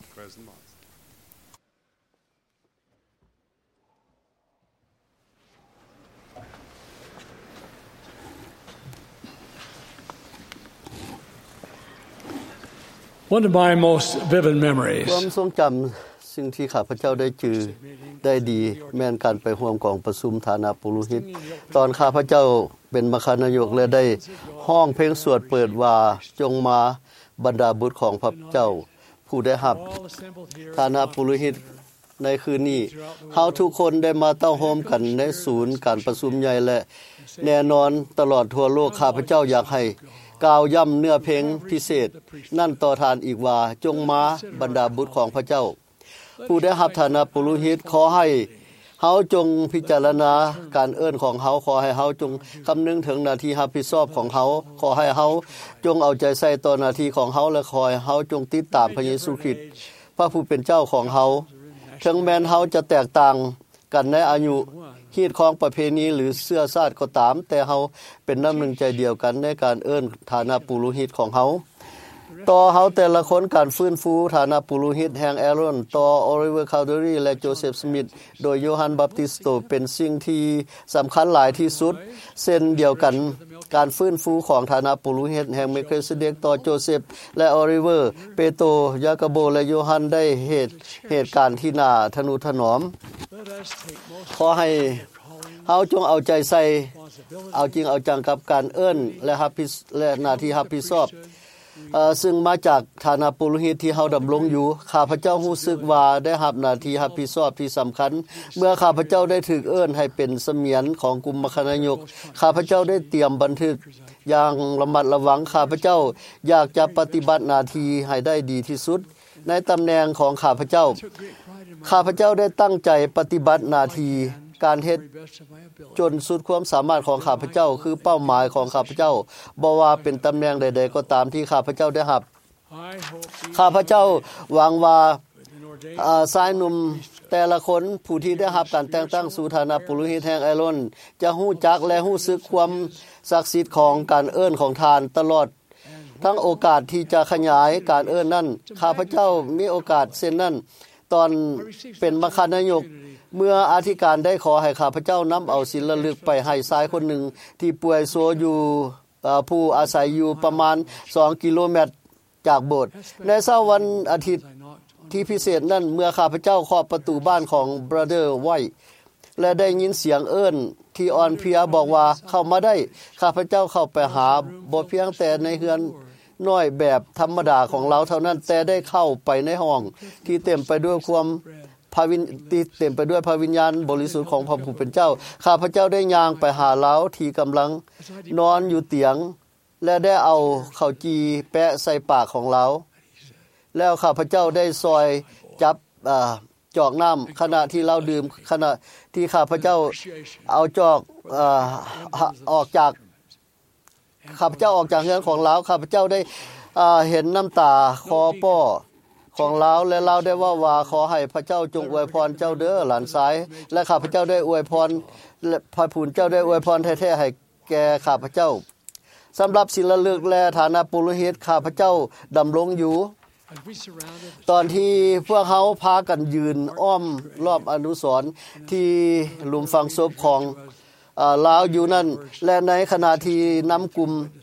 One of my most vivid memories ความทรงจำสิ่งที่ข้าพเจ้าได้จือได้ดีแม่นการไปร่วมกองประชุมฐานะปุโรหิตตอนข้าพเจ้าเป็นมคานายกและได้ห้องเพลงสวดเปิดว่าจงมาบรรดาบุตรของพระเจ้าผู้ได้รับฐานะปุโรหิตในคืนนี้เฮาทุกคนได้มาเต้าโฮมกันในศูนย์การประชุมใหญ่และแน่นอนตลอดทั่วโลกข้าพเจ้าอยากให้กล่าวย่ำเนื้อเพลงพิเศษนั่นต่อทานอีกว่าจงมาบรรดาบุตรของพระเจ้าผู้ได้รับฐานะปุโรหิตขอให้เฮาจงพิจารณาการเอิ้นของเฮาขอให้เฮาจงคำนึงถึงหน้าที่รับผิดชอบของเฮาขอให้เฮาจงเอาใจใส่ต่อหน้าที่ของเฮาและขอให้เฮาจงติดตามพระเยซูคริสต์พระผู้เป็นเจ้าของเฮาถึงแม้นเฮาจะแตกต่างกันในอายุฮีดของประเพณีหรือเสื้อชาติก็ตามแต่เฮาเป็นน้ำหนึ่งใจเดียวกันในการเอิ้นฐานะปุโรหิตของเฮาต่อเฮาแต่ละคนการฟื้นฟูฐานะปุโรหิตแห่งแอรอนต่อโอลิเวอร์คาวเดรีและโจเซฟสมิธโดยโยฮันบัพติสโตเป็นสิ่งที่สำคัญหลายที่สุดเช่นเดียวกันการฟื้นฟูของฐานะปุโรหิตแห่งเมคิเซเดกต่อโจเซฟและโอลิเวอร์เปโตรยากาโบและโยฮันได้เหตุเหตุการณ์ที่น่าทนุถนอมขอให้เฮาจงเอาใจใส่เอาจริงเอาจังกับการเอิ้นและรับผิดและหน้าที่รับผิดชอบเอ่อซึ่งมาจากฐานะปุโรหิตที่เฮาดำรงอยู่ข้าพเจ้ารู้สึกว่าได้รับหน้าที่รับผิดชอบที่สำคัญเมื่อข้าพเจ้าได้ถูกเอิ้นให้เป็นเสมียนของกลุ่มมคานายกข้าพเจ้าได้เตรียมบันทึกอย่างระมัดระวังข้าพเจ้าอยากจะปฏิบัติหน้าที่ให้ได้ดีที่สุดในตำแหน่งของข้าพเจ้าข้าพเจ้าได้ตั้งใจปฏิบัติหน้าที่การเฮ็ดจนสุดความสามารถของข้าพเจ้าคือเป้าหมายของข้าพเจ้าบ่ว่าเป็นตำแหน่งใดๆก็ตามที่ข้าพเจ้าได้รับข้าพเจ้าหวังว่าอ่าชายหนุ่มแต่ละคนผู้ที่ได้รับการแต่งตั้งสู่ฐานะปุโรหิตแห่งไอรอนจะฮู้จักและฮู้สึกความศักดิ์สิทธิ์ของการเอิ้นของทานตลอดทั้งโอกาสที่จะขยายการเอิ้นนั้นข้าพเจ้ามีโอกาสเช่นนั้นตอนเป็นมคานายกเมื่ออธิการได้ขอให้ข้าพเจ้านําเอาศิลระลึกไปให้ชายคนหนึ่งที่ป่วยโซอยู่ผู้อาศัยอยู่ประมาณสองกิโลเมตรจากโบสถ์ในเช้าวันอาทิตย์ที่พิเศษนั้นเมื่อข้าพเจ้าเคาะประตูบ้านของ Brother White และได้ยินเสียงเอิ้นที่อ่อนเพลียบอกว่าเข้ามาได้ข้าพเจ้าเข้าไปหาบ่เพียงแต่ในเฮือนน้อยแบบธรรมดาของเราเท่านั้นแต่ได้เข้าไปในห้องที่เต็มไปด้วยความพระวิญที่เต็มไปด้วยพระวิญญาณบริสุทธิ์ของพระผู้เป็นเจ้าข้าพเจ้าได้ย่างไปหาเขาที่กำลังนอนอยู่เตียงและได้เอาข้าวจีแปะใส่ปากของเราแล้วข้าพเจ้าได้ซอยจับอ่าจอกน้ำขณะที่เราดื่มขณะที่ข้าพเจ้าเอาจอกอ่าออกจากข้าพเจ้าออกจากเรือนของเราข้าพเจ้าได้อ่าเห็นน้ำตาคอป้อของเราและเราได้ว่าว่าขอให้พระเจ้าจงอวยพรเจ้าเด้อหลานชายและข้าพเจ้าได้อวยพรและพระผู้เจ้าได้อวยพรแท้ๆให้แก่ข้าพเจ้าสำหรับศิลระลึกและฐานะปุโรหิตข้าพเจ้าดำรงอยู่ตอนที่พวกเขาพากันยืนอ้อมรอบอนุสรณ์ที่หลุมฝังศพของอ่าลาวอยู่นั่นและในขณะที่นำกลุ่ม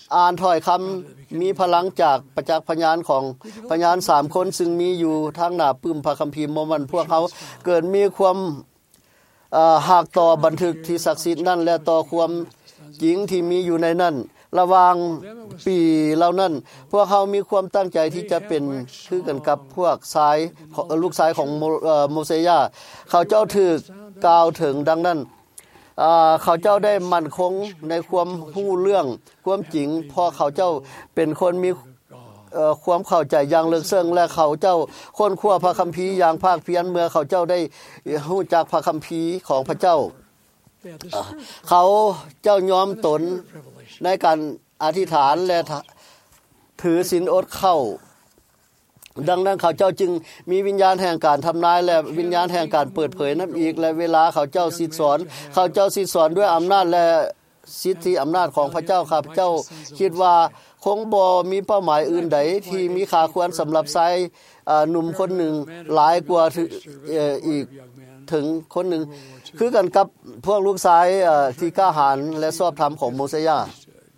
อ่านถ้อยคํามีพลังจากประจักษ์พยานของพยานสามคนซึ่งมีอยู่ทางหน้าปึ้มพระคัมภีร์มมันพวกเขาเกิดมีความเอ่อหากต่อบันทึกที่ศักดิ์สิทธิ์นั้นและต่อความจริงที่มีอยู่ในนั้นระหว่างปีเหล่านั้นพวกเขามีความตั้งใจที่จะเป็นคือกันกับพวกชายลูกชายของโมเสยาเขาเจ้าถูกกล่าวถึงดังนั้นอ่าเขาเจ้าได้มั่นคงในความรู้เรื่องความจริงเพราะเขาเจ้าเป็นคนมีเอ่อความเข้าใจอย่างลึกซึ้งและเขาเจ้าค้นคว้าพระคัมภีร์อย่างภาคเพียรเมื่อเขาเจ้าได้รู้จักพระคัมภีร์ของพระเจ้าเขาเจ้ายอมตนในการอธิษฐานและถือศีลอดเข้าดังนั้นเขาเจ้าจึงมีวิญญาณแห่งการทำนายและวิญญาณแห่งการเปิดเผยนั้นอีกและเวลาเขาเจ้าสิสอนเขาเจ้าสิสอนด้วยอำนาจและสิทธิอำนาจของพระเจ้าข้าพเจ้าคิดว่าคงบ่มีเป้าหมายอื่นใดที่มีค่าควรสำหรับชายหนุ่มคนหนึ่งหลายกว่าอีกถึงคนหนึ่งคือกันกับพวกลูกชายที่กล้าหาญและชอบธรรมของโมเสยา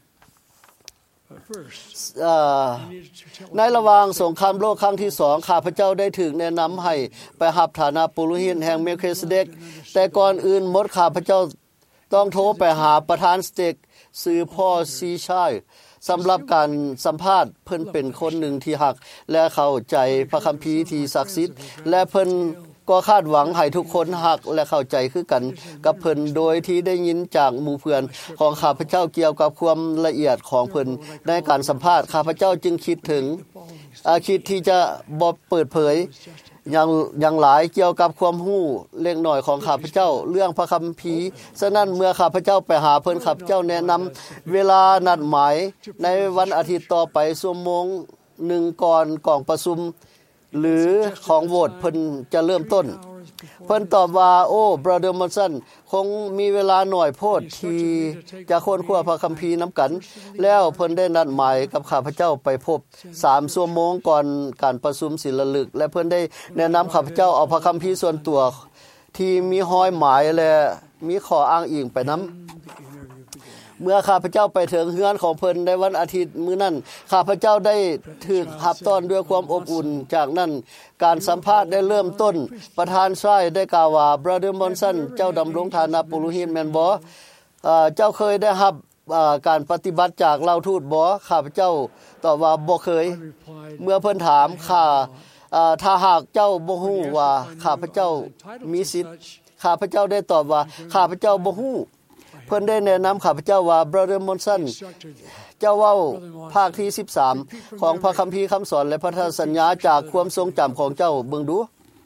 ในระหว่างสงครามโลกครั้งที่สองข้าพเจ้าได้ถึงแนะนําให้ไปรับฐานะปุโรหิตแห่งเมลคิเซเดกแต่ก่อนอื่นหมดข้าพเจ้าต้องโทรไปหาประธานสเต็กชื่อพ่อซีชายสำหรับการสัมภาษณ์เพิ่นเป็นคนหนึ่งที่หักและเข้าใจพระคัมภีร์ที่ศักดิ์สิทธิ์และเพิ่นก็คาดหวังให้ทุกคนหักและเข้าใจคือกันกับเพิ่นโดยที่ได้ยินจากหมู่เพื่อนของข้าพเจ้าเกี่ยวกับความละเอียดของเพิ่นในการสัมภาษณ์ข้าพเจ้าจึงคิดถึงอาคิดที่จะบ่เปิดเผยอย่างอย่างหลายเกี่ยวกับความรู้เล็กน้อยของข้าพเจ้าเรื่องพระคัมภีร์ฉะนั้นเมื่อข้าพเจ้าไปหาเพิ่นข้าพเจ้าแนะนําเวลานัดหมายในวันอาทิตย์ต่อไปชั่วโมงหนึ่งก่อนกองประชุมหรือของโหวตเพิ่นจะเริ่มต้นเพิ่นตอบว่าโอ้ Brother Monson คงมีเวลาหน่อยโพดที่จะค้นคว้าพระคัมภีร์นํากันแล้วเพิ่นได้นัดหมายกับข้าพเจ้าไปพบสามชั่วโมงก่อนการประชุมศิลลึกและเพิ่นได้แนะนําข้าพเจ้าเอาพระคัมภีร์ส่วนตัวที่มีห้อยหมายและมีข้ออ้างอิงไปนําเมื่อข้าพเจ้าไปถึงเฮือนของเพิ่นในวันอาทิตย์มื้อนั้นข้าพเจ้าได้ถูกรับต้อนด้วยความอบอุ่นจากนั้นการสัมภาษณ์ได้เริ่มต้นประธานชายได้กล่าวว่า Brother Monson เจ้าดำรงฐานะปุโรหิตแม่นบ่เอ่อเจ้าเคยได้รับการปฏิบัติจากเหล่าทูตบ่ข้าพเจ้าตอบว่าบ่เคยเมื่อเพิ่นถามข้าเอ่อถ้าหากเจ้าบ่ฮู้ว่าข้าพเจ้ามีสิทธิ์ข้าพเจ้าได้ตอบว่าข้าพเจ้าบ่ฮู้เพิ่นได้แนะนําข้าพเจ้าว่า Brother Monson เจ้าเว้าภาคที่สิบสามของพระคัมภีร์คําสอนและพันธสัญญาจากความทรงจําของเจ้าเบิ่งดู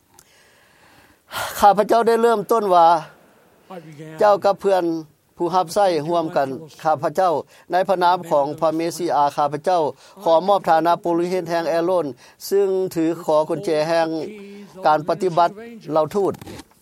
ข้าพเจ้าได้เริ่มต้นว่าเจ้ากับเพื่อนผู้รับใช้ร่วมกันข้าพเจ้าในพระนามของพระเมสสิอาข้าพเจ้าขอมอบฐานะปุโรหิตแห่งแอโรนซึ่งถือขอกุญแจแห่งการปฏิบัติเหล่าทูต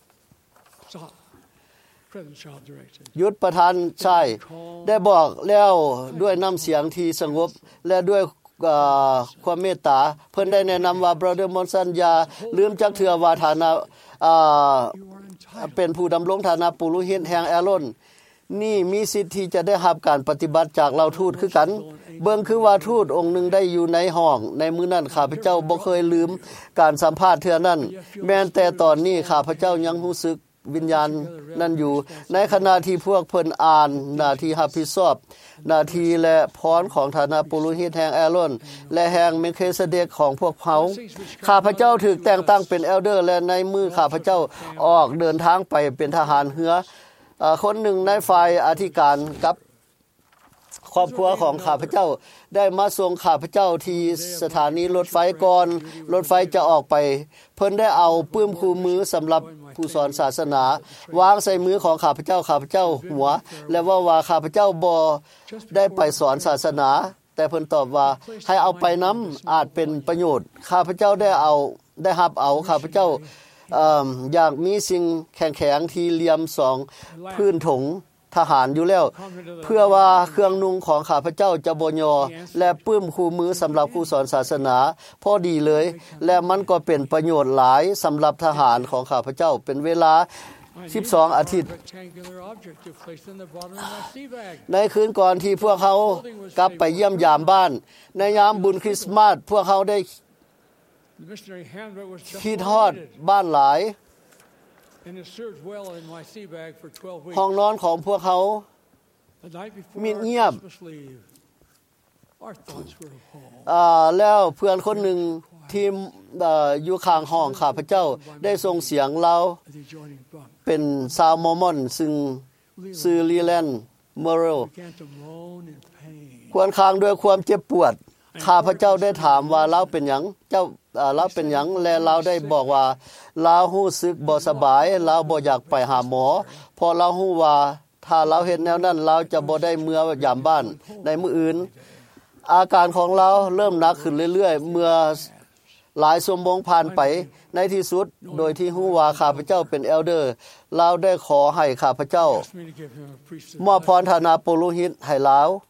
ยุทธประธานชายได้บอกแล้วด้วยน้ำเสียงที่สงบและด้วยความเมตตาเพิ่นได้แนะนําว่า Brother Monson อย่าลืมจักเทื่อว่าฐานะอ่าเป็นผู้ดำรงฐานะปุโรหิตแห่งแอโรนนี่มีสิทธิ์ที่จะได้รับการปฏิบัติจากเหล่าทูตคือกันเบิ่งคือว่าทูตองค์หนึ่งได้อยู่ในห้องในมื้อนั้นข้าพเจ้าบ่เคยลืมการสัมภาษณ์เทื่อนั้นแม้แต่ตอนนี้ข้าพเจ้ายังรู้สึกวิญญาณนั้นอยู่ในขณะที่พวกเพิ่นอ่านหน้าที่รับผิดชอบหน้าที่และพรของฐานะปุโรหิตแห่งแอโรนและแห่งเมลคิเซเดกของพวกเขาข้าพเจ้าถูกแต่งตั้งเป็นเอลเดอร์และในมือข้าพเจ้าออกเดินทางไปเป็นทหารเรือเอ่อคนหนึ่งในฝ่ายอธิการกับครอบครัวของข้าพเจ้าได้มาส่งข้าพเจ้าที่สถานีรถไฟก่อนรถไฟจะออกไปเพิ่นได้เอาปื้มคู่มือสำหรับผู้สอนศาสนาวางใส่มือของข้าพเจ้าข้าพเจ้าหัวและว่าว่าข้าพเจ้าบ่ได้ไปสอนศาสนาแต่เพิ่นตอบว่าให้เอาไปนําอาจเป็นประโยชน์ข้าพเจ้าได้เอาได้รับเอาข้าพเจ้าเอ่ออยากมีสิ่งแข็งๆที่เหลี่ยมสองพื้นถงทหารอยู่แล้วเพื่อว่าเครื่องนุ่งของข้าพเจ้าจะบ่ยอและปื้มคู่มือสำหรับผู้สอนศาสนาพอดีเลยและมันก็เป็นประโยชน์หลายสำหรับทหารของข้าพเจ้าเป็นเวลาสิบสองอาทิตย์ในคืนก่อนที่พวกเขากลับไปเยี่ยมยามบ้านในยามบุญคริสต์มาสพวกเขาได้คิดฮอดบ้านหลายห้องนอนของพวกเขามีเงียบอ่าแล้วเพื่อนคนหนึ่งที่อยู่ข้างห้องข้าพเจ้าได้ส่งเสียงเราเป็นชาวมอร์มอนซึ่งชื่อลีแลนด์เมอรัลควรคางด้วยความเจ็บปวดข้าพเจ้าได้ถามว่าเราเป็นหยังเจ้าเราเป็นหยังและเราได้บอกว่าเรารู้สึกบ่สบายเราบ่อยากไปหาหมอเพราะเรารู้ว่าถ้าเราเฮ็ดแนวนั้นเราจะบ่ได้เมื่อยามบ้านในมื้ออื่นอาการของเราเริ่มหนักขึ้นเรื่อยๆเมื่อหลายชั่วโมงผ่านไปในที่สุดโดยที่ฮู้ว่าข้าพเจ้าเป็นเอลเดอร์เราได้ขอให้ข้าพเจ้ามอบพรฐานะปุโรหิตให้ลาว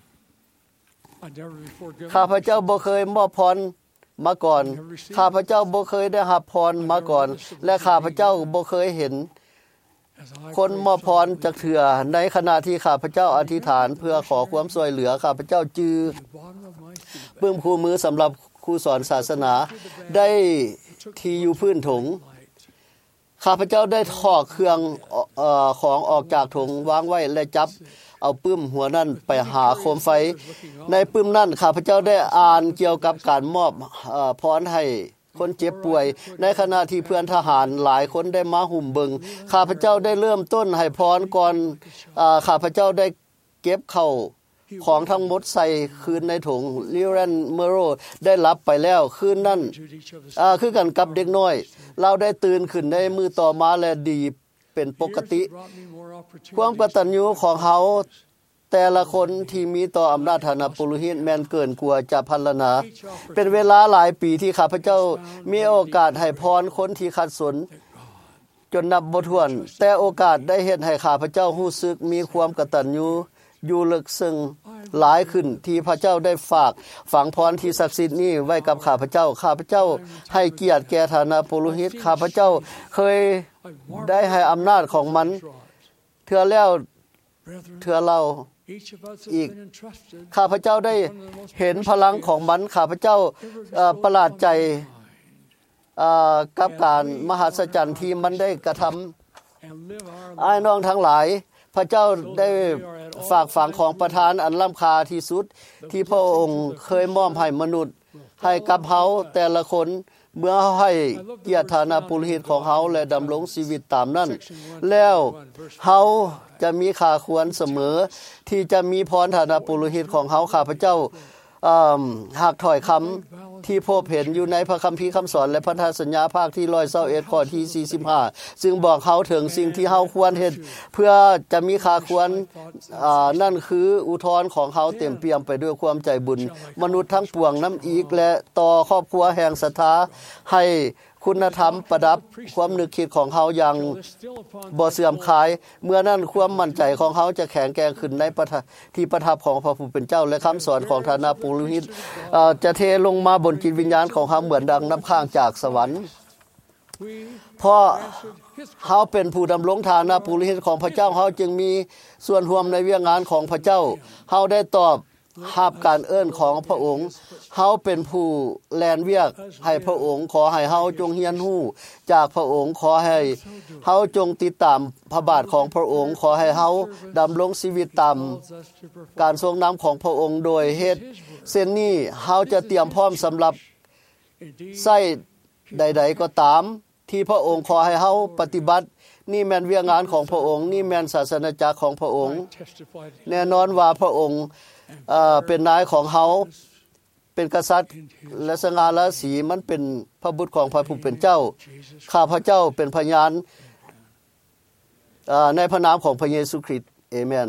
ข้าพเจ้าบ่เคยมอบพรมาก่อนข้าพเจ้าบ่เคยได้รับพรมาก่อนและข้าพเจ้าบ่เคยเห็นคนมอบพรจักเทื่อในขณะที่ข้าพเจ้าอธิษฐานเพื่อขอความช่วยเหลือข้าพเจ้าจือปึ้มคู่มือสำหรับครูสอนศาสนาได้ที่อยู่พื้นถงข้าพเจ้าได้ถอดเครื่องเอ่อของออกจากถงวางไว้และจับเอาปึ้มหัวนั่นไปหาโคมไฟในปึ้มนั่นข้าพเจ้าได้อ่านเกี่ยวกับการมอบเอ่อพรให้คนเจ็บป่วยในขณะที่เพื่อนทหารหลายคนได้มาหุ่มเบิงข้าพเจ้าได้เริ่มต้นให้พรก่อนอ่าข้าพเจ้าได้เก็บเข้าของทั้งหมดใส่คืนในถุงลิเรนเมโรได้รับไปแล้วคืนนั้นอ่าคือกันกับเด็กน้อยเราได้ตื่นขึ้นในมือต่อมาและดีเป็นปกติความกตัญญูของเฮาแต่ละคนที่มีต่ออำนาจฐานะปุโรหิตแม่นเกินกว่าจะพรรณนาเป็นเวลาหลายปีที่ข้าพเจ้ามีโอกาสให้พรคนที่ขัดสนจนนับบ่ถ้วนแต่โอกาสได้เฮ็ดให้ข้าพเจ้ารู้สึกมีความกตัญญูอยู่ลึกซึ้งหลายขึ้นที่พระเจ้าได้ฝากฝังพรที่ศักดิ์สิทธิ์นี้ไว้กับข้าพเจ้าข้าพเจ้าให้เกียรติแก่ฐานะปุโรหิตข้าพเจ้าเคยได้ให้อำนาจของมันเทื่อแล้วเทื่อเล่าอีกข้าพเจ้าได้เห็นพลังของมันข้าพเจ้าเอ่อประหลาดใจเอ่อกับการมหัศจรรย์ที่มันได้กระทำอ้ายน้องทั้งหลายพระเจ้าได้ฝากฝังของประทานอันล้ำค่าที่สุดที่พระองค์เคยมอบให้มนุษย์ให้กับเฮาแต่ละคนเมื่อให้เกียรติฐานะปุโรหิตของเฮาและดำรงชีวิตตามนั้นแล้วเฮาจะมีค่าควรเสมอที่จะมีพรฐานะปุโรหิตของเฮาข้าพเจ้าเอ่อหากถอยคำที่พบเห็นอยู่ในพระคัมภีร์คำสอนและพันธสัญญาภาคที่หนึ่งร้อยยี่สิบเอ็ดข้อที่สี่สิบห้าซึ่งบอกเฮาถึงสิ่งที่เฮาควรเฮ็ดเพื่อจะมีค่าควรอ่านั่นคืออุทธรณ์ของเฮาเต็มเปี่ยมไปด้วยความใจบุญมนุษย์ทั้งปวงนำอีกและต่อครอบครัวแห่งศรัทธาให้คุณธรรมประดับความนึกคิดของเฮาอย่างบ่เสื่อมคลายเมื่อนั้นความมั่นใจของเฮาจะแข็งแกร่งขึ้นในที่ประทับของพระผู้เป็นเจ้าและคำสอนของฐานะปุโรหิตเอ่อจะเทลงมาบนจิตวิญญาณของเฮาเหมือนดังน้ำค้างจากสวรรค์เพราะเฮาเป็นผู้ดำรงฐานะปุโรหิตของพระเจ้าเฮาจึงมีส่วนร่วมในเวียงงานของพระเจ้าเฮาได้ตอบรับการเอิ้นของพระองค์เฮาเป็นผู้แลนเวียกให้พระองค์ขอให้เฮาจงเรียนรู้จากพระองค์ขอให้เฮาจงติดตามพระบาทของพระองค์ขอให้เฮาดำรงชีวิตตามการทรงนำของพระองค์โดยเฮ็ดเช่นนี้เฮาจะเตรียมพร้อมสำหรับใช้ใดๆก็ตามที่พระองค์ขอให้เฮาปฏิบัตินี่แม่นเวียงงานของพระองค์นี่แม่นศาสนาจักรของพระองค์แน่นอนว่าพระองค์เอ่อเป็นนายของเฮาเป็นกษัตริย์และสง่าราศีมันเป็นพระบุตรของพระผู้เป็นเจ้าข้าพเจ้าเป็นพยานเอ่อในพระนามของพระเยซูคริสต์เอเมน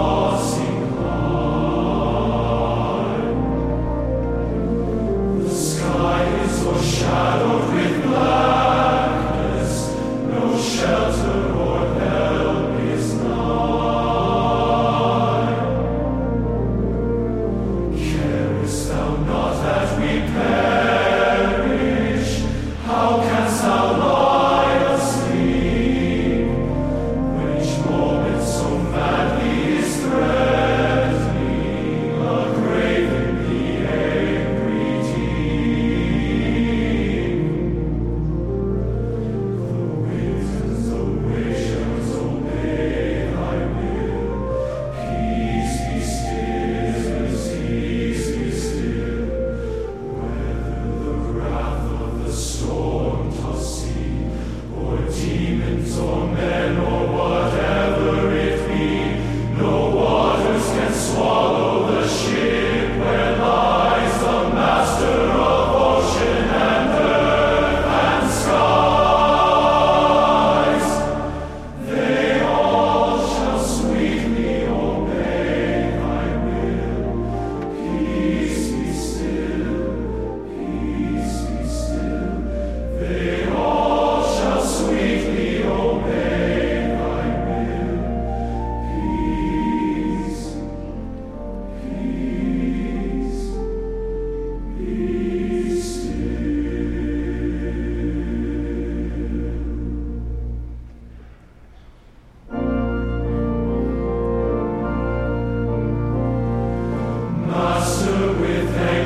The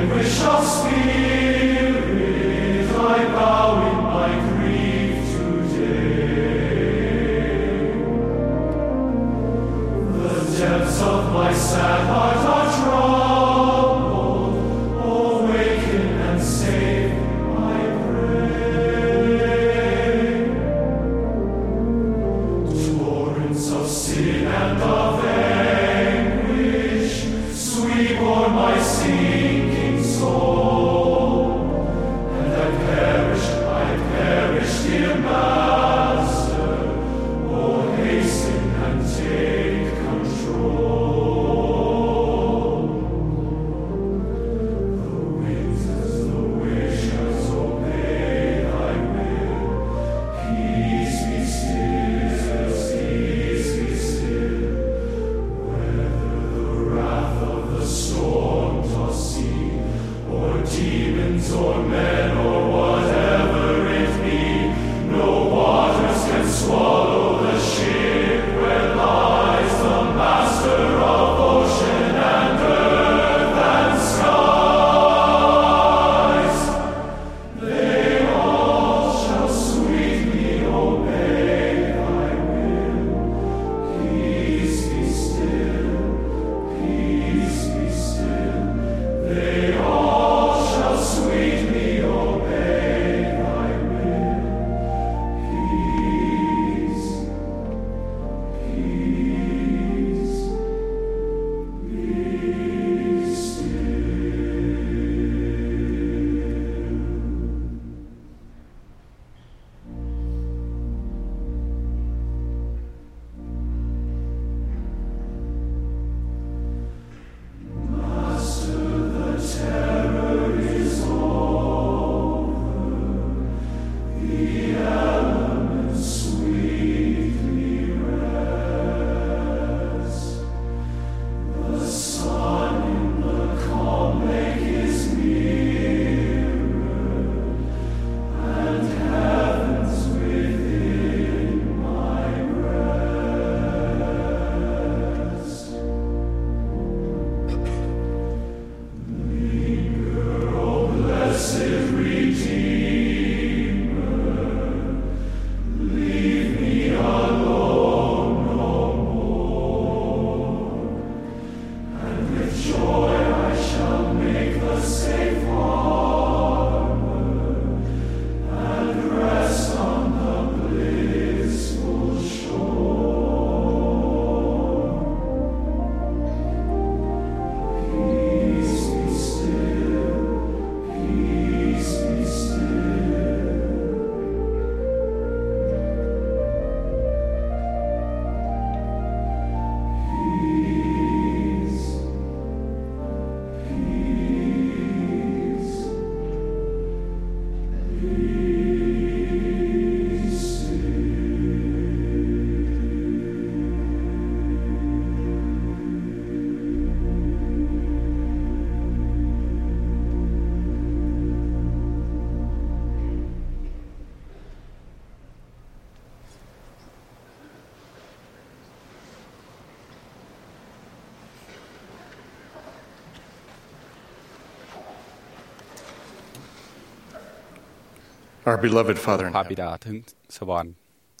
Our beloved Father in พระบิ heaven, ดาถึงสวรรค์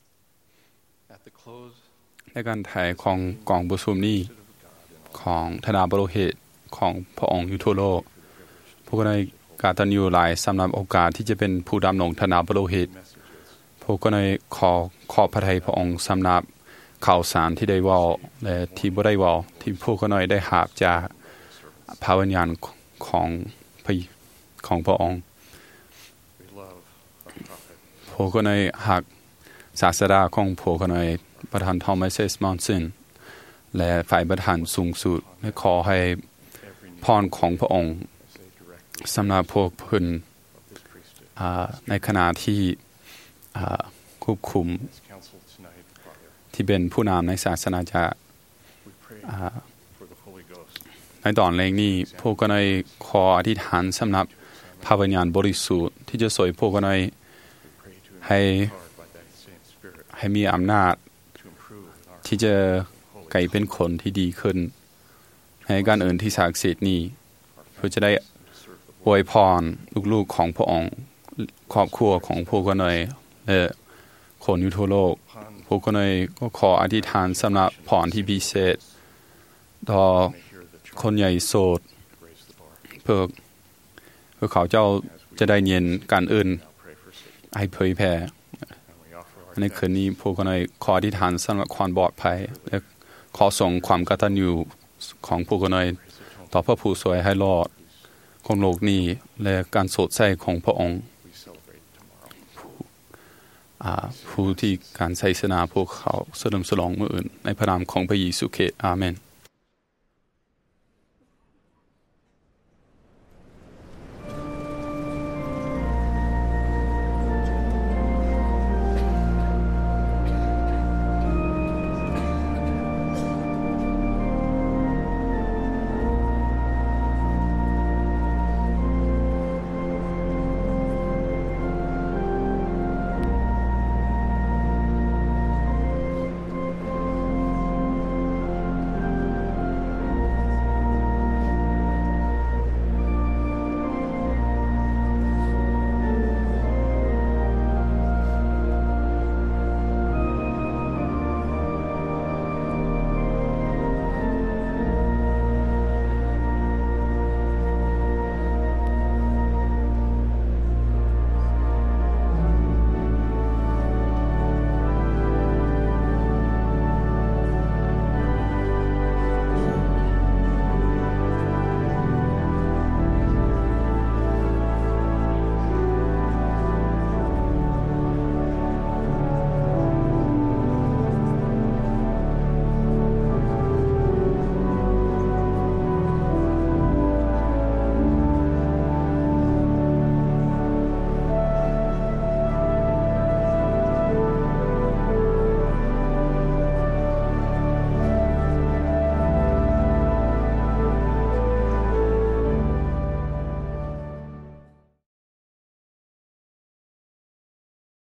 ในการถ่ายของกองประชุมนี้ของธนาบรเหตุของพระองค์อยู่ทั่วโลกพวกในกาตัญญูหลายสำหรับโอกาสที่จะเป็นผู้ดำรงธนาบรเหตุพวกในขอขอบพระทัยพระองค์สำหรับข่าวสารที่ได้เว้าและที่บ่ได้เว้าที่พวกน้อยได้หาบจากพระวิญญาณของพระของพระองค์พวกในหักศาสดาของพวกในประธานทอมัส เอส มอนสันและฝ่ายประธานสูงสุดและขอให้พรของพระองค์สำหรับพวกเพิ่นในขณะที่ควบคุมที่เป็นผู้นำในศาสนาจักรในตอนแรกนี้พวกในขออธิษฐานสำหรับพระวิญญาณบริสุทธิ์ที่จะสวยพวกในให้ให้มีอำนาจที่จะกลายเป็นคนที่ดีขึ้นในการเอื่นที่ศักดิ์สิทธิ์นี้เพื่อจะได้อวยพรลูกๆของพระองค์ครอบครัวของพวกเนยและคนอยู่ทั่วโลกพวกเนยก็ขออธิษฐานสำหรับพรที่พิเศษต่อคนใหญ่โสดเพื่อเพื่อเขาเจ้าจะได้เย็นการอื่นให้เผยแผ่ในคืนนี้พวกเนยขออธิษฐานสำหรับความปลอดภัยและขอส่งความกตัญญูของพวกเนยต่อพระผู้สวยให้รอดของโลกนี้และการโสดใสของพระองค์ผู้ที่การไสสนาพวกเขาเสริมฉลองมื้ออื่นในพระนามของพระเยซูคริสต์อาเมน